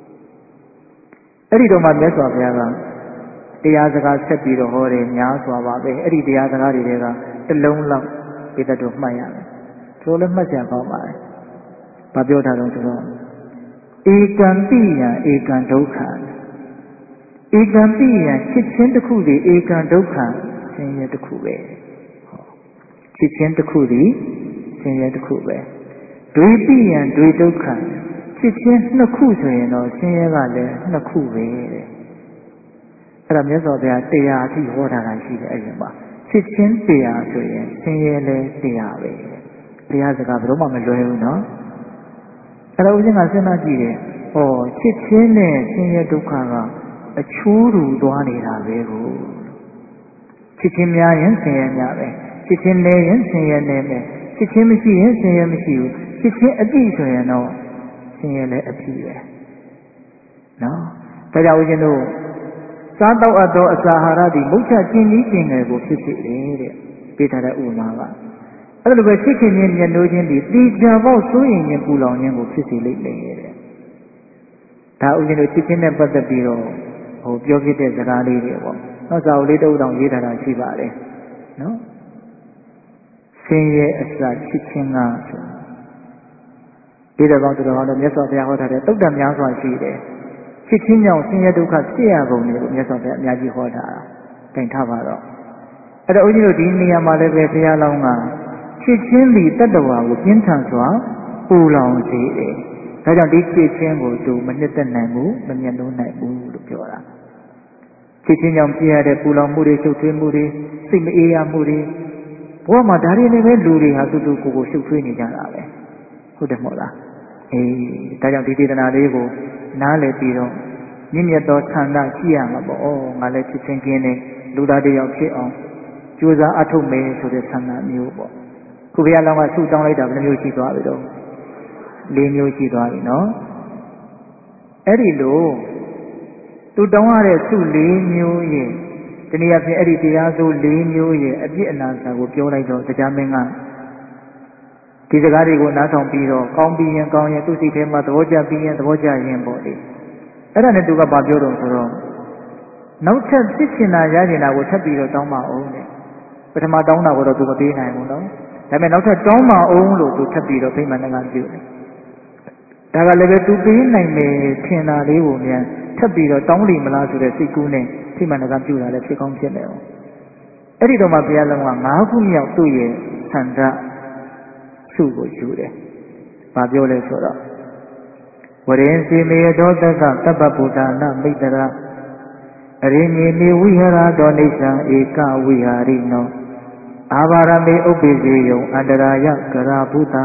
အဲ့ဒီတော့မှမြတ်စွာဘုရားကတရားစကားဆက်ပြီးတော့ဟောတယ်များစွာပါပဲအဲ့ဒီတရားစကားတွေကတစ်လုံးလောက်ပိဋကတ်မှတ်ရမယ်ဆိုလည်းမှတ်ကြကောင်းပါလေဘာပြောထားတော့ဆိုတော့ဧကံပိယံဧကံဒုက္ခဧကံပိယံချစ်ချင်းတစ်ခုတည်းဧကံဒုက္ခဆင်းရဲတစ်ခုပဲဟောချစ်ချင်းတစ်ခုတည်းဆင်းရဲတစ်ခုပဲဒွေပိယံဒွေဒုက္ခချစ်ချင်းနှစ်ခုဆိုရင်တော့ဆင်းရဲကလည်းနှစ်ခုပဲတဲ့အဲ့ဒါမြတ်စွာဘုရားတရားအထိဟောထားတာရှိတယ်အဲ့ဒီမှာချစ်ချင်းတရားဆိုရင်ဆင်းရဲလည်းတရားပဲဘုရားစကားဘယ်တော့မှမလွယ်ဘူးနော်အဲ့တော့ဦးဇင်းကစဉ်းစားကြည့်တယ်ဟောချစ်ချင်းနဲ့ဆင်းရဲဒုက္ခကအချိုးတူသွားနေတာပဲကိုချစ်ချင်းများရင်ဆင်းရဲများပဲချစ်ချင်းနည်းရင်ဆင်းရဲနည်းမယ်ချစ်ချင်းမရှိရင်ဆင်းရဲမရှိဘူးချစ်ချင်းအပြည့်ဆိုရင်တော့ဆင်းရဲလည်းအပြည့်ပဲနော်ဒါကြောင့်ဦးဇင်းတို့စားတော့အပ်သောအစာအာဟာရသည်မုတ်ချကျင်းကြီးကျင်ငယ်ကိုဖြစ်စေတယ်တဲ့ပေးထားတဲ့ဥပမာကအဲ့လိုပဲချစ်ခင်ခြင်းမျက်နှိုးခြင်းသည်တီချာပေါက်စိုးရင်ခြင်းပူလောင်ခြင်းကိုဖြစ်စေလိမ့်မယ်တဲ့ဒါဦးဇင်းတို့ချစ်ချင်းနဲ့ပတ်သက်ပြီးတော့ဟိုပြောဖြစ်တဲ့စကားလေးတွေပေါ့နောက်စာအုပ်လေးတစ်အုပ်တောင်ရေးထားတာရှိပါတယ်နော်ဆင်းရဲအစာချစ်ချင်းကဆိုဒီတော့ကောင်းတော်ဟောတဲ့မြတ်စွာဘုရားဟောထားတဲ့တုတ်တံများစွာရှိတယ်ချစ်ချင်းကြောင့်ဆင်းရဲဒုက္ခဖြစ်ရကုန်တယ်လို့မြတ်စွာဘုရားအများကြီးဟောထားတာတင်ထားပါတော့အဲ့တော့ဦးဇင်းတို့ဒီနေရာမှာလည်းပဲဘုရားလောင်းကချစ်ချင်းသည်တတ္တဝါကိုပြင်းထန်စွာပူလောင်စေတယ်ဒါကြောင့်ဒီချစ်ချင်းကိုသူမနှစ်သက်နိုင်ဘူးမမျက်နှာနိုင်ဘူးလို့ပြောတာချစ်ချင်းကြောင့်ဖြစ်ရတဲ့ပူလောင်မှုတွေရှုပ်ထွေးမှုတွေစိတ်မအေးရမှုတွေဘဝမှာဒါတွေနဲ့ပဲလူတွေဟာတူတူကိုကိုရှုပ်ထွေးနေကြတာပဲဟုတ်တယ်မဟုတ်လားအေးဒါကြောင့်ဒီဒေသနာလေးကိုနားလည်ပြီးတော့မြင့်မြတ်သောဆန္ဒရှိရမှာပေါ့ဩငါလည်းချစ်ချင်းကင်းတဲ့လူသားတစ်ယောက်ဖြစ်အောင်ကြိုးစားအထောက်မယ်ဆိုတဲ့ဆန္ဒမျိုးပေါ့ခုဘုရားလောင်းကဆုတောင်းလိုက်တာဘယ်မျိုးရှိသွားပြီတော့လေးမျိုးရှိသွားပြီနော်အဲ့ဒီလိုသူတောင်းရတဲ့ဆုလေးမျိုးရဲ့ဒီနေ့အဖြစ်အဲ့ဒီတရားစုလေးမျိုးရဲ့အပြစ်အနာစာကိုပြောလိုက်တော့တရားမင်းကဒီစကားတွေကိုနားထောင်ပြီးတော့ကောင်းပြီးရင်ကောင်းရင်သူ့စိတ်ထဲမှာသဘောကျပြီးရင်သဘောကျရင်ပေါ့လေအဲ့ဒါနဲ့သူကဘာပြောတော့ဆိုတော့နောက်ထပ်ဖြစ်ချင်တာရချင်တာကိုထပ်ပြီးတော့တောင်းပါအောင်တဲ့ပထမတောင်းတာကိုတော့သူမပေးနိုင်ဘူးနော်ဒါပေမဲ့နောက်ထပ်တောင်းပါအောင်လို့သူထပ်ပြီးတော့ဖိမှန်ကပြုတယ်ဒါကလည်းပဲသူပေးနိုင်မယ်ထင်တာလေးကိုမြန်ထပ်ပြီးတော့တောင်းလိမ့်မလားဆိုတဲ့စိတ်ကူးနဲ့ဖိမှန်ကပြုတာလည်းဖြစ်ကောင်းဖြစ်နေအောင်အဲ့ဒီတော့မှဘုရားလုံးကငါးခုမြောက်သူ့ရဲ့ဆန္ဒဆုကိုယူတယ်။ဘာပြောလဲဆိုတော့ဝရင်စီမေသောတက္ကသဗ္ဗဗုဒ္ဓနာမိတ္တရာအရိညေမေဝိဟရတောနိစ္စံဧကဝိဟာရိနောအာဘာရမေဥပ္ပိစေယံအန္တရာယကရာဘုတာ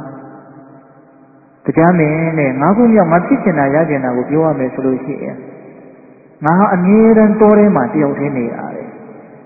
တရားမင်းနဲ့ငါးခုမြောက်ငါဖြစ်ချင်တာရချင်တာကိုပြောရမယ်ဆိုလို့ရှိရင်ငါဟာအမြဲတမ်းတောထဲမှာတယောက်တည်းနေရတယ်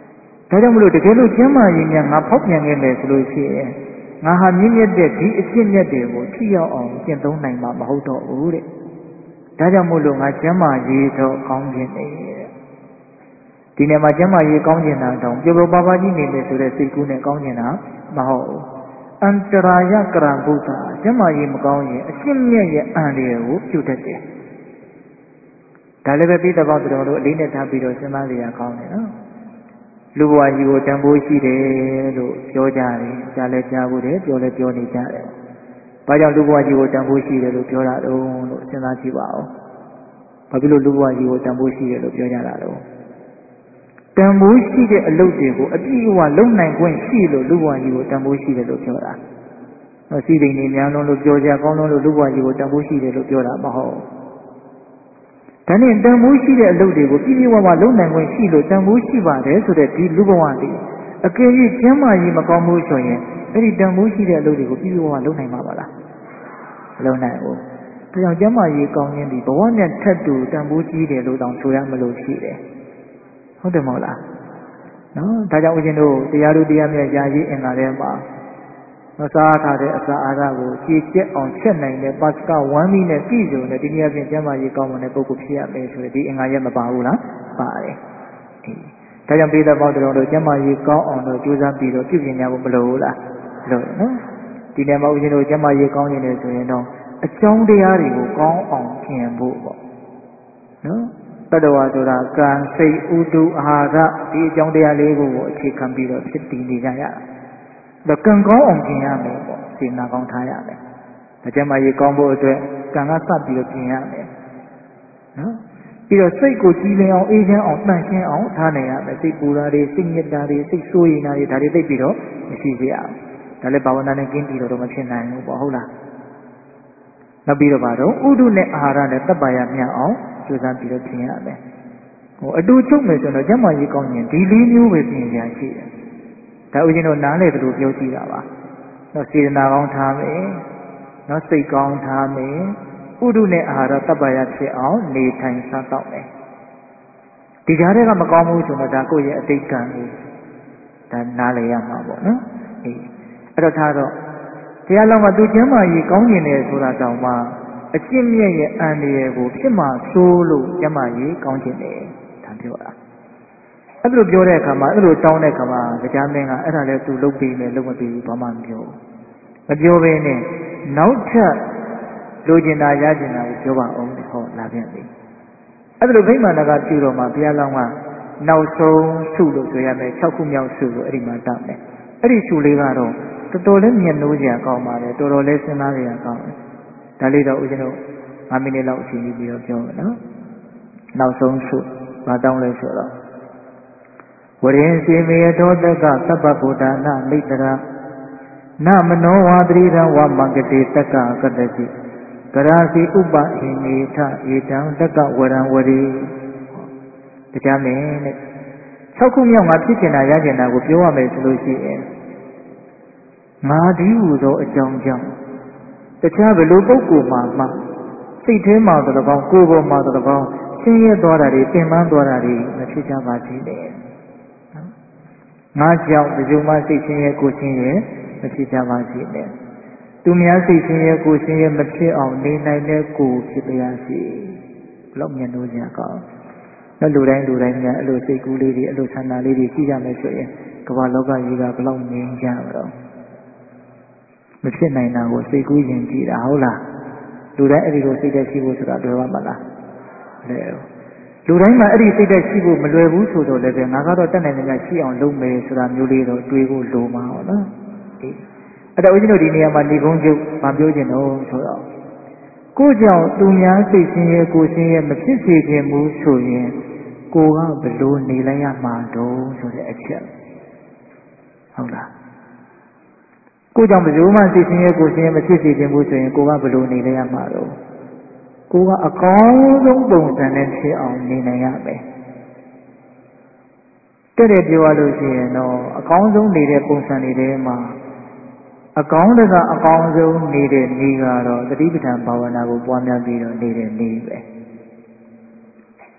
ဒါကြောင့်မလို့တကယ်လို့ကျမ်းမာရေးများငါဖောက်ပြန်ခဲ့မယ်ဆိုလို့ရှိရင်ငါဟာမြင့်မြတ်တဲ့ဒီအကျင့်မြတ်တွေကိုထိရောက်အောင်ကျင့်သုံးနိုင်မှာမဟုတ်တော့ဘူးတဲ့ဒါကြောင့်မို့လို့ငါကျမ်းမာရေးတော့ကောင်းခြင်းနဲ့ဒီနေ့မှာကျမ်းမာရေးကောင်းခြင်းတာတောင်ပြုလုပ်ပါပါကြီးနေမယ်ဆိုတဲ့စိတ်ကူးနဲ့ကောင်းခြင်းတာမဟုတ်ဘူးအန္တရာယကရံဘုဒ္ဓကျမ်းမာရေးမကောင်းရင်အရှင်းမြတ်ရဲ့အန္တရာယ်ကိုပြုတတ်တယ်ဒါလည်းပဲပြီးတဲ့ပေါင်းတော်တို့အလေးနဲ့ထားပြီးတော့စဉ်းစားကြရကောင်းတယ်နော်လူဘဝကြီးကိုတန်ဖိုးရှိတယ်လို့ပြောကြတယ်ကြားလဲကြားဖို့တယ်ပြောလဲပြောနေကြတယ်ဘာကြောင့်လူဘဝကြီးကိုတန်ဖိုးရှိတယ်လို့ပြောတာတုံးလို့စဉ်းစားကြည့်ပါဦးဘာဖြစ်လို့လူဘဝကြီးကိုတန်ဖိုးရှိတယ်လို့ပြောကြတာတုံးတန်ဖိုးရှိတဲ့အလုပ်တွေကိုအပြည့်အဝလုပ်နိုင်ခွင့်ရှိလို့လူဘဝကြီးကိုတန်ဖိုးရှိတယ်လို့ပြောတာဟောစီးစိမ်နေများလုံးလို့ပြောကြကောင်းလုံးလို့လူဘဝကြီးကိုတန်ဖိုးရှိတယ်လို့ပြောတာမဟုတ်ဒါနဲ့တန်ဖိုးရှိတဲ့အလုပ်တွေကိုပြည့်ပြည့်ဝဝလုပ်နိုင်ခွင့်ရှိလို့တန်ဖိုးရှိပါတယ်ဆိုတဲ့ဒီလူဘဝတည်းအကယ်၍ကျမ်းမာရေးမကောင်းဘူးဆိုရင်အဲ့ဒီတန်ဖိုးရှိတဲ့အလုပ်တွေကိုပြည့်ပြည့်ဝဝလုပ်နိုင်မှာပါလားမလုပ်နိုင်ဘူးဒါကြောင့်ကျမ်းမာရေးကောင်းခြင်းဒီဘဝနဲ့ထပ်တူတန်ဖိုးကြီးတယ်လို့တောင်ဆိုရမလို့ရှိတယ်ဟုတ်တယ်မဟုတ်လားနော်ဒါကြောင့်ဦးဇင်းတို့တရားတို့တရားမြတ်ယာရေးအင်္ဂါထဲမှာမစားထားတဲ့အစာအာဟာရကိုကြည်ကျက်အောင်ချက်နိုင်တဲ့ပါစကဝမ်းမီနဲ့ပြည်စုံတဲ့ဒီနေ့အပြင်ကျမ်းမာရေးကောင်းတဲ့ပုဂ္ဂိုလ်ဖြစ်ရမယ်ဆိုတဲ့ဒီအင်္ဂါရက်မပါဘူးလားပါတယ်အေးဒါကြောင့်ပြည်သက်ပေါင်းတော်တို့ကျမ်းမာရေးကောင်းအောင်တော့ကြိုးစားပြီးတော့ပြုပြင်ကြဖို့မလိုဘူးလားလို့နော်ဒီနေ့မှာဦးဇင်းတို့ကျမ်းမာရေးကောင်းနေတယ်ဆိုရင်တော့အကြောင်းတရားတွေကိုကောင်းအောင်ကျင့်ဖို့ပေါ့နော်တတ္တဝါဆိုတာကံစိတ်ဥဒုအာဟာရဒီအကြောင်းတရားလေးကိုအခြေခံပြီးတော့ဖြစ်တည်နေကြရတာဒါကံကောင်းအောင်ကျင့်ရမယ်ပေါ့စေနာကောင်းထားရမယ်ဒါကျမ်းမာရေးကောင်းဖို့အတွက်ကံကစပြီးတော့ကျင့်ရမယ်နော်ပြီးတော့စိတ်ကိုကြည်လင်အောင်အေးချမ်းအောင်တန့်ရှင်းအောင်ထားနိုင်ရမယ်စိတ်ပူတာတွေစိတ်ညစ်တာတွေစိတ်ဆိုးရင်တာတွေဒါတွေသိပြီးတော့မရှိစေရအောင်ဒါလည်းဘာဝနာနဲ့ကင်းပြီးတော့မဖြစ်နိုင်ဘူးပေါ့ဟုတ်လားနောက်ပြီးတော့ဘာတော့ဥဒုနဲ့အာဟာရနဲ့တပ်ပါရမျှအောင်ကြိုးစားပြီးတော့ပြင်ရမယ်ဟိုအတူချုပ်မယ်ဆိုတော့ကျမ်းမာရေးကောင်းရင်ဒီလေးမျိုးပဲပြင်ရရှိတယ်ဒါဦးဇင်းတို့နားလေသလိုပြောကြည့်တာပါနော်စေတနာကောင်းထားမယ်နော်စိတ်ကောင်းထားမယ်ဥဒုနဲ့အာဟာရတပ်ပါရဖြစ်အောင်နေထိုင်စားတော့မယ်ဒီကြားထဲကမကောင်းဘူးဆိုတော့ဒါကိုယ့်ရဲ့အတိတ်ကံလေးဒါနားလေရမှာပေါ့နော်အေးအဲ့တော့ထားတော့တရားလုံးကသူကျမ်းမာရေးကောင်းကျင်တယ်ဆိုတာတောင်မှအကျင့်မြတ်ရဲ့အန္တရာယ်ကိုဖြစ်မှဆိုးလို့ကျမ်းမာရေးကောင်းကျင်တယ်ဒါပြောတာအဲ့လိုပြောတဲ့အခါမှာအဲ့လိုတောင်းတဲ့အခါမှာကြားမင်းကအဲ့ဒါလည်းသူလုပ်ပြီးမယ်လုပ်မပြီးဘူးဘာမှမပြောမပြောဘဲနဲ့နောက်ထပ်လိုချင်တာရချင်တာကိုပြောပါအောင်ဟောလာပြန်ပြီအဲ့လိုဗိမာန်ကပြုတော်မှာဘုရားလောင်းကနောက်ဆုံးဆုလို့ဆိုရမယ်၆ခုမြောက်ဆုလို့အဲ့ဒီမှာတောင်းတယ်အဲ့ဒီဆုလေးကတော့တော်တော်လေးမြတ်နိုးစရာကောင်းပါတယ်တော်တော်လေးစဉ်းစားစရာကောင်းတယ်ဒါလေးတော့ဦးဇင်းတို့၅မိနစ်လောက်အချိန်ယူပြီးတော့ပြောမယ်နော်နောက်ဆုံးဆုမတောင်းလဲဆိုတော့ဝရင်စီမေတောတကသဗ္ဗဗုဒ္ဓနာမိတ္တရာနမနောဝါသရိရဝမင်္ဂတိတက္ကကတ္တစီကရာစီဥပဟိနေထဧတံတက္ကဝရံဝရီတရားမင်းတဲ့၆ခုမြောက်မှာဖြစ်ကျင်တာရကျင်တာကိုပြောရမယ်ဆိုလို့ရှိရင်ငါဒီဟူသောအကြောင်းကြောင့်တခြားဘယ်လိုပုဂ္ဂိုလ်မှမှစိတ်ထဲမှာသတကောင်းကိုယ်ပေါ်မှာသတကောင်းဆင်းရဲသွားတာတွေပင်ပန်းသွားတာတွေမဖြစ်ကြပါစေနဲ့ငါကြောင့်ဘယ်သူမှစိတ်ဆင်းရဲကိုယ်ဆင်းရဲမဖြစ်ကြပါစေနဲ့သူများစိတ်ဆင်းရဲကိုယ်ဆင်းရဲမဖြစ်အောင်နေနိုင်တဲ့ကိုယ်ဖြစ်ပါရစေဘလို့မျက်နှာကြကောင်းแล้วလူတိုင်းလူတိုင်းများအဲ့လိုစိတ်ကူးလေးတွေအဲ့လိုဆန္ဒလေးတွေရှိကြမယ်ဆိုရင်ကမ္ဘာလောကကြီးကဘလို့ငြိမ်းချမ်းမလို့မဖြစ်နိုင်တာကိုစိတ်ကူးရင်ကြည့်တာဟုတ်လားလူတိုင်းအဲ့ဒီလိုစိတ်သက်ရှိဖို့ဆိုတာလွယ်ပါမလားလဲလူတိုင်းမှာအဲ့ဒီစိတ်သက်ရှိဖို့မလွယ်ဘူးဆိုတော့လည်းပဲငါကတော့တတ်နိုင်တယ်များရှိအောင်လုပ်မယ်ဆိုတာမျိုးလေးတော့တွေးဖို့လိုမှာဟုတ်နော်အေးအဲ့တော့ဦးဇင်းတို့ဒီနေရာမှာနေကုန်းကျုပ်မပြောချင်တော့ဆိုတော့ကိုကြောင့်သူများစိတ်ဆင်းရဲကိုယ်ဆင်းရဲမဖြစ်စေခြင်းဘူးဆိုရင်ကိုကဘလို့နေလိုက်ရမှာတော့ဆိုတဲ့အချက်ဟုတ်လားကိုကြောင့်ဘယ်သူမှစိတ်ဆင်းရဲကိုယ်ဆင်းရဲမဖြစ်စေခြင်းဘူးဆိုရင်ကိုကဘလို့နေလိုက်ရမှာတော့ကိုကအကောင်းဆုံးပုံစံနဲ့ဖြစ်အောင်နေနိုင်ရမယ်တဲ့တဲ့ပြောရလို့ရှိရင်တော့အကောင်းဆုံးနေတဲ့ပုံစံတွေထဲမှာအကောင်းတကအကောင်းဆုံးနေတဲ့နေကတော့တတိပဋ္ဌာန်ဘာဝနာကိုပွားများပြီးတော့နေတဲ့နေပဲ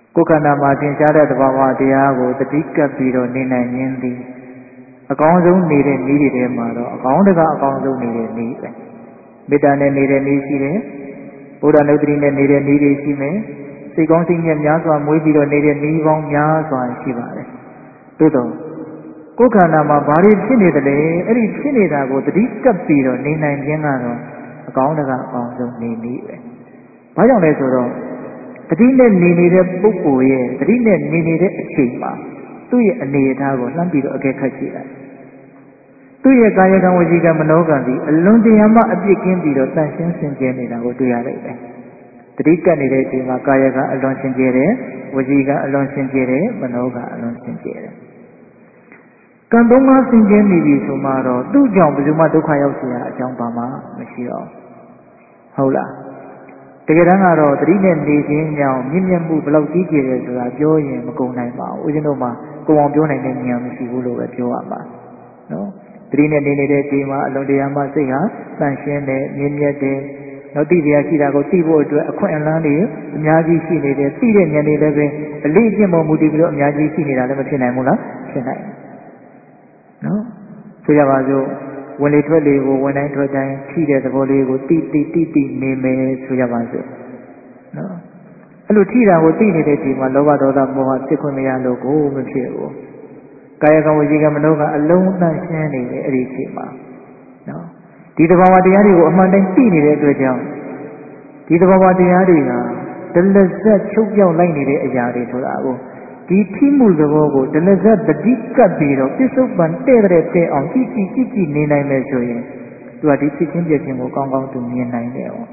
ကိုယ်ခန္ဓာမှာသင်ရှားတဲ့သဘာဝတရားကိုတတိကပ်ပြီးတော့နေနိုင်ခြင်းသည်အကောင်းဆုံးနေတဲ့နည်းတွေထဲမှာတော့အကောင်းတကအကောင်းဆုံးနေတဲ့နည်းပဲမေတ္တာနဲ့နေတဲ့နည်းရှိတယ်ဗုဒ္ဓနုတ္တိနဲ့နေတဲ့နည်းတွေရှိမယ်စိတ်ကောင်းစိတ်မြတ်များစွာမွေးပြီးတော့နေတဲ့နည်းပေါင်းများစွာရှိပါတယ်သို့တော့ကိုယ်ခန္ဓာမှာဘာတွေဖြစ်နေတယ်လဲအဲ့ဒီဖြစ်နေတာကိုတတိကပ်ပြီးတော့နေနိုင်ခြင်းကတော့အကောင်းတကအကောင်းဆုံးနေနည်းပဲဘာကြောင့်လဲဆိုတော့တတိနဲ့နေနေတဲ့ပုဂ္ဂိုလ်ရဲ့တတိနဲ့နေနေတဲ့အချိန်မှာသူ့ရဲ့အနေအထားကိုလှမ်းပြီးတော့အကဲခတ်ကြည့်လိုက်သူ့ရဲ့ကာယကံဝစီကံမနောကံဒီအလွန်တရာမှအပြစ်ကင်းပြီးတော့တန်ရှင်းစင်ကြယ်နေတာကိုတွေ့ရလိမ့်မယ်တတိကပ်နေတဲ့အချိန်မှာကာယကံအလွန်စင်ကြယ်တယ်ဝစီကံအလွန်စင်ကြယ်တယ်မနောကံအလွန်စင်ကြယ်တယ်ကံသုံးပါးစင်ကြယ်နေပြီဆိုမှတော့သူ့ကြောင့်ဘယ်သူမှဒုက္ခရောက်เสียအကြောင်းပါမှမရှိတော့ဟုတ်လားတကယ်တမ်းကတော့တတိနဲ့နေခြင်းကြောင့်မြင့်မြတ်မှုဘယ်လောက်ကြီးကျယ်တယ်ဆိုတာပြောရင်မကုန်နိုင်ပါဘူးဦးဇင်းတို့မှာကိုယ်အောင်ပြောနိုင်တဲ့ဉာဏ်မရှိဘူးလို့ပဲပြောရမှာနော်တတိနဲ့နေနေတဲ့အချိန်မှာအလွန်တရာမှစိတ်ဟာတန်ရှင်းတယ်မြင့်မြတ်တယ်နောက်သိပြရရှိတာကိုသိဖို့အတွက်အခွင့်အလမ်းတွေအများကြီးရှိနေတယ်သိတဲ့ဉာဏ်တွေလည်းပဲအလေးအကျင့်ပေါ်မူတည်ပြီးတော့အများကြီးရှိနေတာလည်းမဖြစ်နိုင်ဘူးလားဖြစ်နိုင်တယ်နော်ဆိုကြပါစို့ဝင်လေထွက်လေကိုဝင်တိုင်းထွက်တိုင်းထိတဲ့သဘောလေးကိုတိတိတိတိနေမယ်ဆိုကြပါစို့နော်အဲ့လိုထိတာကိုသိနေတဲ့ချိန်မှာလောဘဒေါသမောဟဖြစ်ခွင့်မရလို့ကိုမဖြစ်ဘူးကာယကံဝစီကံမနောကအလုံးသန့်ရှင်းနေတယ်အဲ့ဒီချိန်မှာနော်ဒီသဘာဝတရားတွေကိုအမှန်တိုင်းသိနေတဲ့အတွက်ကြောင့်ဒီသဘာဝတရားတွေကဒလဇက်ချုပ်ပြောက်လိုက်နေတဲ့အရာတွေဆိုတာကိုဒီထိမှုသဘောကိုဒလဇက်တတိကပ်ပြီးတော့ပြစ္ဆုတ်ပံတဲ့တဲ့တဲ့အောင်ကြည့်ကြည့်ကြည့်ကြည့်နေနိုင်မယ်ဆိုရင်သူကဒီဖြစ်ချင်းပြချင်းကိုကောင်းကောင်းသူမြင်နိုင်တယ်哦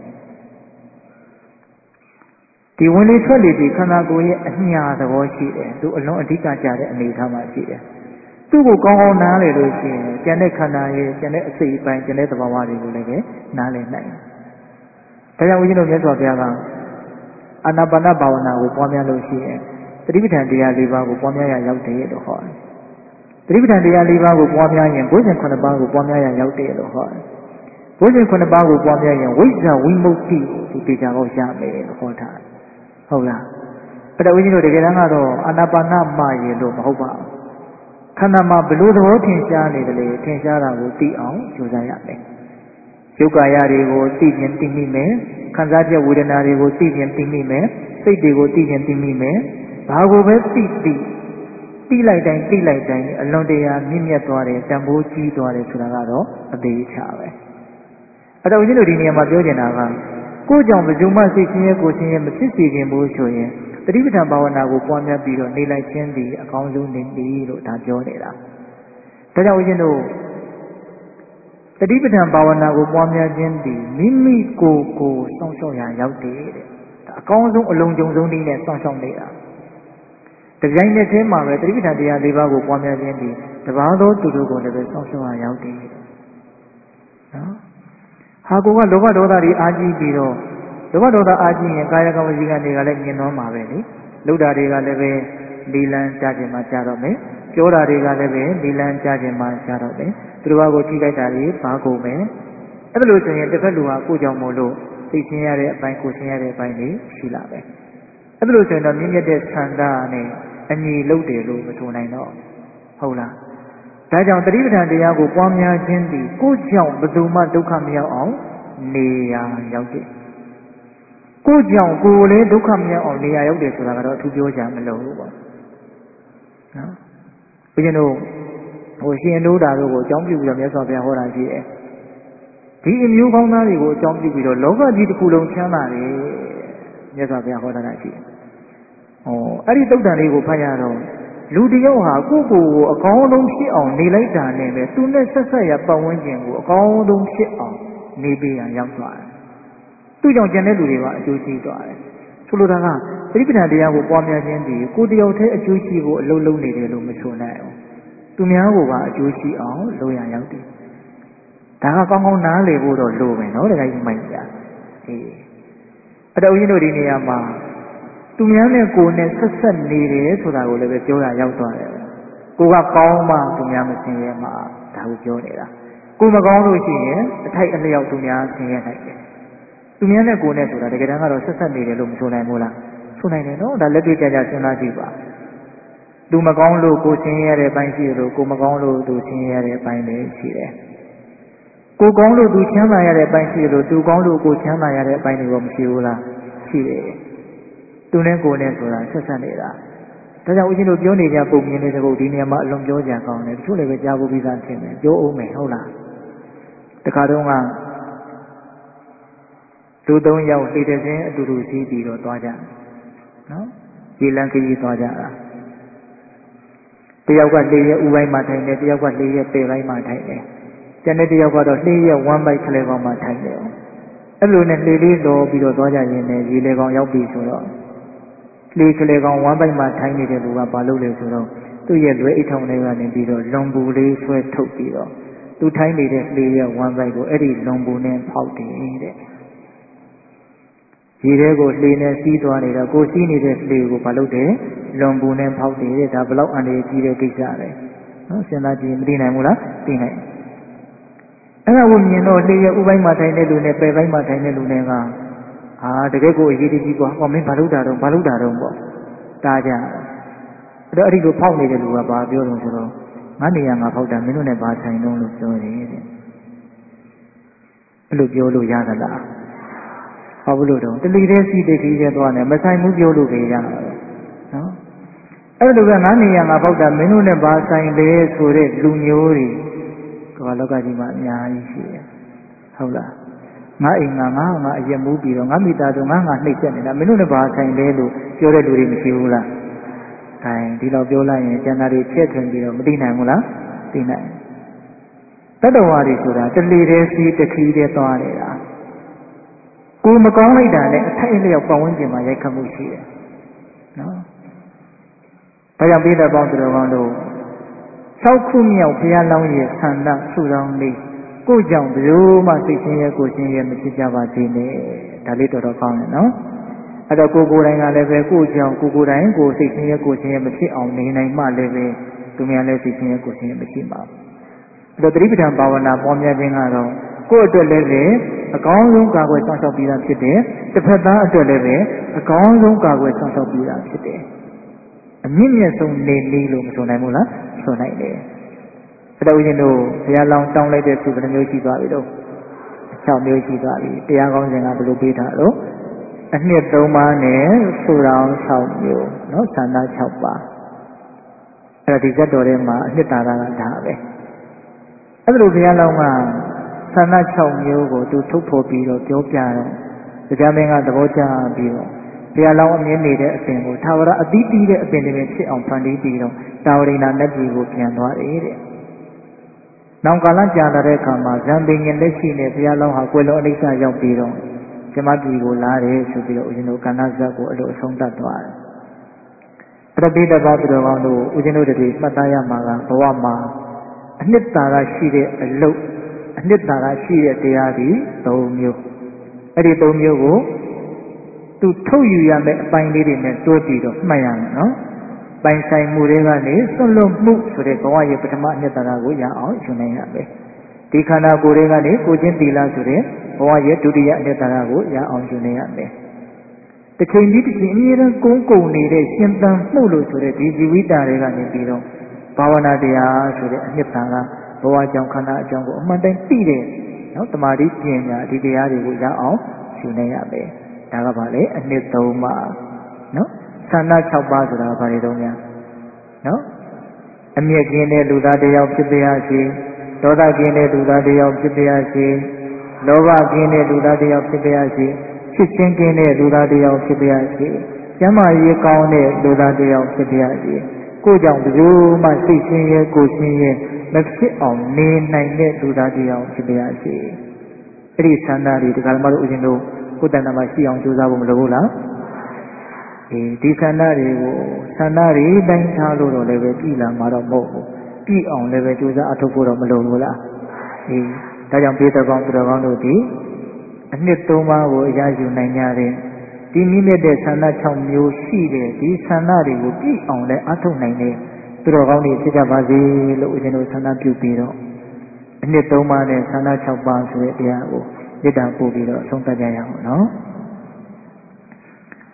ဒီဝင်လေထွက်လေဒီခန္ဓာကိုယ်ရဲ့အညာသဘောရှိတယ်သူအလွန်အဓိကကြတဲ့အနေထားမှာရှိတယ်သူ့ကိုကောင်းကောင်းနားလည်လို့ရှိရင်ကျန်တဲ့ခန္ဓာရဲ့ကျန်တဲ့အစိတ်အပိုင်းကျန်တဲ့သဘာဝတွေကိုလည်းပဲနားလည်နိုင်တယ်ဒါကြောင့်ဦးဇင်းတို့မြတ်စွာဘုရားကအာနာပါနဘာဝနာကိုပွားများလို့ရှိရင်သတိပဋ္ဌာန်တရား၄ပါးကိုပွားများရရောက်တယ်လို့ဟောတယ်သတိပဋ္ဌာန်တရား၄ပါးကိုပွားများရင်ဘုဇင်ခုနှစ်ပါးကိုပွားများရရောက်တယ်လို့ဟောတယ်ဘုဇင်ခုနှစ်ပါးကိုပွားများရင်ဝိဇ္ဇဝိမု ക്തി ကိုဒီတရားကိုရမယ်လို့ဟောထားတယ်ဟုတ်လားအဲ့တော့ဦးဇင်းတို့တကယ်တမ်းကတော့အာနာပါနမရေလို့မဟုတ်ပါဘူးခန္ဓာမှာဘလို့သဘောထင်ရှားနေတယ်လေထင်ရှားတာကိုသိအောင်ကြိုးစားရမယ်ယုတ်ကာယတွေကိုသိခြင်းသိမိမယ်ခံစားချက်ဝေဒနာတွေကိုသိခြင်းသိမိမယ်စိတ်တွေကိုသိခြင်းသိမိမယ်ဘာကိုပဲသိသိသိလိုက်တိုင်းသိလိုက်တိုင်းအလွန်တရာမြင့်မြတ်သွားတယ်တန်ဖိုးကြီးသွားတယ်ဆိုတာကတော့အသေးချပဲအဲ့တော့ဦးဇင်းတို့ဒီနေရာမှာပြောချင်တာကကိုယ်ကြောင့်ဘယ်သူမှစိတ်ဆင်းရဲကိုယ်ဆင်းရဲမဖြစ်စေခြင်းဘူးဆိုရင်တတိပဋ္ဌာန်ဘာဝနာကိုပွားများပြီးတော့နေလိုက်ခြင်းသည်အကောင်းဆုံးနေပြီလို့ဒါပြောနေတာဒါကြောင့်ဦးဇင်းတို့တတိပဋ္ဌာန်ဘာဝနာကိုပွားများခြင်းသည်မိမိကိုယ်ကိုစောင့်ရှောက်ရာရောက်တယ်တဲ့အကောင်းဆုံးအလုံးစုံဆုံးနည်းနဲ့စောင့်ရှောက်နေတာတပြိုင်နက်တည်းမှာပဲတတိပဋ္ဌာန်တရား၄ပါးကိုပွားများခြင်းသည်တပါးသောသူတို့ကိုလည်းပဲစောင့်ရှောက်ရာရောက်တယ်နော်ဟာကိုကလောဘဒေါသတွေအာကြီးပြီးတော့လောဘဒေါသအာကြီးရင်ကာယကံဝစီကံတွေကလည်းမြင်သွားမှာပဲလေလှုပ်တာတွေကလည်းပဲဒီလန်းကြားခြင်းမှာကြားတော့မယ်ပြောတာတွေကလည်းပဲဒီလန်းကြားခြင်းမှာကြားတော့မယ်သူတို့ကကိုထိလိုက်တာတွေဘာကုန်မယ်အဲ့လိုဆိုရင်တစ်ဖက်လူဟာကိုကြောင့်မို့လို့သိချင်းရတဲ့အပိုင်းကိုချင်းရတဲ့အပိုင်းတွေရှိလာမယ်အဲ့လိုဆိုရင်တော့မြင့်မြတ်တဲ့ဆန္ဒနဲ့အညီလုပ်တယ်လို့မဆိုနိုင်တော့ဟုတ်လားဒါကြောင့်တတိပဋ္ဌာန်တရားကိုပွားများခြင်းသည်ကိုကြောင့်ဘယ်သူမှဒုက္ခမရောက်အောင်နေရာရောက်တယ်ကိုကြောင့်ကိုယ်လည်းဒုက္ခမရောက်အောင်နေရာရောက်တယ်ဆိုတာကတော့အထူးပြောကြမလို့ဘူးပေါ့နော်ဘုရင်တို့ဟိုရှင်တို့တာတို့ကိုအကြောင်းပြုပြီးတော့မြတ်စွာဘုရားဟောတာရှိတယ်ဒီအမျိုးကောင်းသားတွေကိုအကြောင်းပြုပြီးတော့လောကကြီးတစ်ခုလုံးချမ်းသာတယ်မြတ်စွာဘုရားဟောတာရှိတယ်ဟောအဲ့ဒီသုတ်တန်လေးကိုဖတ်ရတော့လူတယောက်ဟာကိုယ့်ကိုယ်ကိုအကောင်းဆုံးဖြစ်အောင်နေလိုက်တာနဲ့ပဲသူနဲ့ဆက်ဆက်ရပတ်ဝန်းကျင်ကိုအကောင်းဆုံးဖြစ်အောင်နေပေးရရောက်သွားတယ်သူကြောင့်ကျန်တဲ့လူတွေကအကျိုးရှိသွားတယ်ဆိုလိုတာကသတိပဋ္ဌာန်တရားကိုပွားများခြင်းဒီကိုယ်တယောက်တည်းအကျိုးရှိဖို့အလုံးလုံးနေတယ်လို့မဆိုနိုင်ဘူးသူများကိုပါအကျိုးရှိအောင်လုပ်ရရောက်တယ်ဒါကကောင်းကောင်းနားလည်ဖို့တော့လိုမယ်နော်တခါကြီးမိုက်ကြအေးအတော်ကြီးတို့ဒီနေရာမှာသူများနဲ့ကိုယ်နဲ့ဆက်ဆက်နေတယ်ဆိုတာကိုလည်းပဲပြောရရောက်သွားတယ်ကိုကကောင်းမှသူများမဆင်းရဲမှာဒါကိုပြောနေတာကိုမကောင်းလို့ရှိရင်အထိုက်အလျောက်သူများဆင်းရဲနိုင်တယ်သူများနဲ့ကိုယ်နဲ့ဆိုတာတကယ်တမ်းကတော့ဆက်ဆက်နေတယ်လို့မဆိုနိုင်ဘူးလားဆိုနိုင်တယ်နော်ဒါလက်တွေ့ကြကြစဉ်းစားကြည့်ပါသူမကောင်းလို့ကိုဆင်းရဲတဲ့အပိုင်းရှိတယ်လို့ကိုမကောင်းလို့သူဆင်းရဲတဲ့အပိုင်းလည်းရှိတယ်ကိုကောင်းလို့သူချမ်းသာရတဲ့အပိုင်းရှိတယ်လို့သူကောင်းလို့ကိုချမ်းသာရတဲ့အပိုင်းတွေကမရှိဘူးလားရှိတယ်သူနဲ့ကိုနဲ့ဆိုတာဆက်ဆက်နေတာဒါကြောင့်ဦးဇင်းတို့ပြောနေကြပုံမြင်နေတဲ့ဘုဒီနေရာမှာအလွန်ပြောကြကောင်းတယ်တချို့လည်းပဲကြားဖို့ပြီးသားဖြစ်မယ်ပြောအောင်မယ်ဟုတ်လားတခါတော့ကသူသုံးယောက်လေတဲ့ခြင်းအတူတူစီးပြီးတော့သွားကြနော်ရေလန်းခရီးသွားကြတာတယောက်ကလေရဲ့ဥပိုင်းမှာထိုင်တယ်တယောက်ကလေရဲ့ပေပိုင်းမှာထိုင်တယ်ကျန်တဲ့တယောက်ကတော့လေရဲ့ဝမ်းပိုက်ကလေးကောင်မှာထိုင်တယ်အဲ့လိုနဲ့လေလေးလောပြီးတော့သွားကြရင်လည်းရေလေကောင်ရောက်ပြီဆိုတော့လေကလေးကောင်ဝမ်းပိုက်မှာထိုင်နေတဲ့လူကဘာလုပ်လဲဆိုတော့သူ့ရဲ့လွယ်အိတ်ထောင်ထဲကနေပြီးတော့လွန်ပူလေးဆွဲထုတ်ပြီးတော့သူထိုင်နေတဲ့လေရဲ့ဝမ်းပိုက်ကိုအဲ့ဒီလွန်ပူနဲ့ဖောက်တယ်တဲ့ရေထဲကိုလေနဲ့စီးသွားနေတာကိုစီးနေတဲ့လေကိုဘာလုပ်တယ်လွန်ပူနဲ့ဖောက်တယ်တဲ့ဒါဘလောက်အန္တရာယ်ကြီးတဲ့ကိစ္စပဲနော်စဉ်းစားကြည့်မသိနိုင်ဘူးလားသိနိုင်အဲ့ဒါကိုမြင်တော့လေရဲ့ဥပိုင်းမှာထိုင်တဲ့လူနဲ့ပယ်ပိုင်းမှာထိုင်တဲ့လူနဲ့ကအာတကယ်ကိုအရေးကြီးကွာဟောမင်းဘာလုပ်တာတော့ဘာလုပ်တာတော့ပေါ့တားကြအဲ့တော့အဲ့ဒီလိုဖောက်နေတဲ့လူကဘာပြောလို့ဆိုတော့ငါနေရာငါဖောက်တာမင်းတို့နဲ့ဘာဆိုင်တော့လို့ပြောတယ်တဲ့အဲ့လိုပြောလို့ရသလားဘာလို့တော့တလီတဲ့စီတကြီးတဲ့သွားနေမဆိုင်ဘူးပြောလို့ပဲရတာနော်အဲ့လိုပဲငါနေရာငါဖောက်တာမင်းတို့နဲ့ဘာဆိုင်လဲဆိုတဲ့လူမျိုးတွေကမ္ဘာလောကကြီးမှာအများကြီးရှိတယ်ဟုတ်လားငါအိမ်ငါငါငါအရက်မူးပြီးတော့ငါမိသားစုငါငါနှိပ်စက်နေတာမင်းတို့လည်းဘာဆိုင်လဲလို့ပြောတဲ့လူတွေမရှိဘူးလား။အဲဒီလောက်ပြောလိုက်ရင်ကျန်တာတွေချက်ထွင်ပြီးတော့မသိနိုင်ဘူးလား။သိနိုင်။တတ္တဝါတွေဆိုတာတလေတဲ့စီတခီးတဲ့သွားနေတာ။ကိုမကောင်းလိုက်တာနဲ့အထိုက်အလျောက်ပတ်ဝန်းကျင်မှာရိုက်ခတ်မှုရှိတယ်။နော်။ဒါကြောင့်ပြည်တော်ပေါင်းသူတော်ကောင်းတို့၆ခုမြောက်ဘုရားလောင်းရဲ့ဆန္ဒဆုတောင်းလေးကိုကြောင့်ဘယ်လိုမှသိချင်းရဲ့ကိုချင်းရဲ့မဖြစ်ကြပါစေနဲ့ဒါလေးတော်တော်ကောင်းတယ်နော်အဲ့တော့ကိုကိုယ်တိုင်ကလည်းပဲကိုကြောင့်ကိုကိုယ်တိုင်ကိုသိချင်းရဲ့ကိုချင်းရဲ့မဖြစ်အောင်နေနိုင်မှလည်းပဲသူများလည်းသိချင်းရဲ့ကိုချင်းရဲ့မရှိပါဘူးအဲ့တော့သတိပဋ္ဌာန်ဘာဝနာပေါ်များခြင်းကတော့ကိုယ့်အတွက်လည်းပဲအကောင်းဆုံးကာကွယ်ဆောင်ရှောက်ပြီးသားဖြစ်တယ်တစ်ဖက်သားအတွက်လည်းပဲအကောင်းဆုံးကာကွယ်ဆောင်ရှောက်ပြီးသားဖြစ်တယ်အမြင့်မြတ်ဆုံးနေနည်းလို့မဆိုနိုင်ဘူးလားဆိုနိုင်တယ်အဲ့တော့ဦးဇင်းတို့ဘုရားလောင်းတောင်းလိုက်တဲ့သူဘယ်နှမျိုးရှိသွားပြီတော့၆မျိုးရှိသွားပြီတရားကောင်းစဉ်ကဘယ်လိုပေးထားလို့အနှစ်၃ပါးနဲ့ဆူတောင်း၆မျိုးနော်ဆန္ဒ၆ပါးအဲ့ဒါဒီဇတ်တော်ထဲမှာအနှစ်သာရကဒါပဲအဲ့ဒါလိုဘုရားလောင်းကဆန္ဒ၆မျိုးကိုသူထုတ်ဖော်ပြီးတော့ပြောပြတော့တရားမင်းကသဘောကျပြီးတော့ဘုရားလောင်းအမြင်နေတဲ့အပင်ကိုသာဝရအတိတီးတဲ့အပင်တွေဖြစ်အောင်ဖန်တီးပြီးတော့တာဝရိဏနတ်ပြည်ကိုပြန်သွားတယ်တဲ့နောင်ကာလကြာလာတဲ့အခါမှာဇံပင်ငင်လက်ရှိနဲ့ဘုရားလောင်းဟာကွယ်လွန်အနိစ္စရောက်ပြီးတော့ဇမပြည်ကိုလာတယ်ဆိုပြီးတော့ဦးဇင်းတို့ကဏ္ဍဇတ်ကိုအလိုအဆုံးသတ်သွားတယ်။ပရပိတ္တဘာသူတော်ကောင်းတို့ဦးဇင်းတို့တွေမှတ်သားရမှာကဘဝမှာအနှစ်သာရရှိတဲ့အလုပ်အနှစ်သာရရှိတဲ့တရားဒီ၃မျိုးအဲ့ဒီ၃မျိုးကိုသူထုတ်ယူရမယ့်အပိုင်းလေးတွေနဲ့တွဲပြီးတော့မှတ်ရမယ်နော်။ပိုင်ဆိုင်မှုတွေကနေဆွလွတ်မှုဆိုတဲ့ဘဝရဲ့ပထမအနှစ်သာရကိုရအောင်ယူနိုင်ရမယ်။ဒီခန္ဓာကိုယ်တွေကနေကိုချင်းတီလာဆိုတဲ့ဘဝရဲ့ဒုတိယအနှစ်သာရကိုရအောင်ယူနိုင်ရမယ်။တစ်ချိန်ပြီးတစ်ချိန်အမြဲတမ်းကုန်းကုန်နေတဲ့ရှင်သန်မှုလို့ဆိုတဲ့ဒီဇီဝိတာတွေကနေပြီးတော့ဘာဝနာတရားဆိုတဲ့အနှစ်သာရဘဝကြောင့်ခန္ဓာအကြောင်းကိုအမှန်တိုင်းသိတဲ့နော်တမာတိပညာဒီတရားတွေကိုရအောင်ယူနိုင်ရမယ်။ဒါကဘာလဲအနှစ်သုံးပါးနော်ဆန္ဒ၆ပါးဆိုတာဘာတွေတုံးများနော်အမျက်ကင်းတဲ့လူသားတစ်ယောက်ဖြစ်ပါစေဒေါသကင်းတဲ့လူသားတစ်ယောက်ဖြစ်ပါစေလောဘကင်းတဲ့လူသားတစ်ယောက်ဖြစ်ပါစေချစ်ချင်းကင်းတဲ့လူသားတစ်ယောက်ဖြစ်ပါစေကျမ်းမာရေးကောင်းတဲ့လူသားတစ်ယောက်ဖြစ်ပါစေကိုကြောင့်ဘယ်သူမှစိတ်ဆင်းရဲကိုယ်ဆင်းရဲမဖြစ်အောင်နေနိုင်တဲ့လူသားတစ်ယောက်ဖြစ်ပါစေအဲ့ဒီဆန္ဒတွေဒီကရမတို့ဦးဇင်းတို့ကိုယ်တဏ္ဍာမှာရှိအောင်ကြိုးစားဖို့မလိုဘူးလားဒီဆန္ဒတွေကိုဆန္ဒတွေတိုင်းထားလို့တော့လည်းပဲပြည်လာမှာတော့မဟုတ်ဘူးပြည်အောင်လည်းပဲကြိုးစားအထောက်ဖို့တော့မလိုဘူးလားအေးဒါကြောင့်ပြည်တော်ကောင်းသူတော်ကောင်းတို့ဒီအနှစ်သုံးပါးကိုအရယူနိုင်ကြတဲ့ဒီမိမြတ်တဲ့ဆန္ဒ၆မျိုးရှိတဲ့ဒီဆန္ဒတွေကိုပြည်အောင်လည်းအထောက်နိုင်တဲ့သူတော်ကောင်းတွေဖြစ်ကြပါစေလို့ဦးဇင်းတို့ဆန္ဒပြုပြီးတော့အနှစ်သုံးပါးနဲ့ဆန္ဒ၆ပါးဆိုတဲ့တရားကိုမေတ္တာပို့ပြီးတော့ဆုံးသတ်ကြရအောင်နော်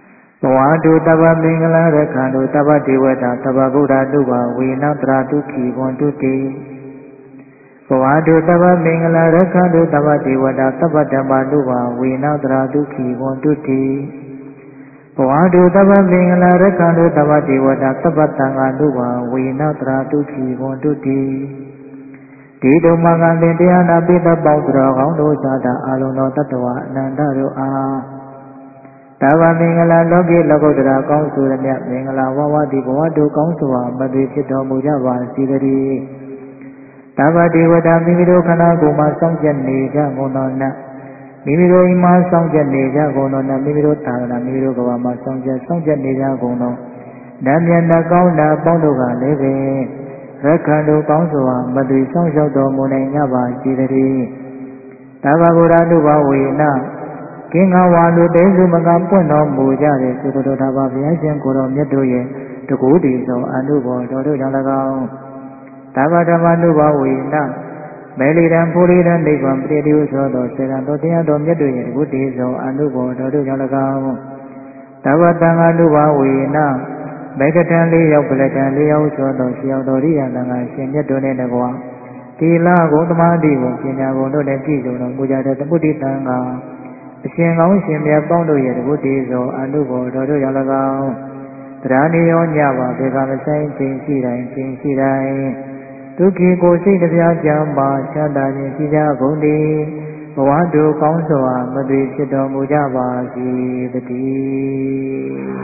ဘဝတုတဗ္ဗမင်္ဂလာရခန္တုတဗ္ဗဒေဝတာတဗ္ဗဗုဒ္ဓတုဘဝေနတရာတုခိဝန္တုတိဘဝတုတဗ္ဗမင်္ဂလာရခန္တုတဗ္ဗဒေဝတာတဗ္ဗဓမ္မတုဘဝေနတရာတုခိဝန္တုတိဘဝတုတဗ္ဗမင်္ဂလာရခန္တုတဗ္ဗဒေဝတာတဗ္ဗသံဃာတုဘဝေနတရာတုခိဝန္တုတိဒီတုမကံတင်တရားနာပိသပေါင်းတော်ကောင်းတို့သာတာအာလုံးသောတတ္တဝအနန္တတို့အားတဗ္ဗမင်္ဂလာလောကိလောကုတ္တရာကောင်းဆိုရမြတ်မင်္ဂလာဝဝတိဘဝတုကောင်းစွာမသွေဖြစ်တော်မူကြပါစေတည်းတဗ္ဗဒေဝတာမိမိတို့ခန္ဓာကိုယ်မှာစောင့်ကြနေကြကုန်သောနတ်မိမိတို့အိမ်မှာစောင့်ကြနေကြကုန်သောနတ်မိမိတို့သာသနာမိမိတို့ကဘာမှာစောင့်ကြစောင့်ကြနေကြကုန်သောနတ်မြတ်နတ်ကောင်းနာအပေါင်းတို့ကလည်းပဲရက္ခန္တုကောင်းစွာမသွေဆောင်လျှောက်တော်မူနိုင်ကြပါစေတည်းတဗ္ဗဗုဒ္ဓတုဘဝေနကင်္ဂဝါလူတေစုမကပွင့်တော်မူကြတဲ့သုတ္တတော်ဘုရားရှင်ကိုယ်တော်မြတ်တို့ရဲ့တကူတည်သောအနုဘောတော်တို့ကြောင့်၎င်းတဗ္ဗဓမ္မနုဘဝေနမေလိတံဖူရိတံနိဗ္ဗာန်ပရိတိဟုသောသောစေတံတော်တရားတော်မြတ်တို့ရဲ့တကူတည်သောအနုဘောတော်တို့ကြောင့်၎င်းတဗ္ဗတံဃာနုဘဝေနမေကတံလေးရောက်ပလတံလေးရောက်သောသောရှိရောက်တော်ရိယတံဃာရှင်မြတ်တို့နဲ့တကွာတိလဂုံသမာဓိကိုပညာကုန်တို့နဲ့ပြည့်စုံတော်မူကြတဲ့သမုဒိတံဃာအရှင်ကောင်းရှင်မြတ်ပေါင်းတို့ရဲ့တကုတည်သောအနုဘောတော်တို့ကြောင့်၎င်းတရားနေရောညပါဘေကမဆိုင်ခြင်းရှိတိုင်းခြင်းရှိတိုင်းဒုက္ခိကိုစိတ်တရားကြံပါချမ်းသာခြင်းရှိကြကုန်သည်ဘဝတို့ကောင်းစွာမသွေဖြစ်တော်မူကြပါစေတည်း